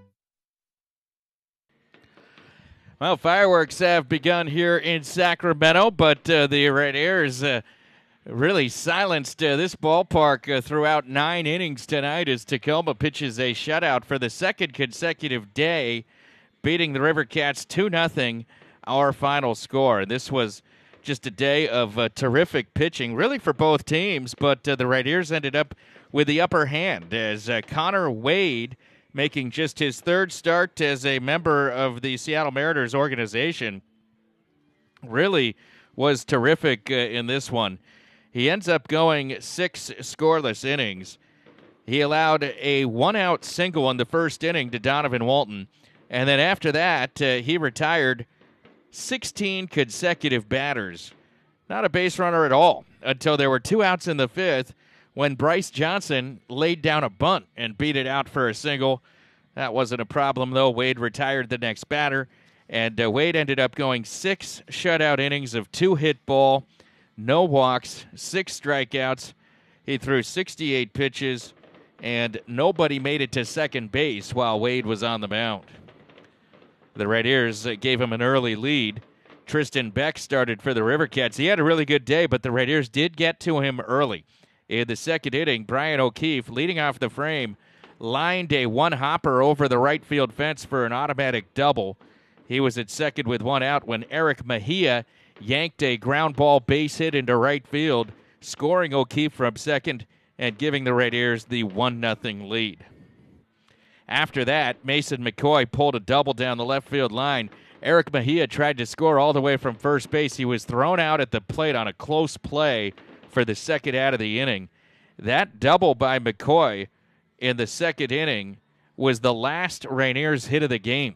Well, fireworks have begun here in Sacramento, but the Rainiers really silenced this ballpark throughout 9 innings tonight as Tacoma pitches a shutout for the second consecutive day, beating the River Cats 2-0, our final score. This was just a day of terrific pitching, really for both teams, but the Rainiers ended up with the upper hand as Connor Wade, making just his third start as a member of the Seattle Mariners organization, really was terrific in this one. He ends up going 6 scoreless innings. He allowed a 1-out single in the first inning to Donovan Walton, and then after that, he retired 16 consecutive batters. Not a base runner at all until there were 2 outs in the fifth when Bryce Johnson laid down a bunt and beat it out for a single. That wasn't a problem, though. Wade retired the next batter, and Wade ended up going 6 shutout innings of 2-hit ball, no walks, 6 strikeouts. He threw 68 pitches, and nobody made it to second base while Wade was on the mound. The Rainiers gave him an early lead. Tristan Beck started for the River Cats. He had a really good day, but the Rainiers did get to him early. In the second inning, Brian O'Keefe, leading off the frame, lined a one-hopper over the right field fence for an automatic double. He was at second with 1 out when Eric Mejia yanked a ground ball base hit into right field, scoring O'Keefe from second and giving the Rainiers the 1-0 lead. After that, Mason McCoy pulled a double down the left field line. Eric Mejia tried to score all the way from first base. He was thrown out at the plate on a close play for the second out of the inning. That double by McCoy in the second inning was the last Rainiers hit of the game.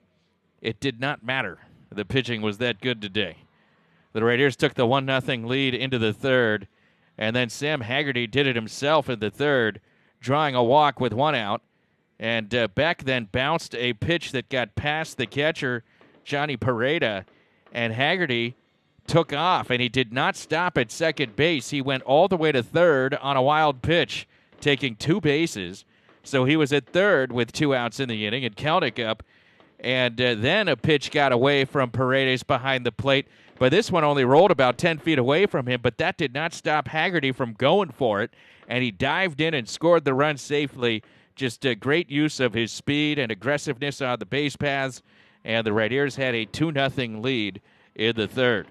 It did not matter. The pitching was that good today. The Rainiers took the 1-0 lead into the third, and then Sam Haggerty did it himself in the third, drawing a walk with 1 out. And Beck then bounced a pitch that got past the catcher, Johnny Pareda, and Haggerty took off, and he did not stop at second base. He went all the way to third on a wild pitch, taking 2 bases. So he was at third with 2 outs in the inning, and Kelnick up. And then a pitch got away from Paredes behind the plate. But this one only rolled about 10 feet away from him, but that did not stop Haggerty from going for it. And he dived in and scored the run safely. Just a great use of his speed and aggressiveness on the base paths. And the Rainiers had a 2-0 lead in the third.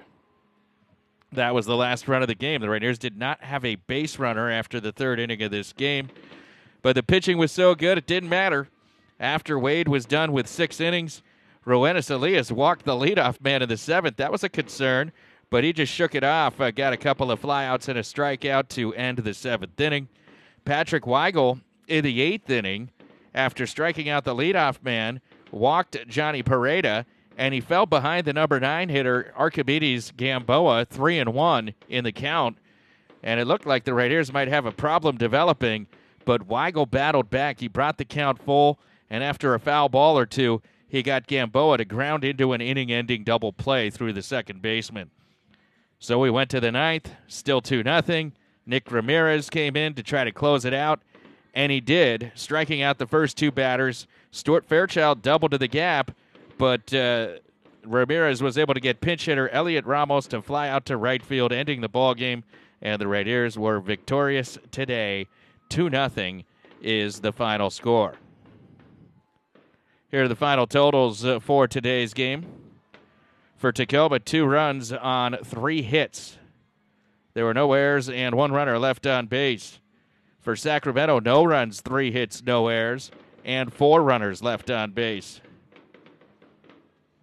That was the last run of the game. The Rainiers did not have a base runner after the third inning of this game. But the pitching was so good, it didn't matter. After Wade was done with 6 innings, Roenis Elias walked the leadoff man in the 7th. That was a concern, but he just shook it off. Got a couple of flyouts and a strikeout to end the 7th inning. Patrick Weigel in the 8th inning, after striking out the leadoff man, walked Johnny Pareda, and he fell behind the number 9 hitter, Archimedes Gamboa, 3-1 in the count. And it looked like the Rainiers might have a problem developing, but Weigel battled back. He brought the count full, and after a foul ball or two, he got Gamboa to ground into an inning-ending double play through the second baseman. So we went to the 9th, still 2-0. Nick Ramirez came in to try to close it out, and he did, striking out the first 2 batters. Stuart Fairchild doubled to the gap, but Ramirez was able to get pinch hitter Elliot Ramos to fly out to right field, ending the ball game, and the Rainiers were victorious today. 2-0 is the final score. Here are the final totals for today's game. For Tacoma, 2 runs on 3 hits. There were no errors and 1 runner left on base. For Sacramento, no runs, 3 hits, no errors, and 4 runners left on base.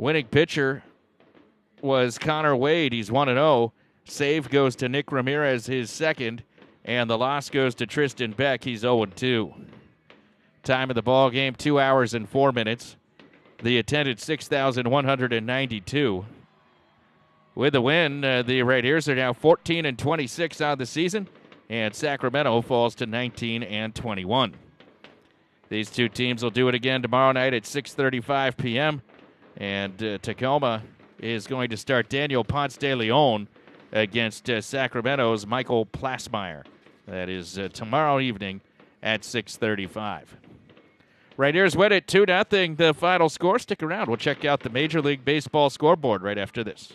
Winning pitcher was Connor Wade. He's 1-0. Save goes to Nick Ramirez, his second. And the loss goes to Tristan Beck. He's 0-2. Time of the ball game, 2 hours and 4 minutes. The attended 6,192. With the win, the Raiders are now 14-26 on the season, and Sacramento falls to 19-21. These two teams will do it again tomorrow night at 6:35 p.m., and Tacoma is going to start Daniel Ponce de Leon against Sacramento's Michael Plasmeyer. That is tomorrow evening at 6:35. Raiders win it 2-0, the final score. Stick around. We'll check out the Major League Baseball scoreboard right after this.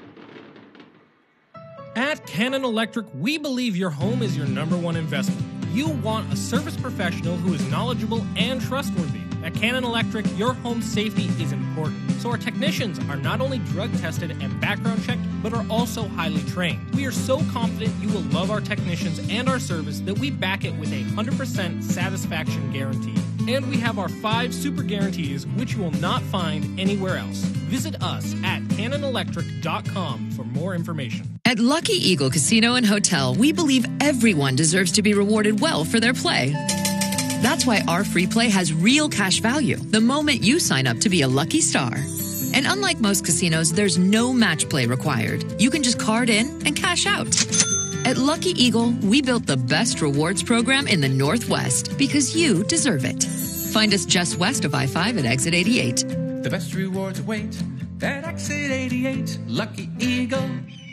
At Cannon Electric, we believe your home is your number one investment. You want a service professional who is knowledgeable and trustworthy. At Cannon Electric, your home safety is important, so our technicians are not only drug tested and background checked, but are also highly trained. We are so confident you will love our technicians and our service that we back it with a 100% satisfaction guarantee. And we have our 5 super guarantees, which you will not find anywhere else. Visit us at CannonElectric.com for more information. At Lucky Eagle Casino and Hotel, we believe everyone deserves to be rewarded well for their play. That's why our free play has real cash value the moment you sign up to be a lucky star. And unlike most casinos, there's no match play required. You can just card in and cash out. At Lucky Eagle, we built the best rewards program in the Northwest because you deserve it. Find us just west of I-5 at exit 88. The best rewards await at exit 88, Lucky Eagle.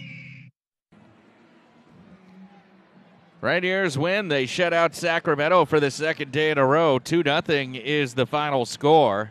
Raiders win. They shut out Sacramento for the second day in a row. 2-0 is the final score.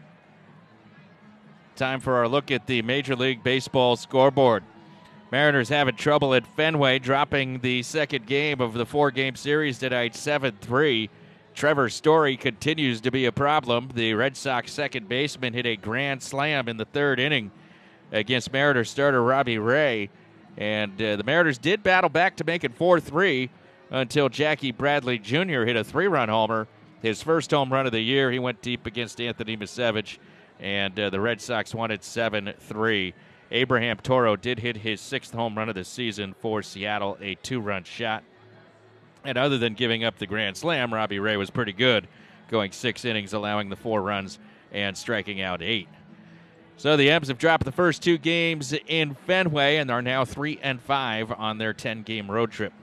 Time for our look at the Major League Baseball scoreboard. Mariners having trouble at Fenway, dropping the second game of the 4-game series tonight, 7-3. Trevor Story continues to be a problem. The Red Sox second baseman hit a grand slam in the third inning against Mariners starter Robbie Ray. And the Mariners did battle back to make it 4-3 until Jackie Bradley Jr. hit a 3-run homer. His first home run of the year. He went deep against Anthony Misevich, and the Red Sox won it 7-3. Abraham Toro did hit his 6th home run of the season for Seattle, a 2-run shot. And other than giving up the grand slam, Robbie Ray was pretty good, going 6 innings, allowing the 4 runs and striking out 8. So the M's have dropped the first 2 games in Fenway and are now 3-5 on their 10-game road trip.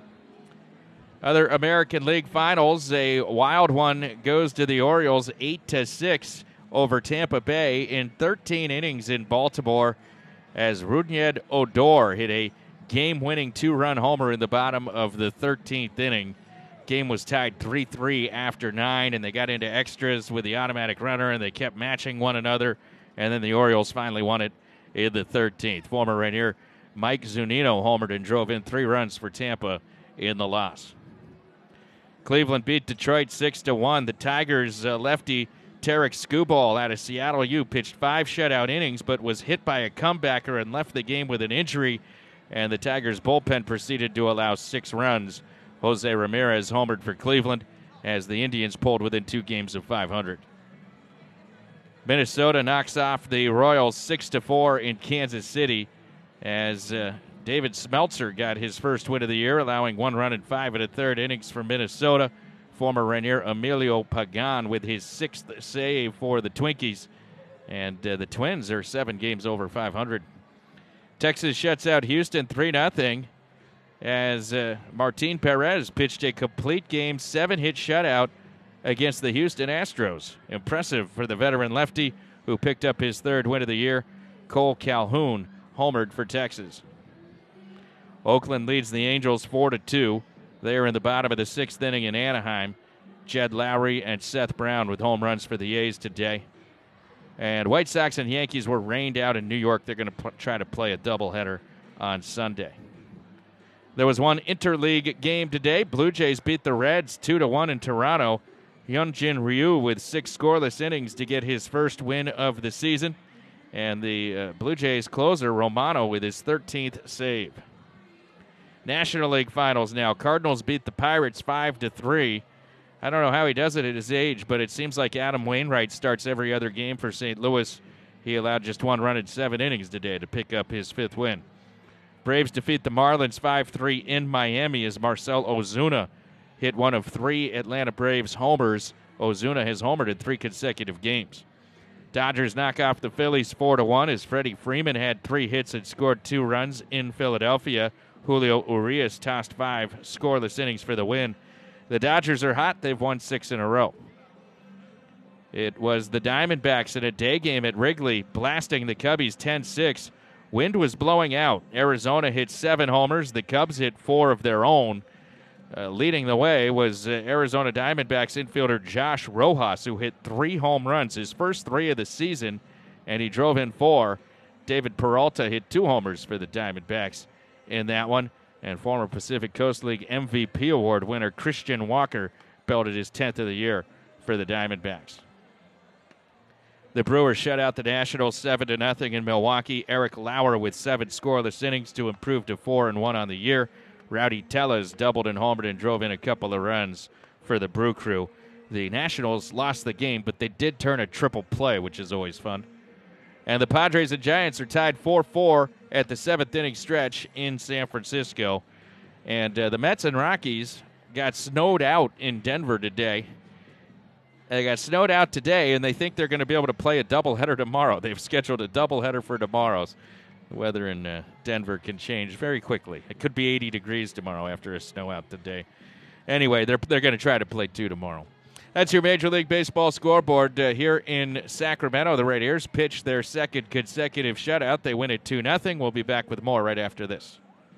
Other American League finals, a wild one goes to the Orioles, 8-6 over Tampa Bay in 13 innings in Baltimore, as Rougned Odor hit a game-winning 2-run homer in the bottom of the 13th inning. Game was tied 3-3 after 9, and they got into extras with the automatic runner, and they kept matching one another, and then the Orioles finally won it in the 13th. Former Rainier Mike Zunino homered and drove in 3 runs for Tampa in the loss. Cleveland beat Detroit 6-1. The Tigers' lefty Tarek Skubal out of Seattle U pitched 5 shutout innings, but was hit by a comebacker and left the game with an injury, and the Tigers' bullpen proceeded to allow 6 runs. Jose Ramirez homered for Cleveland as the Indians pulled within 2 games of 500. Minnesota knocks off the Royals 6-4 in Kansas City as David Smeltzer got his first win of the year, allowing 1 run and 5 1/3 innings for Minnesota. Former Rainier Emilio Pagan with his 6th save for the Twinkies. And the Twins are 7 games over 500. Texas shuts out Houston 3-0 as Martin Perez pitched a complete game 7-hit shutout against the Houston Astros. Impressive for the veteran lefty who picked up his 3rd win of the year. Cole Calhoun homered for Texas. Oakland leads the Angels 4-2. They are in the bottom of the 6th inning in Anaheim. Jed Lowry and Seth Brown with home runs for the A's today. And White Sox and Yankees were rained out in New York. They're going to try to play a doubleheader on Sunday. There was one interleague game today. Blue Jays beat the Reds 2-1 in Toronto. Hyunjin Ryu with 6 scoreless innings to get his first win of the season. And the Blue Jays closer, Romano, with his 13th save. National League Finals now. Cardinals beat the Pirates 5-3. I don't know how he does it at his age, but it seems like Adam Wainwright starts every other game for St. Louis. He allowed just 1 run in 7 innings today to pick up his 5th win. Braves defeat the Marlins 5-3 in Miami as Marcell Ozuna hit one of 3 Atlanta Braves homers. Ozuna has homered in 3 consecutive games. Dodgers knock off the Phillies 4-1 as Freddie Freeman had 3 hits and scored 2 runs in Philadelphia. Julio Urias tossed 5 scoreless innings for the win. The Dodgers are hot. They've won 6 in a row. It was the Diamondbacks in a day game at Wrigley, blasting the Cubbies 10-6. Wind was blowing out. Arizona hit 7 homers. The Cubs hit 4 of their own. Leading the way was Arizona Diamondbacks infielder Josh Rojas, who hit 3 home runs, his first 3 of the season, and he drove in 4. David Peralta hit 2 homers for the Diamondbacks in that one, and former Pacific Coast League MVP award winner Christian Walker belted his 10th of the year for the Diamondbacks. The Brewers shut out the Nationals 7-0 in Milwaukee. Eric Lauer with 7 scoreless innings to improve to 4-1 on the year. Rowdy Tellez doubled and homered and drove in a couple of runs for the Brew Crew. The Nationals lost the game, but they did turn a triple play, which is always fun. And the Padres and Giants are tied 4-4 at the 7th inning stretch in San Francisco. And the Mets and Rockies got snowed out in Denver today. They got snowed out today, and they think they're going to be able to play a doubleheader tomorrow. They've scheduled a doubleheader for tomorrow. The weather in Denver can change very quickly. It could be 80 degrees tomorrow after a snow out today. Anyway, they're going to try to play 2 tomorrow. That's your Major League Baseball scoreboard here in Sacramento. The Rainiers pitch their 2nd consecutive shutout. They win it 2-0. We'll be back with more right after this.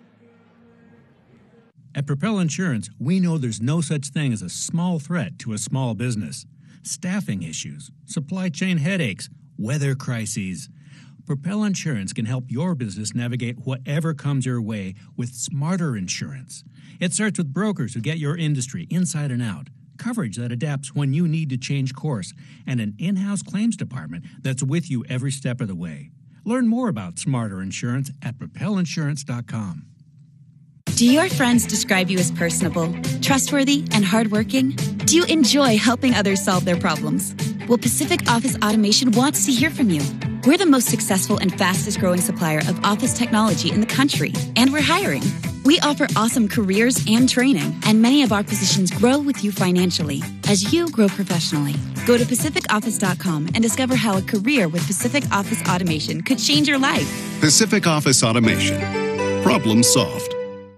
At Propel Insurance, we know there's no such thing as a small threat to a small business. Staffing issues, supply chain headaches, weather crises. Propel Insurance can help your business navigate whatever comes your way with smarter insurance. It starts with brokers who get your industry inside and out, coverage that adapts when you need to change course, and an in-house claims department that's with you every step of the way. Learn more about smarter insurance at propelinsurance.com. Do your friends describe you as personable, trustworthy, and hardworking? Do you enjoy helping others solve their problems? Well, Pacific Office Automation wants to hear from you. We're the most successful and fastest growing supplier of office technology in the country, and we're hiring. We offer awesome careers and training, and many of our positions grow with you financially as you grow professionally. Go to PacificOffice.com and discover how a career with Pacific Office Automation could change your life. Pacific Office Automation. Problem solved.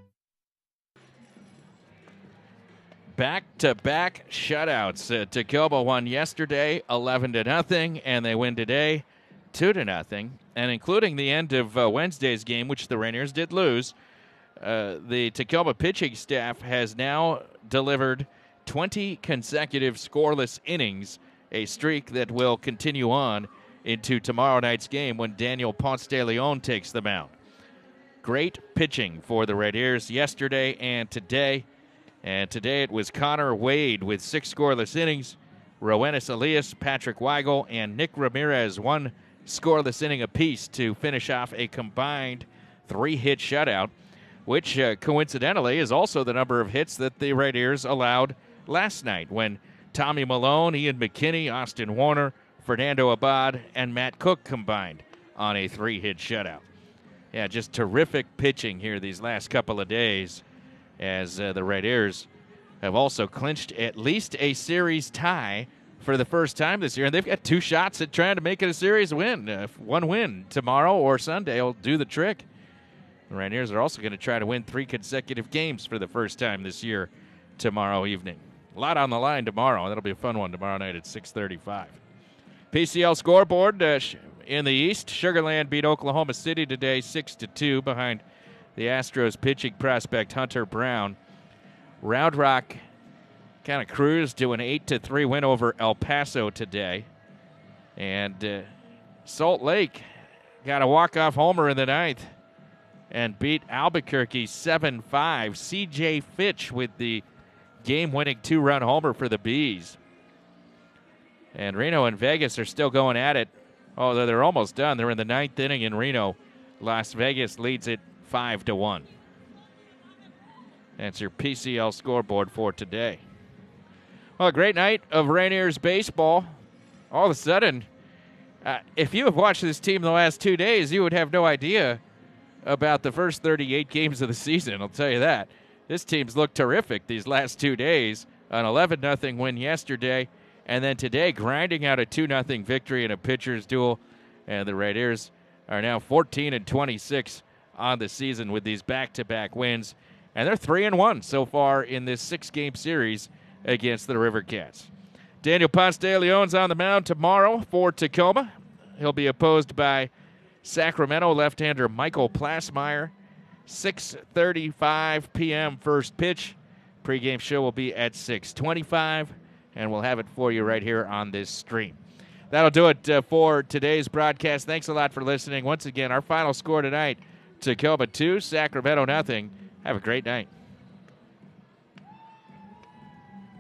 Back-to-back shutouts. Tacoma won yesterday 11-0, and they win today 2-0. And including the end of Wednesday's game, which the Rainiers did lose, the Tacoma pitching staff has now delivered 20 consecutive scoreless innings, a streak that will continue on into tomorrow night's game when Daniel Ponce de Leon takes the mound. Great pitching for the Rainiers yesterday and today. And today it was Connor Wade with 6 scoreless innings, Roenis Elias, Patrick Weigel, and Nick Ramirez 1 scoreless inning apiece to finish off a combined 3-hit shutout, which coincidentally is also the number of hits that the Rainiers allowed last night when Tommy Malone, Ian McKinney, Austin Warner, Fernando Abad, and Matt Cook combined on a 3-hit shutout. Yeah, just terrific pitching here these last couple of days, as the Rainiers have also clinched at least a series tie for the first time this year. And they've got 2 shots at trying to make it a series win. 1 win tomorrow or Sunday will do the trick. The Rainiers are also going to try to win 3 consecutive games for the first time this year tomorrow evening. A lot on the line tomorrow. That'll be a fun one tomorrow night at 6:35. PCL scoreboard in the East. Sugar Land beat Oklahoma City today 6-2 behind the Astros pitching prospect Hunter Brown. Round Rock kind of cruised to an 8-3 win over El Paso today. And Salt Lake got a walk-off homer in the 9th and beat Albuquerque 7-5. C.J. Fitch with the game-winning 2-run homer for the Bees. And Reno and Vegas are still going at it, although they're almost done. They're in the 9th inning in Reno. Las Vegas leads it 5-1. That's your PCL scoreboard for today. Well, a great night of Rainiers baseball. All of a sudden, If you have watched this team the last 2 days, you would have no idea about the first 38 games of the season. I'll tell you that. This team's looked terrific these last 2 days. An 11-0 win yesterday, and then today grinding out a 2-0 victory in a pitcher's duel. And the Raiders are now 14-26 on the season with these back-to-back wins. And they're 3-1 so far in this 6-game series against the River Cats. Daniel Ponce de Leon's on the mound tomorrow for Tacoma. He'll be opposed by Sacramento left-hander Michael Plasmeyer. 6:35 p.m. first pitch. Pre-game show will be at 6:25, and we'll have it for you right here on this stream. That'll do it for today's broadcast. Thanks a lot for listening. Once again, our final score tonight, Tacoma 2, Sacramento 0. Have a great night.